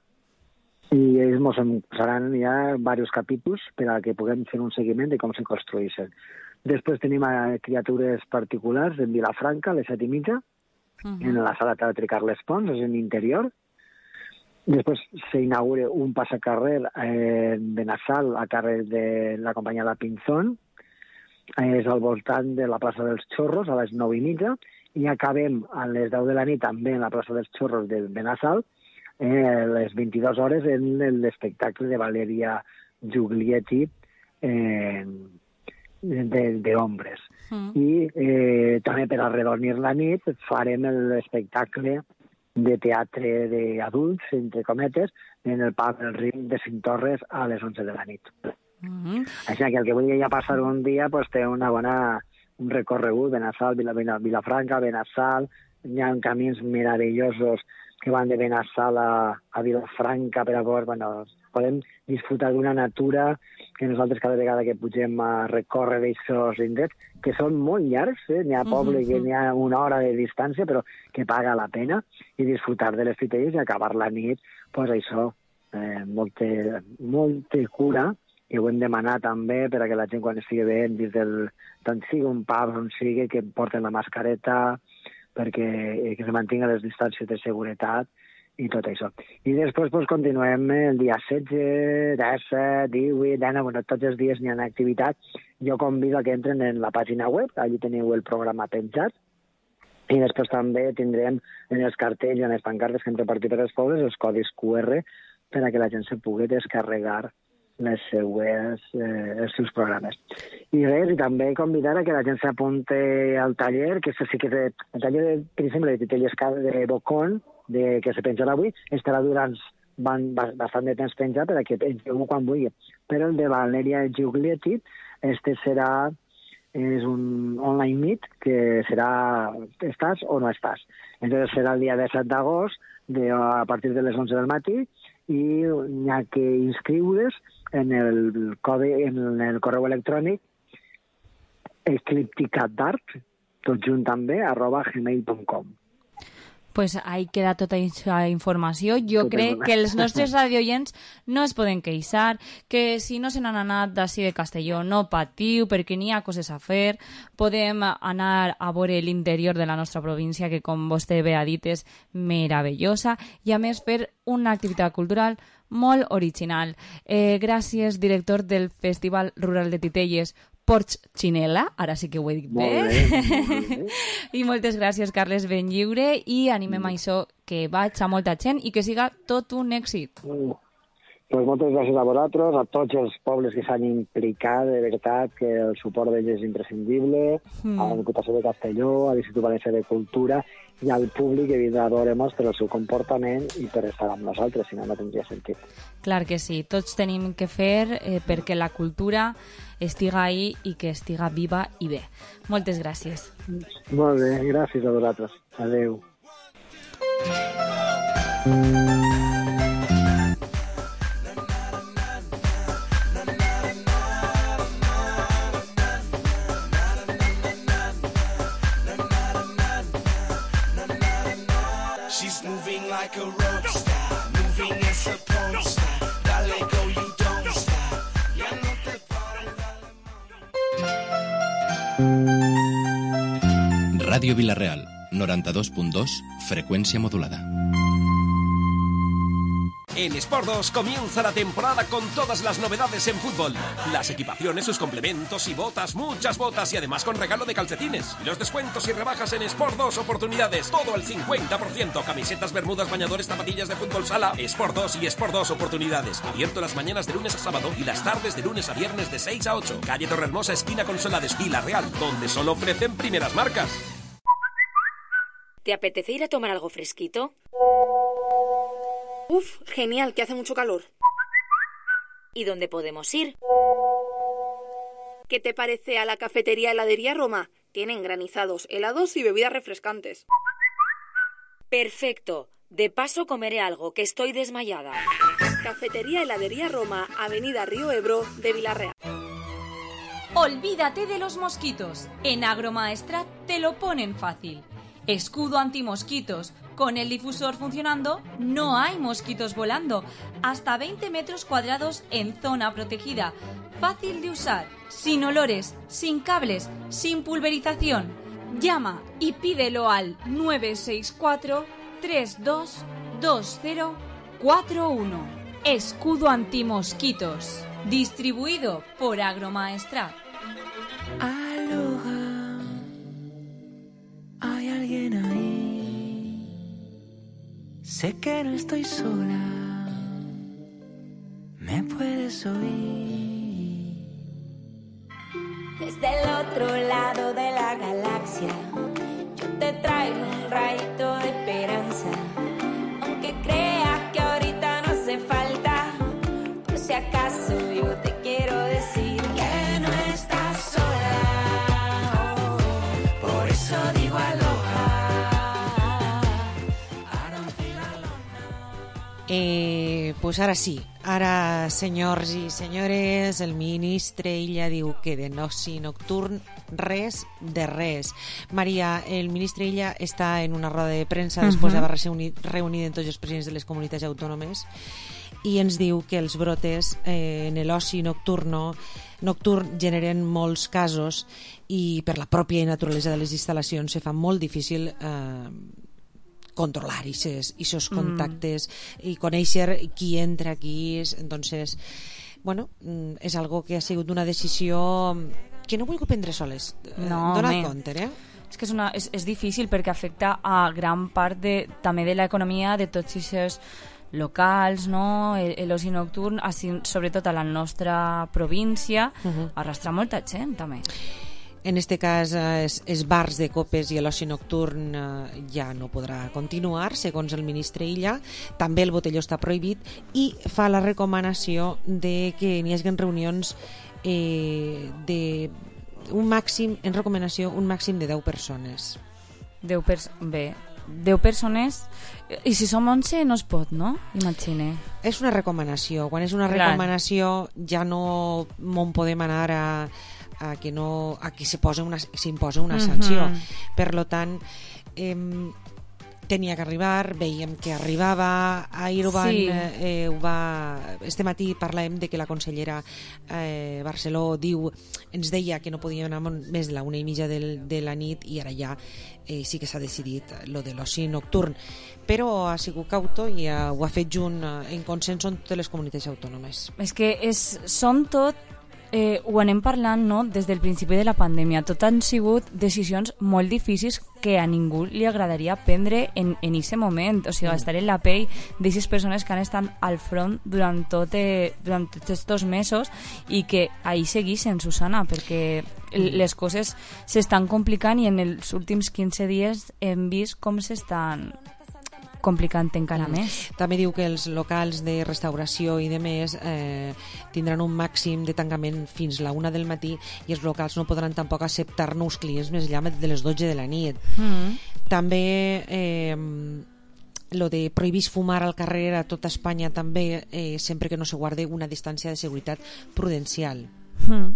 i ells ens posaran ja diversos capítols per a que puguem fer un seguiment de com se construeixen. Després tenim a criatures particulars en Vilafranca, a les set i mitja, uh-huh. en la sala teatre Carles Pons, és en l'interior. Després s'inaugura un passacarrer eh, en Benassal, a carrer de la companyia La Pinzón, és al voltant de la plaça dels Xorros, a les nou i mitja, i acabem a les deu de la nit també en la plaça dels Xorros de Benassal, eh, a les vint-i-dues hores en l'espectacle de Valeria Giugletti eh, d'ombres. Mm. I eh, també per arredonir la nit farem l'espectacle de teatre d'adults, entre cometes, en el pub El Rim de Cintorres a les onze de la nit. Mm-hmm. Així que el que vulgui ja passar un dia pues, té una bona, un recorregut, Benassal, Vila, Vila, Vilafranca, Benassal, hi ha camins meravellosos que van de Benassal a, a Vilafranca per a poder, bueno, podem disfrutar d'una natura que nosaltres cada vegada que pugem a recórrer aquests indrets, que són molt llargs, eh? N'hi ha poble que n'hi ha una hora de distància, però que paga la pena, i disfrutar de les titelles i acabar la nit, pues això, eh, molta, molta cura, i ho hem demanat també per a que la gent quan estigui bé dins del... tant sigui un pub on sigui, que porten la mascareta perquè que se mantinga les distàncies de seguretat i tot això. I després pues, continuem el dia setze, disset, divuit, dinou, bueno, tots els dies n'hi ha activitat. Jo convido a que entren en la pàgina web, allí teniu el programa penjat, i després també tindrem en els cartells i en les pancartes que hem repartit per als pobles els codis cu erre per a que la gent se pugui descarregar les seues, eh, els seus programes. I res, i també convidar a que la gent s'apunte al taller, que sí que el taller, de, per exemple, de titelles de Bocón, de, que se penjarà avui, estarà durant van, bastant de temps penjat per a que pengeu quan vulgui. Però el de Valeria Giugletti, este serà és un online meet que serà estàs o no estàs. Entonces serà el dia disset d'agost a partir de les onze del matí i hi ha que inscriure's en el, codi, en el correu electrònic eclipticatdart, tot junt també, arroba gmail punt com. Pues ahí queda tota aquesta informació. Jo Tota crec bona. que els nostres radioients no es poden queixar, que si no se n'han anat d'ací de Castelló no patiu, perquè n'hi ha coses a fer. Podem anar a veure l'interior de la nostra província, que com vostè bé ha dit és meravellosa, i a més fer una activitat cultural molt original. Eh, gràcies, director del Festival Rural de Titelles, Porch Chinela, ara sí que ho he dit bé. Molt bé, molt bé. I moltes gràcies, Carles Benlliure, i animem a això que vaig a molta gent i que siga tot un èxit. Mm. Pues moltes gràcies a vosaltres, a tots els pobles que s'han implicat, de veritat, que el suport d'ells és imprescindible, Mm. a la Diputació de Castelló, a l'Institut Valencià de Cultura i al públic que vindrà a veure'ns per el seu comportament i per estar amb nosaltres, si no, no tindria sentit. Clar que sí, tots tenim que fer eh, perquè la cultura estiga ahí i que estiga viva i bé. Moltes gràcies. Molt bé, gràcies a vosaltres. Adéu. She's moving like a rock star, moving as a porn star. Dale go, you don't stop. Ya no te pares, dale. Ràdio Vila-real, noranta-dos punt dos, freqüència modulada. En Sport dos comienza la temporada con todas las novedades en fútbol. Las equipaciones, sus complementos y botas, muchas botas y además con regalo de calcetines. Los descuentos y rebajas en Sport dos Oportunidades, todo al cincuenta por ciento. Camisetas, bermudas, bañadores, zapatillas de fútbol sala. Sport dos y Sport dos Oportunidades. Abierto las mañanas de lunes a sábado y las tardes de lunes a viernes de seis a ocho. Calle Torrehermosa, esquina Consolades, Vila-real, donde solo ofrecen primeras marcas. ¿Te apetece ir a tomar algo fresquito? Uf, genial, que hace mucho calor. ¿Y dónde podemos ir? ¿Qué te parece a la cafetería Heladería Roma? Tienen granizados, helados y bebidas refrescantes. Perfecto. De paso comeré algo, que estoy desmayada. Cafetería Heladería Roma, Avenida Río Ebro, de Vila-real. Olvídate de los mosquitos. En Agromaestrat te lo ponen fácil. Escudo antimosquitos. Con el difusor funcionando, no hay mosquitos volando. Hasta veinte metros cuadrados en zona protegida. Fácil de usar, sin olores, sin cables, sin pulverización. Llama y pídelo al nueve seis cuatro, tres dos dos cero cuatro uno. Escudo antimosquitos. Distribuido por Agromaestrat. Aloha, hay alguien ahí. Sé que no estoy sola, me puedes oír. Desde el otro lado de la galaxia, yo te traigo un rayito de esperanza. Aunque creas que ahorita no hace falta, por si acaso yo te quiero decir que no estás sola. Oh, por eso digo aloha. Eh, pues ara sí, ara, senyors i senyores, el ministre Illa diu que de noci nocturn res de res. Maria, el ministre Illa està en una roda de premsa després d'haver reunit, reunit amb tots els presidents de les comunitats autònomes i ens diu que els brotes eh, en l'oci nocturno nocturn generen molts casos i per la pròpia naturalesa de les instal·lacions se fa molt difícil eh, controlar esos contactes mm. y conèixer qui entra aquí. Entonces, bueno, és algo que ha sigut una decisió que no vull prendre soles. No, Dóna compte, eh? És que és, una, és, és difícil perquè afecta a gran part de, també de l'economia de tots aquests locals, no? L'oci nocturn, així, sobretot a la nostra província, uh-huh. arrastra molta gent també. En este cas, els, els bars de copes i l'oci nocturn eh, ja no podrà continuar, segons el ministre Illa. També el botelló està prohibit i fa la recomanació de que n'hi hagi reunions eh, de un màxim, en recomanació, un màxim de deu persones. deu pers bé, deu persones, i si som onze no es pot, no? Imagine. És una recomanació. Quan és una Clar. recomanació ja no m'on podem anar a a que no a que se posa una s'imposa una sanció. Uh-huh. Per lo tant, eh, tenia que arribar, veiem que arribava. Ahir ho van, Sí. eh, ho va, este matí parlàvem de que la consellera eh, Barceló diu, ens deia que no podíem anar més de la una i mitja del, de la nit, i ara ja eh, sí que s'ha decidit lo de l'oci nocturn, però ha sigut cauto i ha, ho ha fet junt eh, en consens amb totes les comunitats autònomes. És que és, són tot, eh, ho anem parlant, no?, des del principi de la pandèmia. Tot han sigut decisions molt difícils que a ningú li agradaria prendre en en aquest moment. O sigui, estar en la pell d'aquestes persones que han estat al front durant tot eh, durant tots aquests mesos i que ahí segueixen, Susana, perquè les coses s'estan complicant i en els últims quinze dies hem vist com s'estan complicant encara mm. més. També diu que els locals de restauració i de més eh, tindran un màxim de tancament fins la una del matí i els locals no podran tampoc acceptar nous clients més enllà de les dotze de la nit. Mm. També eh, lo de prohibir fumar al carrer a tota Espanya també, eh, sempre que no se guarde una distància de seguretat prudencial. Mm.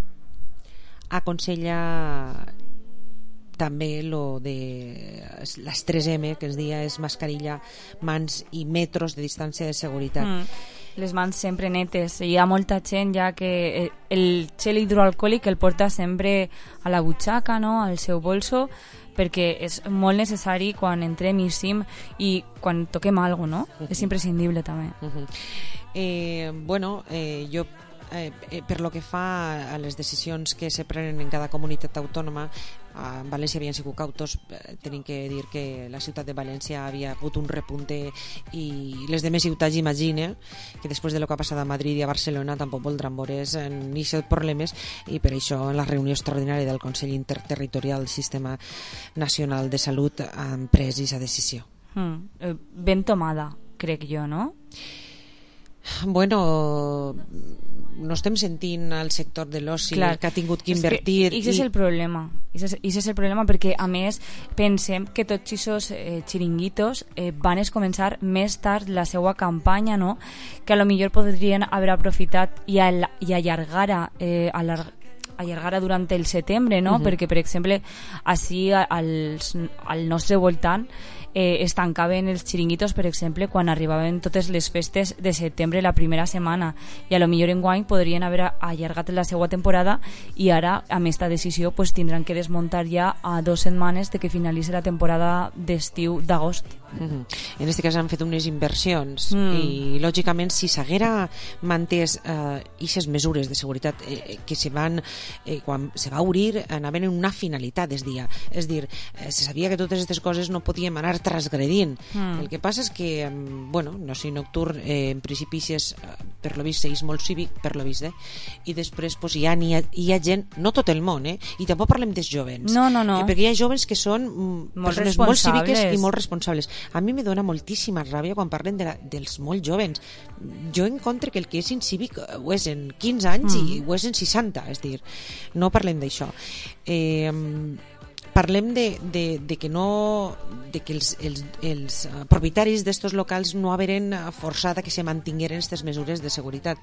Aconsella també lo de les tres eme, que es dia és mascarilla, mans i metros de distància de seguretat. Mm. Les mans sempre netes. Hi ha molta gent ja que el gel hidroalcohòlic el porta sempre a la butxaca, no?, al seu bolso, perquè és molt necessari quan entrem i sim i quan toquem alguna cosa, no? Uh-huh. És imprescindible també. Uh-huh. eh, bueno, eh, jo Eh, eh, per lo que fa a les decisions que se prenen en cada comunitat autònoma, en València havien sigut cautos, eh, tenim que dir que la ciutat de València havia hagut un repunte i les demés ciutats, imagine que després de lo que ha passat a Madrid i a Barcelona tampoc voldran veure's en aquests problemes, i per això en la reunió extraordinària del Consell Interterritorial del Sistema Nacional de Salut han pres aquesta decisió. Mm, eh, ben tomada, crec jo, no? Bueno, no estem sentint al sector de l'oci que ha tingut que invertir. I és el problema. I és el problema perquè, a més, pensem que tots aquests eh, xiringuitos eh, van a començar més tard la seva campanya, no?, que a lo millor podrien haver aprofitat i, al, i allargar eh, allargar allargar durant el setembre, no? Uh-huh. Perquè, per exemple, així al, al nostre voltant eh, es tancaven els xiringuitos, per exemple, quan arribaven totes les festes de setembre la primera setmana, i a lo millor enguany podrien haver allargat la seva temporada i ara, amb aquesta decisió, pues, tindran que desmuntar ja a dues setmanes de que finalitzi la temporada d'estiu d'agost. Uh-huh. En aquest cas han fet unes inversions mm. i lògicament si s'haguera mantès aquestes eh, mesures de seguretat eh, que se van eh, quan se va obrir anaven en una finalitat, és dir, és dir eh, se sabia que totes aquestes coses no podíem anar transgredint. Mm. El que passa és que bueno, no sé, nocturn eh, en principi és, per lo vist seguís molt cívic, per lo vist, eh? I després pues, hi, ha, hi, ha, hi ha gent, no tot el món, eh? I tampoc parlem dels jovens, no, no, no. Eh, perquè hi ha jovens que són mm, molt persones molt cíviques i molt responsables. A mi me dona moltíssima ràbia quan parlen de la, dels molt jovens. Jo encontre que el que és incívic ho és en quinze anys mm. i ho és en seixanta, és dir, no parlem d'això. Eh, parlem de, de, de que no de que els, els, els propietaris d'estos locals no haveren forçat a que se mantingueren aquestes mesures de seguretat.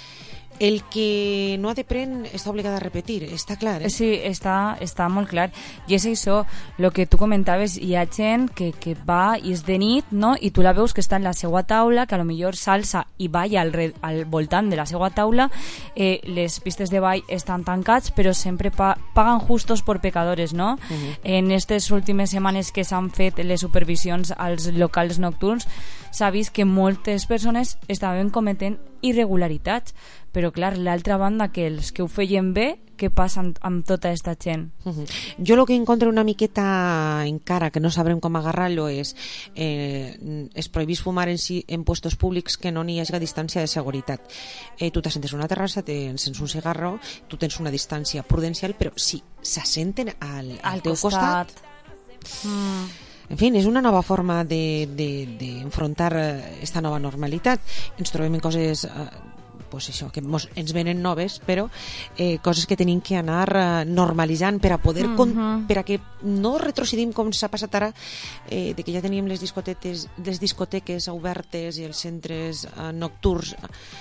El que no ha de prendre està obligat a repetir, està clar, eh? Sí, està, està molt clar. I és això, el que tu comentaves, hi ha gent que, que va i és de nit, no?, i tu la veus que està en la seva taula, que a lo millor salsa i balla al, al voltant de la seva taula, eh, les pistes de ball estan tancats, però sempre pa paguen justos por pecadores, no? Uh-huh. En aquestes últimes setmanes que s'han fet les supervisions als locals nocturns, s'ha vist que moltes persones estaven cometent irregularitats, però clar, l'altra banda, que els que ho feien bé, què passa amb, amb tota aquesta gent? Uh-huh. Jo el que encontro una miqueta encara que no sabrem com agarrar-lo és eh, es prohibís fumar en, si, en puestos públics que no n'hi hagi distància de seguretat. Eh, tu t'assentes en una terrassa, tens un cigarro, tu tens una distància prudencial, però si s'assenten al, al, al teu costat, costat mm. En fi, és una nova forma d'enfrontar de, de, de esta nova normalitat. Ens trobem en coses eh, pues això, que mos, ens venen noves, però eh, coses que tenim que anar eh, normalitzant per a poder, con, uh-huh. per a que no retrocedim com s'ha passat ara, eh, de que ja teníem les discoteques, les discoteques obertes i els centres eh, nocturns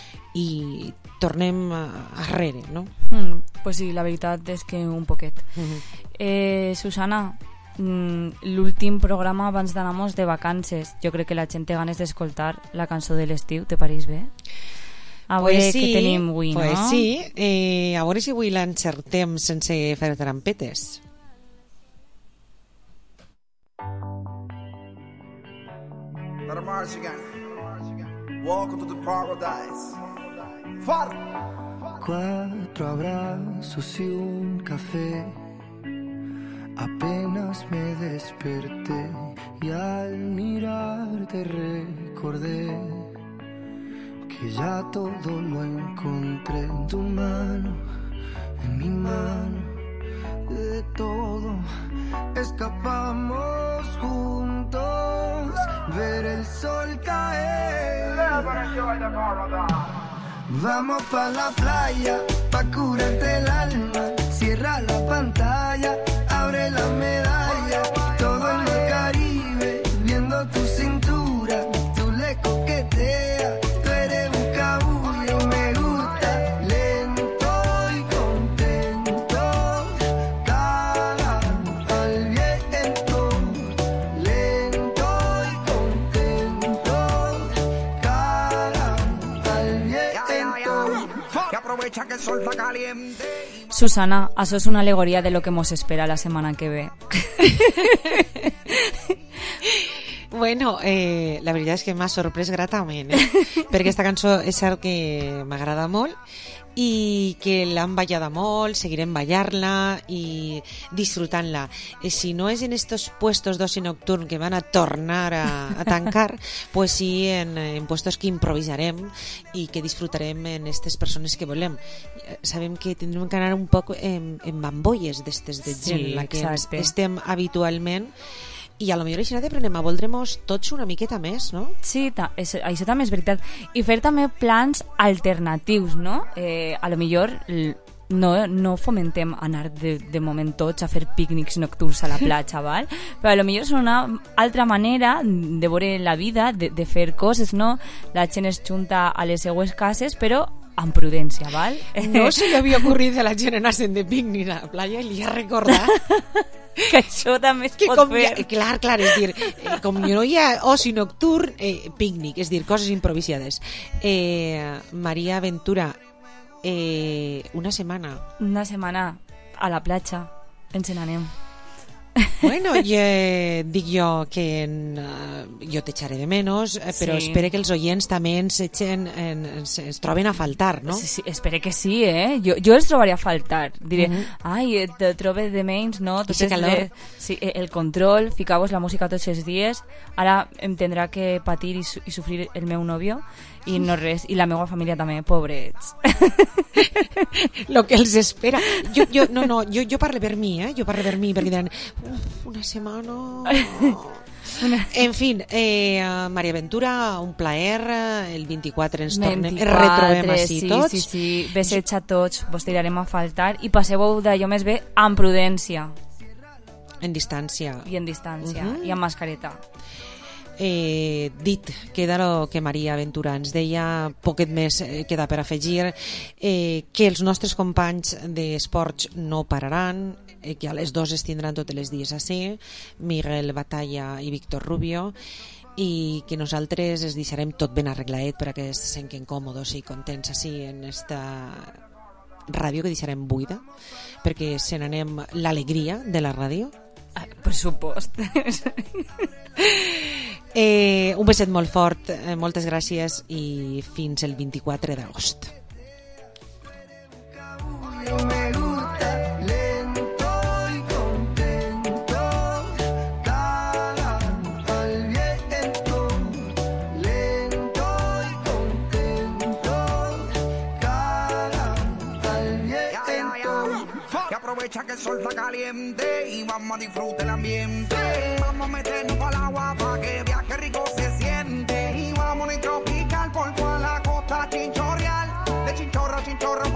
i tornem a, arrere, no? Mm, pues sí, la veritat és que un poquet. Uh-huh. eh, Susana, mm, l'últim programa abans d'anar-nos de vacances. Jo crec que la gent té ganes d'escoltar la cançó de l'estiu, te pareix bé? A veure pues sí, què tenim avui, pues no? sí, eh, a veure si avui l'encertem sense fer trampetes. Let her march again. Welcome to the paradise. Far. Cuatro abrazos y un café. Apenas me desperté y al mirarte recordé que ya todo lo encontré en tu mano, en mi mano, de todo escapamos juntos, ver el sol caer. Vamos pa' la playa, pa' curarte el alma, cierra la pantalla, abre la medalla, todo en el Caribe, viendo tu cintura, tú le coqueteas, tú eres un cabullo, me gusta, lento y contento, cara al viento, lento y contento, cara al viento, que aprovecha que el sol está caliente. Susana, això és una alegoria de lo que mos espera la setmana que ve. Bueno, eh, la veritat és que m'ha sorprès gratament, eh? Perquè aquesta cançó és cert que m'agrada molt i que l'han ballada molt, seguirem ballar-la i disfrutant-la. Eh, si no és en estos puestos d'oci nocturn que van a tornar a, a tancar, pues sí en, en puestos que improvisarem i que disfrutarem en aquestes persones que volem. Sabem que tindrem que anar un poc en, en bambolles d'estes de gent, sí, la que exacte. estem habitualment, i a lo millor això aprenem a voldre-mos tots una miqueta més, no? Sí, ta, és, això també és veritat. I fer també plans alternatius, no? Eh, a lo millor no, no fomentem anar de, de moment tots a fer pícnics nocturns a la platja, val? Però a lo millor és una altra manera de veure la vida, de, de fer coses, no? La gent es junta a les seues cases, però amb prudència, val? No se li havia ocorrit a la gent anar-se'n de pícnic a la playa i li ha recordat que això també es que pot com fer. Ja, clar, clar, és dir, eh, com no hi ha oci nocturn, eh, pícnic, és dir, coses improvisades. Eh, Maria Ventura, eh, una setmana. Una setmana a la platja, ens n'anem. Bueno, jo, eh, dic jo que en, uh, jo t'echaré de menos, eh, però Sí. espero que els oients també ens, echen, en, ens, ens troben a faltar, no? Sí, sí, espero que sí, eh? Jo, jo els trobaria a faltar. Diré, Mhm. ai, te trobe de menys, no? Ixe calor. De, sí, el control, ficau-vos la música tots els dies, ara em tindrà que patir i, su i sofrir el meu nòvio, i no res, i la meva família també, pobrets. Lo que els espera. Jo, jo, no, no, jo, jo parlo per mi, eh? Jo parlo per mi, perquè diran, uf, una setmana... En fin, eh, Maria Ventura, un plaer, el vint-i-quatre ens tornem, ens retrobem així sí, tots. Sí, sí, besets a tots, vos tirarem a faltar, i passeu d'allò més bé amb prudència. En distància. I en distància, Mhm. i amb mascareta. Eh, dit queda el que Maria Ventura ens deia, poquet més eh, queda per afegir, eh, que els nostres companys d'esports no pararan, eh, que a les dos es tindran tots els dies així, Miguel Batalla i Víctor Rubio, i que nosaltres es deixarem tot ben arregladet perquè es senten còmodes i contents així en esta ràdio que deixarem buida, perquè se n'anem l'alegria de la ràdio. Ah, per supost. Eh, un beset molt fort, eh, moltes gràcies i fins el vint-i-quatre d'agost. Me gusta, lento y contento, cara al viento, lento y contento, cara al viento. Que aprovecha que el sol está caliente y vamos a disfrutar el ambiente. Vamos a meternos para el agua para que viaje rico se siente. Y vamos a tropical por toda la costa chinchorreal. De chinchorro a chinchorro